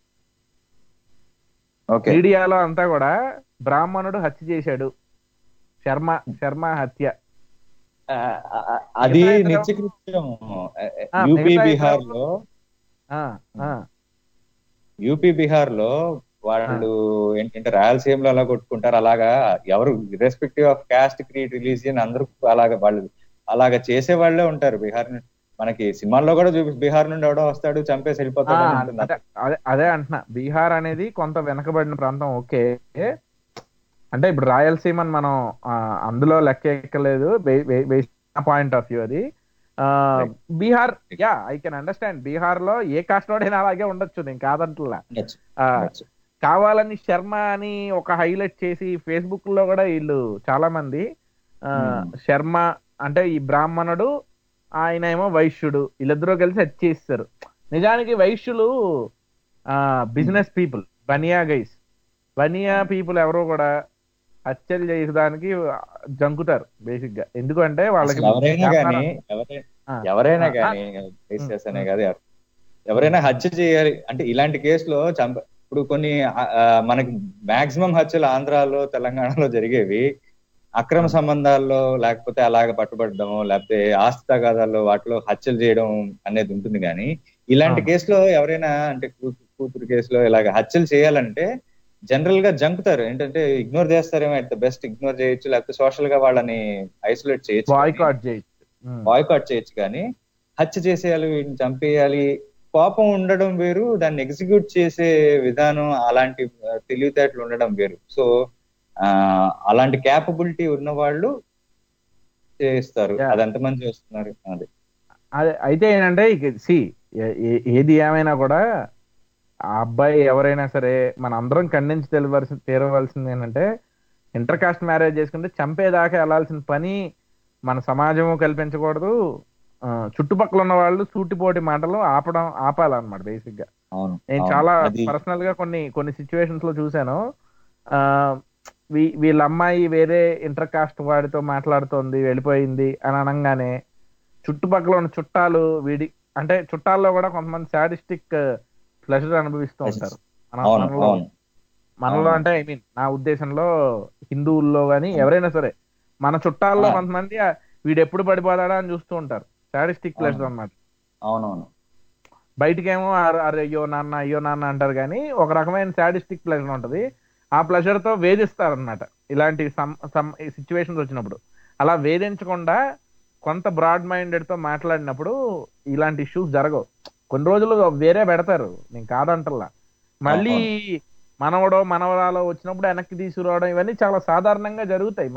మీడియాలో అంతా కూడా బ్రాహ్మణుడు హత్య చేశాడు, శర్మ హత్య. అది నిత్యకృత్యం యూపీ బిహార్ లో వాళ్ళు ఏంటంటే రాయలసీమలో అలా కొట్టుకుంటారు. అలాగా ఎవరు irrespective of caste, creed, religion అందరూ అలాగా వాళ్ళు అలాగా చేసే వాళ్ళే ఉంటారు. బిహార్ మనకి సినిమాల్లో కూడా బీహార్ నుండి ఎవడో వస్తాడు చంపేసి వెళ్ళిపోతాడు. అదే అంటున్నా, బీహార్ అనేది కొంత వెనకబడిన ప్రాంతం. ఓకే, అంటే ఇప్పుడు రాయలసీమని మనం అందులో లెక్క ఎక్కలేదు, పాయింట్ ఆఫ్ వ్యూ అది. Bihar, I can understand. Bihar లో ఏ కాస్ట్ వాడైనా అలాగే ఉండొచ్చు, నేను కాదంటున్నా. కావాలని శర్మ అని ఒక హైలైట్ చేసి ఫేస్బుక్ లో కూడా వీళ్ళు చాలా మంది శర్మ అంటే ఈ బ్రాహ్మణుడు, ఆయన ఏమో వైశ్యుడు, వీళ్ళిద్దరూ కలిసి హత్య చేస్తారు. నిజానికి వైశ్యులు business people, Bania guys. Bania people ఎవరో కూడా హత్యలు చేయడానికి జంకుతారు బేసిక్ గా. ఎందుకంటే వాళ్ళకి ఎవరైనా కానీ ఎవరైనా హత్య చేయాలి అంటే ఇలాంటి కేసులో ఇప్పుడు కొన్ని మనకి మాక్సిమం హత్యలు ఆంధ్రాలో, తెలంగాణలో జరిగేవి అక్రమ సంబంధాల్లో, లేకపోతే అలాగ పట్టుబడడము, లేకపోతే ఆస్తి తగాదాల్లో వాటిలో హత్యలు చేయడం అనేది ఉంటుంది. కానీ ఇలాంటి కేసులో ఎవరైనా అంటే కూతురు కేసులో ఇలాగ హత్యలు చేయాలంటే జనరల్ గా జంకుతారు. ఏంటంటే ఇగ్నోర్ చేస్తారేమో, అట్ ద బెస్ట్ ఇగ్నోర్ చేయొచ్చు, లేకపోతే సోషల్ గా వాళ్ళని ఐసోలేట్ చేయొచ్చు, బాయ్కాట్ చేయొచ్చు. కానీ హత్య చేసేయాలి, వీటిని చంపేయాలి, కోపం ఉండడం వేరు, దాన్ని ఎగ్జిక్యూట్ చేసే విధానం అలాంటి తెలివితేటలు ఉండడం వేరు. సో అలాంటి క్యాపబిలిటీ ఉన్న వాళ్ళు చేస్తారు. అది ఎంతమంది చేస్తున్నారు అది. అయితే ఏంటంటే ఏది ఏమైనా కూడా ఆ అబ్బాయి ఎవరైనా సరే మన అందరం ఖండించి తీరవలసింది ఏంటంటే, ఇంటర్ కాస్ట్ మ్యారేజ్ చేసుకుంటే చంపేదాకా వెళ్లాల్సిన పని మన సమాజము కల్పించకూడదు. చుట్టుపక్కల ఉన్న వాళ్ళు సూటిపోటి మాటలు ఆపాలన్నమాట బేసిక్ గా. నేను చాలా పర్సనల్ గా కొన్ని సిచ్యువేషన్స్ లో చూసాను. వీళ్ళ అమ్మాయి వేరే ఇంటర్ కాస్ట్ వాడితో మాట్లాడుతోంది, వెళ్ళిపోయింది అని అనగానే చుట్టుపక్కల ఉన్న చుట్టాలు అంటే చుట్టాల్లో కూడా కొంతమంది సాడిస్టిక్ ప్లెజర్ అనుభవిస్తూ ఉంటారు మనలో. అంటే ఐ మీన్ నా ఉద్దేశంలో హిందువుల్లో గానీ ఎవరైనా సరే మన చుట్టాల్లో కొంతమంది వీడు ఎప్పుడు పడిపోతాడా అని చూస్తూ ఉంటారు. సాడిస్టిక్ ప్లెజర్ అన్నమాట. అవునవును. బయటకేమో అయ్యో నాన్న అంటారు, కానీ ఒక రకమైన సాడిస్టిక్ ప్లెజర్ ఉంటది. ఆ ప్లెజర్ తో వేధిస్తారనమాట ఇలాంటి సిచ్యువేషన్స్ వచ్చినప్పుడు. అలా వేధించకుండా కొంత బ్రాడ్ మైండెడ్ తో మాట్లాడినప్పుడు ఇలాంటి ఇష్యూస్ జరగవు. కొన్ని రోజులు వేరే పెడతారు, నేను కాదంటల్లా. మళ్ళీ మనవడో మనవరాలో వచ్చినప్పుడు వెనక్కి తీసుకురావడం ఇవన్నీ చాలా సాధారణంగా జరుగుతాయి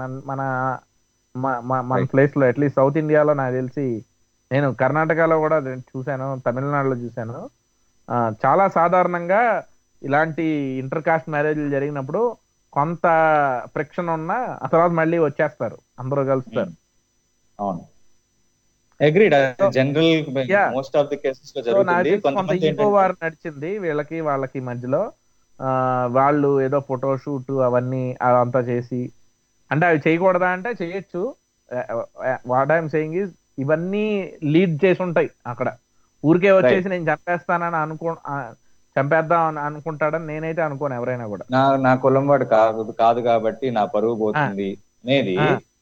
మన ప్లేస్ లో. అట్లీస్ట్ సౌత్ ఇండియాలో నాకు తెలిసి, నేను కర్ణాటకలో కూడా చూశాను, తమిళనాడులో చూశాను. చాలా సాధారణంగా ఇలాంటి ఇంటర్ కాస్ట్ మ్యారేజ్లు జరిగినప్పుడు కొంత ఫ్రిక్షన్ ఉన్నా ఆ తర్వాత మళ్ళీ వచ్చేస్తారు, అందరూ కలుస్తారు. అవును, agreed. General most of the cases లో జరుగుతుంది. కొంత ఈగో వార్ నడిచింది వాళ్ళకి మధ్యలో. వాళ్ళు ఏదో ఫోటో షూట్ అవన్నీ అదంతా చేసి, అంటే అవి చేయకూడదా అంటే చేయొచ్చు. వాట్ ఐఎమ్ సేయింగ్ ఈజ్ ఇవన్నీ లీడ్ చేసి ఉంటాయి అక్కడ. ఊరికే వచ్చేసి నేను చంపేస్తానని చంపేద్దాం అనుకుంటాడని నేనైతే అనుకోను ఎవరైనా కూడా. నా కులం వాడు కాదు కాబట్టి నా పరువు పోతుంది అనేది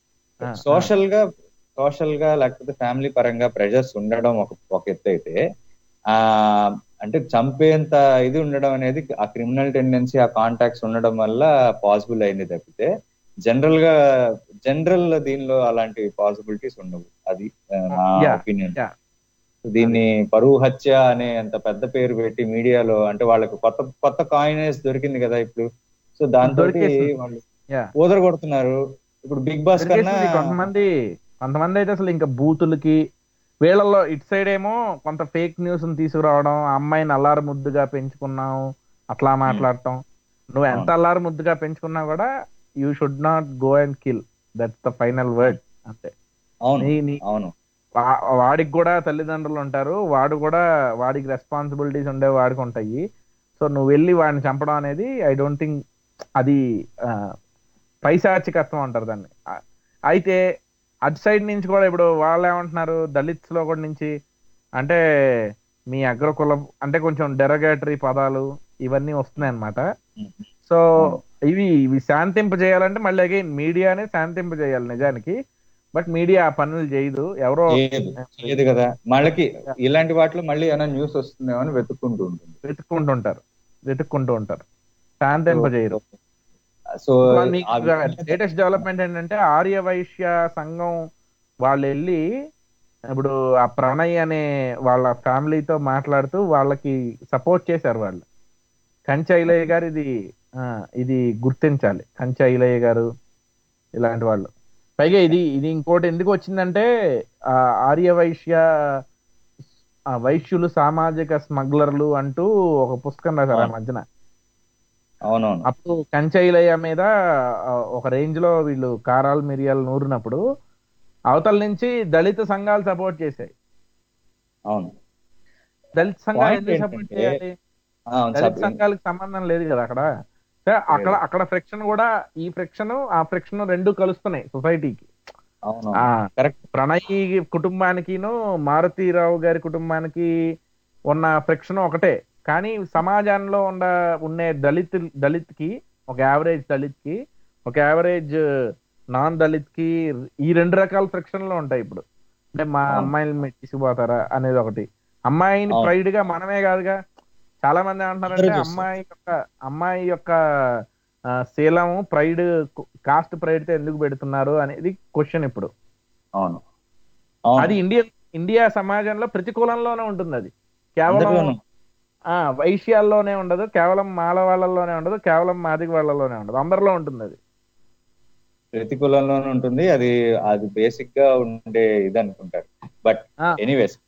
సోషల్ గా లేకపోతే ఫ్యామిలీ పరంగా ప్రెషర్స్ ఉండడం ఒక ఎత్తు అయితే, అంటే చంపేంత ఇది ఉండడం అనేది ఆ క్రిమినల్ టెండెన్సీ, ఆ కాంటాక్ట్స్ ఉండడం వల్ల పాసిబుల్ అయింది తప్పితే జనరల్ దీనిలో అలాంటి పాసిబిలిటీస్ ఉండవు. అది నా ఒపీనియన్. దీన్ని పరువు హత్య అనే అంత పెద్ద పేరు పెట్టి మీడియాలో, అంటే వాళ్ళకి కొత్త కాయినేజ్ దొరికింది కదా ఇప్పుడు. సో దాంతో వాళ్ళు ఓదర కొడుతున్నారు. ఇప్పుడు బిగ్ బాస్ కన్నా కొంతమంది అయితే అసలు ఇంకా బూతులకి, వీళ్ళల్లో ఇటు సైడ్ ఏమో కొంత ఫేక్ న్యూస్ తీసుకురావడం, ఆ అమ్మాయిని అల్లారు ముద్దుగా పెంచుకున్నావు అట్లా మాట్లాడటం. నువ్వు ఎంత అల్లారు ముద్దుగా పెంచుకున్నా కూడా you should not go and kill, that's the final word. అంతే. అవును. వాడికి కూడా తల్లిదండ్రులు ఉంటారు, వాడికి రెస్పాన్సిబిలిటీస్ ఉండే వాడికి ఉంటాయి. సో నువ్వు వెళ్ళి వాడిని చంపడం అనేది ఐ డోంట్ థింక్ అది పైశాచికత్వం అంటారు దాన్ని. అయితే అటు సైడ్ నుంచి కూడా ఇప్పుడు వాళ్ళు ఏమంటున్నారు, దళిత్స్ లో కూడా నుంచి అంటే మీ అగ్రకులం అంటే కొంచెం డెరగేటరీ పదాలు ఇవన్నీ వస్తున్నాయి అన్నమాట. సో ఇవి శాంతింపజేయాలంటే మళ్ళీ అగైన్ మీడియానే శాంతింపజేయాలి నిజానికి. బట్ మీడియా ఆ పనులు చేయదు, ఎవరో చేయదు కదా. మళ్ళీ ఇలాంటి వాటిలో మళ్ళీ ఏమైనా న్యూస్ వస్తుందేమో అని వెతుక్కుంటూ ఉంటారు, శాంతింపజేయరు. సో లేటెస్ట్ డెవలప్మెంట్ ఏంటంటే ఆర్య వైశ్య సంఘం వాళ్ళు వెళ్ళి ఇప్పుడు ఆ ప్రణయ్ అనే వాళ్ళ ఫ్యామిలీతో మాట్లాడుతూ వాళ్ళకి సపోర్ట్ చేశారు. వాళ్ళు కంచె ఐలయ్య గారు ఇది గుర్తించాలి. కంచె ఐలయ్య గారు ఇలాంటి వాళ్ళు. పైగా ఇది ఇంకోటి ఎందుకు వచ్చిందంటే ఆర్య వైశ్యులు సామాజిక స్మగ్లర్లు అంటూ ఒక పుస్తకం రాశారు ఆ మధ్యన. అవునవును. అప్పుడు కంచైలయ్య మీద ఒక రేంజ్ లో వీళ్ళు కారాలు మిరియాలు నూరినప్పుడు అవతల నుంచి దళిత సంఘాలు సపోర్ట్ చేశాయి. అవును. దళిత సంఘాలు ఎందుకు సపోర్ట్ చేయాలి? దళిత సంఘాలకు సంబంధం లేదు కదా అక్కడ. అక్కడ ఫ్రిక్షన్ కూడా, ఈ ఫ్రిక్షన్ ఆ ఫ్రిక్షన్ రెండు కలుస్తున్నాయి సొసైటీకి. ప్రణయ్ కుటుంబానికిను మారుతీరావు గారి కుటుంబానికి ఉన్న ఫ్రిక్షన్ ఒకటే, కానీ సమాజంలో ఉండే దళిత్ కి, ఒక యావరేజ్ దళిత్ కి, ఒక యావరేజ్ నాన్ దళిత్ కి ఈ రెండు రకాల ఫ్రిక్షన్లు ఉంటాయి. ఇప్పుడు అంటే మా అమ్మాయిని తీసుకుపోతారా అనేది ఒకటి. అమ్మాయిని ప్రైడ్ గా మనమే కాదుగా, చాలా మంది ఏమంటున్నారంటే అమ్మాయి యొక్క శీలము ప్రైడ్, కాస్ట్ ప్రైడ్ తో ఎందుకు పెడుతున్నారు అనేది క్వశ్చన్ ఇప్పుడు. అది ఇండియా సమాజంలో ప్రతికూలంలోనే ఉంటుంది. అది కేవలం వైశ్యాల్లోనే ఉండదు, కేవలం మాల వాళ్ళలోనే ఉండదు, కేవలం మాదిగ వాళ్ళలోనే ఉండదు, అందరిలో ఉంటుంది. అది ప్రతికూలంలోనే ఉంటుంది. అది బేసిక్ గా ఉండే ఇది అనుకుంటారు. బట్ ఎనీవేస్,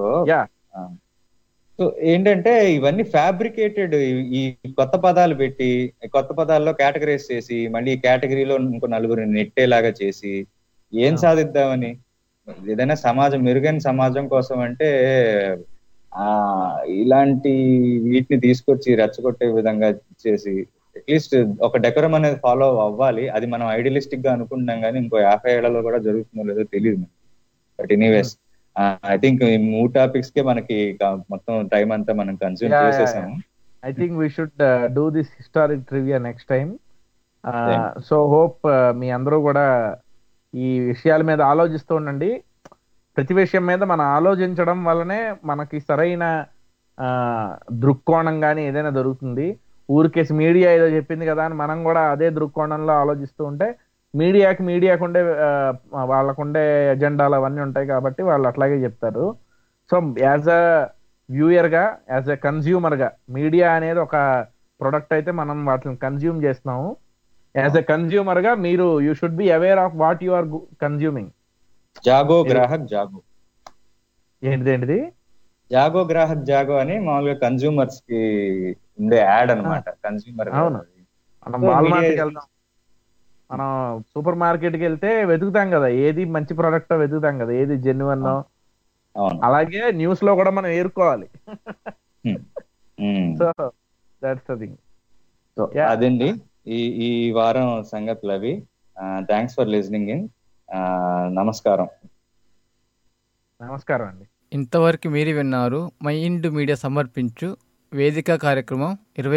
సో ఏంటంటే ఇవన్నీ ఫ్యాబ్రికేటెడ్. ఈ కొత్త పదాలు పెట్టి, కొత్త పదాల్లో కేటగరైజ్ చేసి, మళ్ళీ ఈ కేటగిరీలో ఇంకో నలుగురిని నెట్టేలాగా చేసి, ఏం సాధిద్దామని? ఏదైనా సమాజం, మెరుగైన సమాజం కోసం అంటే ఇలాంటి వీటిని తీసుకొచ్చి రెచ్చగొట్టే విధంగా చేసి అట్లీస్ట్ ఒక డెకరం అనేది ఫాలో అవ్వాలి. అది మనం ఐడియలిస్టిక్ గా అనుకుంటున్నాం కానీ ఇంకో 50 ఏళ్లలో కూడా జరుగుతుందో లేదో తెలియదు. బట్ ఎనీవేస్ ఐ థింక్ ఈ 3 టాపిక్స్ కే మనకి మొత్తం టైం అంతా మనం కన్స్యూమ్ చేసేసాము. I think we should do this historic trivia next time. So hope మీ అందరూ కూడా ఈ విషయాల మీద ఆలోచిస్తూ ఉండండి. ప్రతి విషయం మీద మనం ఆలోచించడం వల్లనే మనకి సరైన దృక్కోణం కానీ ఏదైనా దొరుకుతుంది. ఊరికేసి మీడియా ఏదో చెప్పింది కదా అని మనం కూడా అదే దృక్కోణంలో ఆలోచిస్తూ ఉంటే మీడియాకుండే వాళ్ళకుండే ఎజెండాలు అవన్నీ ఉంటాయి కాబట్టి వాళ్ళు అట్లాగే చెప్తారు. సో యాజ్ అ వ్యూయర్గా, యాజ్ అ కన్జ్యూమర్గా, మీడియా అనేది ఒక ప్రొడక్ట్ అయితే మనం వాటిని కన్జ్యూమ్ చేస్తున్నాము. యాజ్ అ కన్జ్యూమర్గా మీరు you should be aware of what you are consuming. జాగో గ్రాహక్ జాగో. ఏంటిది? జాగో గ్రాహక్ జాగో అని మామూలుగా కన్జ్యూమర్స్ కి ఉండే యాడ్ అనమాట. కన్జ్యూమర్. అవును, మనం వాల్మార్ట్కి వెళ్తాం, మనం సూపర్ మార్కెట్ కి వెళ్తే వెతుకుతాం కదా ఏది మంచి ప్రోడక్ట్ వెతుకుతాం కదా, ఏది జెన్యున్. అలాగే న్యూస్ లో కూడా మనం ఏరుకోవాలి. So that's the thing. So అదండి ఈ వారం సంగతులు అవి. Thanks for listening in. నమస్కారం. నమస్కారం అండి. ఇంతవరకు మీరు విన్నారు మైండ్ మీడియా సమర్పించు వేదిక కార్యక్రమం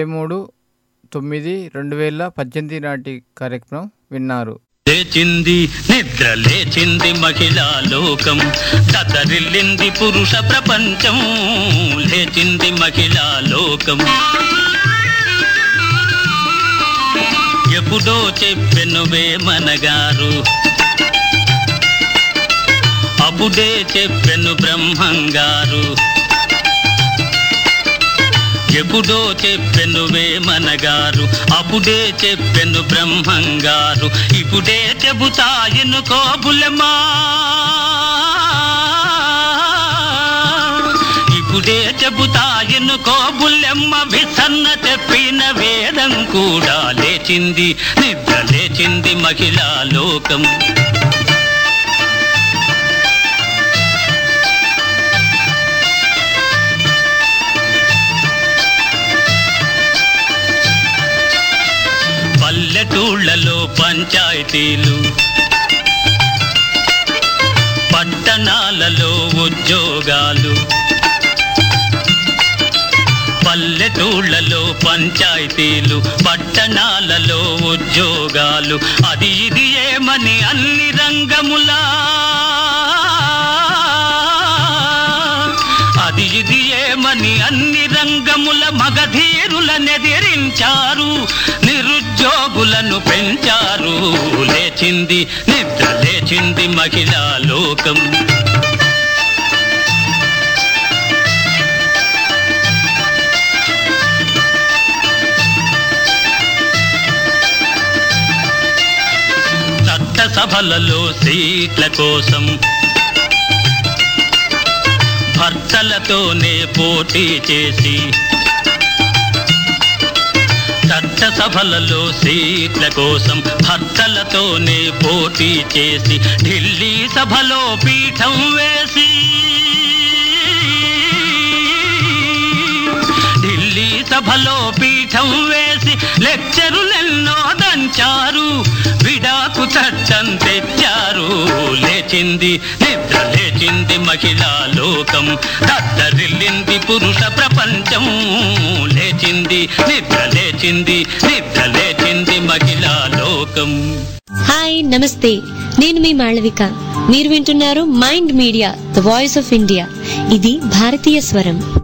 23/9/2018 నాటి కార్యక్రమం విన్నారు. లేచింది నిద్ర లేచింది మహిళా లోకం, దతరిల్లింది పురుష ప్రపంచం. లేచింది మహిళా లోకం. ఎప్పుడో చెప్పెనువే మనగారు, అప్పుడే చెప్పెను బ్రహ్మంగారు. ఎప్పుడో చెప్పెనువే మనగారు, అప్పుడే చెప్పెను బ్రహ్మంగారు. ఇప్పుడే చెబుతాయను కోబులమా, ఇప్పుడే చెబుతాయను కోబులెమ్మ. విసన్న చెప్పిన వేదం కూడా లేచింది నిద్ర లేచింది మహిళా లోకం. పల్లెటూళ్లలో పంచాయతీలు, పట్టణాలలో ఉద్యోగాలు. పల్లెటూళ్లలో పంచాయతీలు, పట్టణాలలో ఉద్యోగాలు. అది ఇది ఏమని అన్ని రంగములా, అది ఇది ఏమని అన్ని రంగముల మగధీరులనెదిరించారు, నిరుద్యోగులను పెంచారు. లేచింది నిద్ర లేచింది మహిళా లోకం. చట్టసభలలో సీట్ల కోసం భర్తలతోనే పోటీ చేసి, చట్టసభలలో సీట్ల కోసం భర్తలతోనే పోటీ చేసి, ఢిల్లీ సభలో పీఠం వేసి, ఢిల్లీ సభలో పీఠం వేసి లెక్చరులెన్నో దంచారు, విడాకు చట్టం తెచ్చారు. లేచింది నిద్ర లేచింది మహిళా లోకం, దద్దరిల్లింది పురుష ప్రపంచం. లేచింది నిద్ర లేచింది నిద్ర లేచింది మహిళా లోకం. హాయ్, నమస్తే. నేను మీ మాళవిక. మీరు వింటున్నారు mind media, the voice of India. ఇది భారతీయ స్వరం.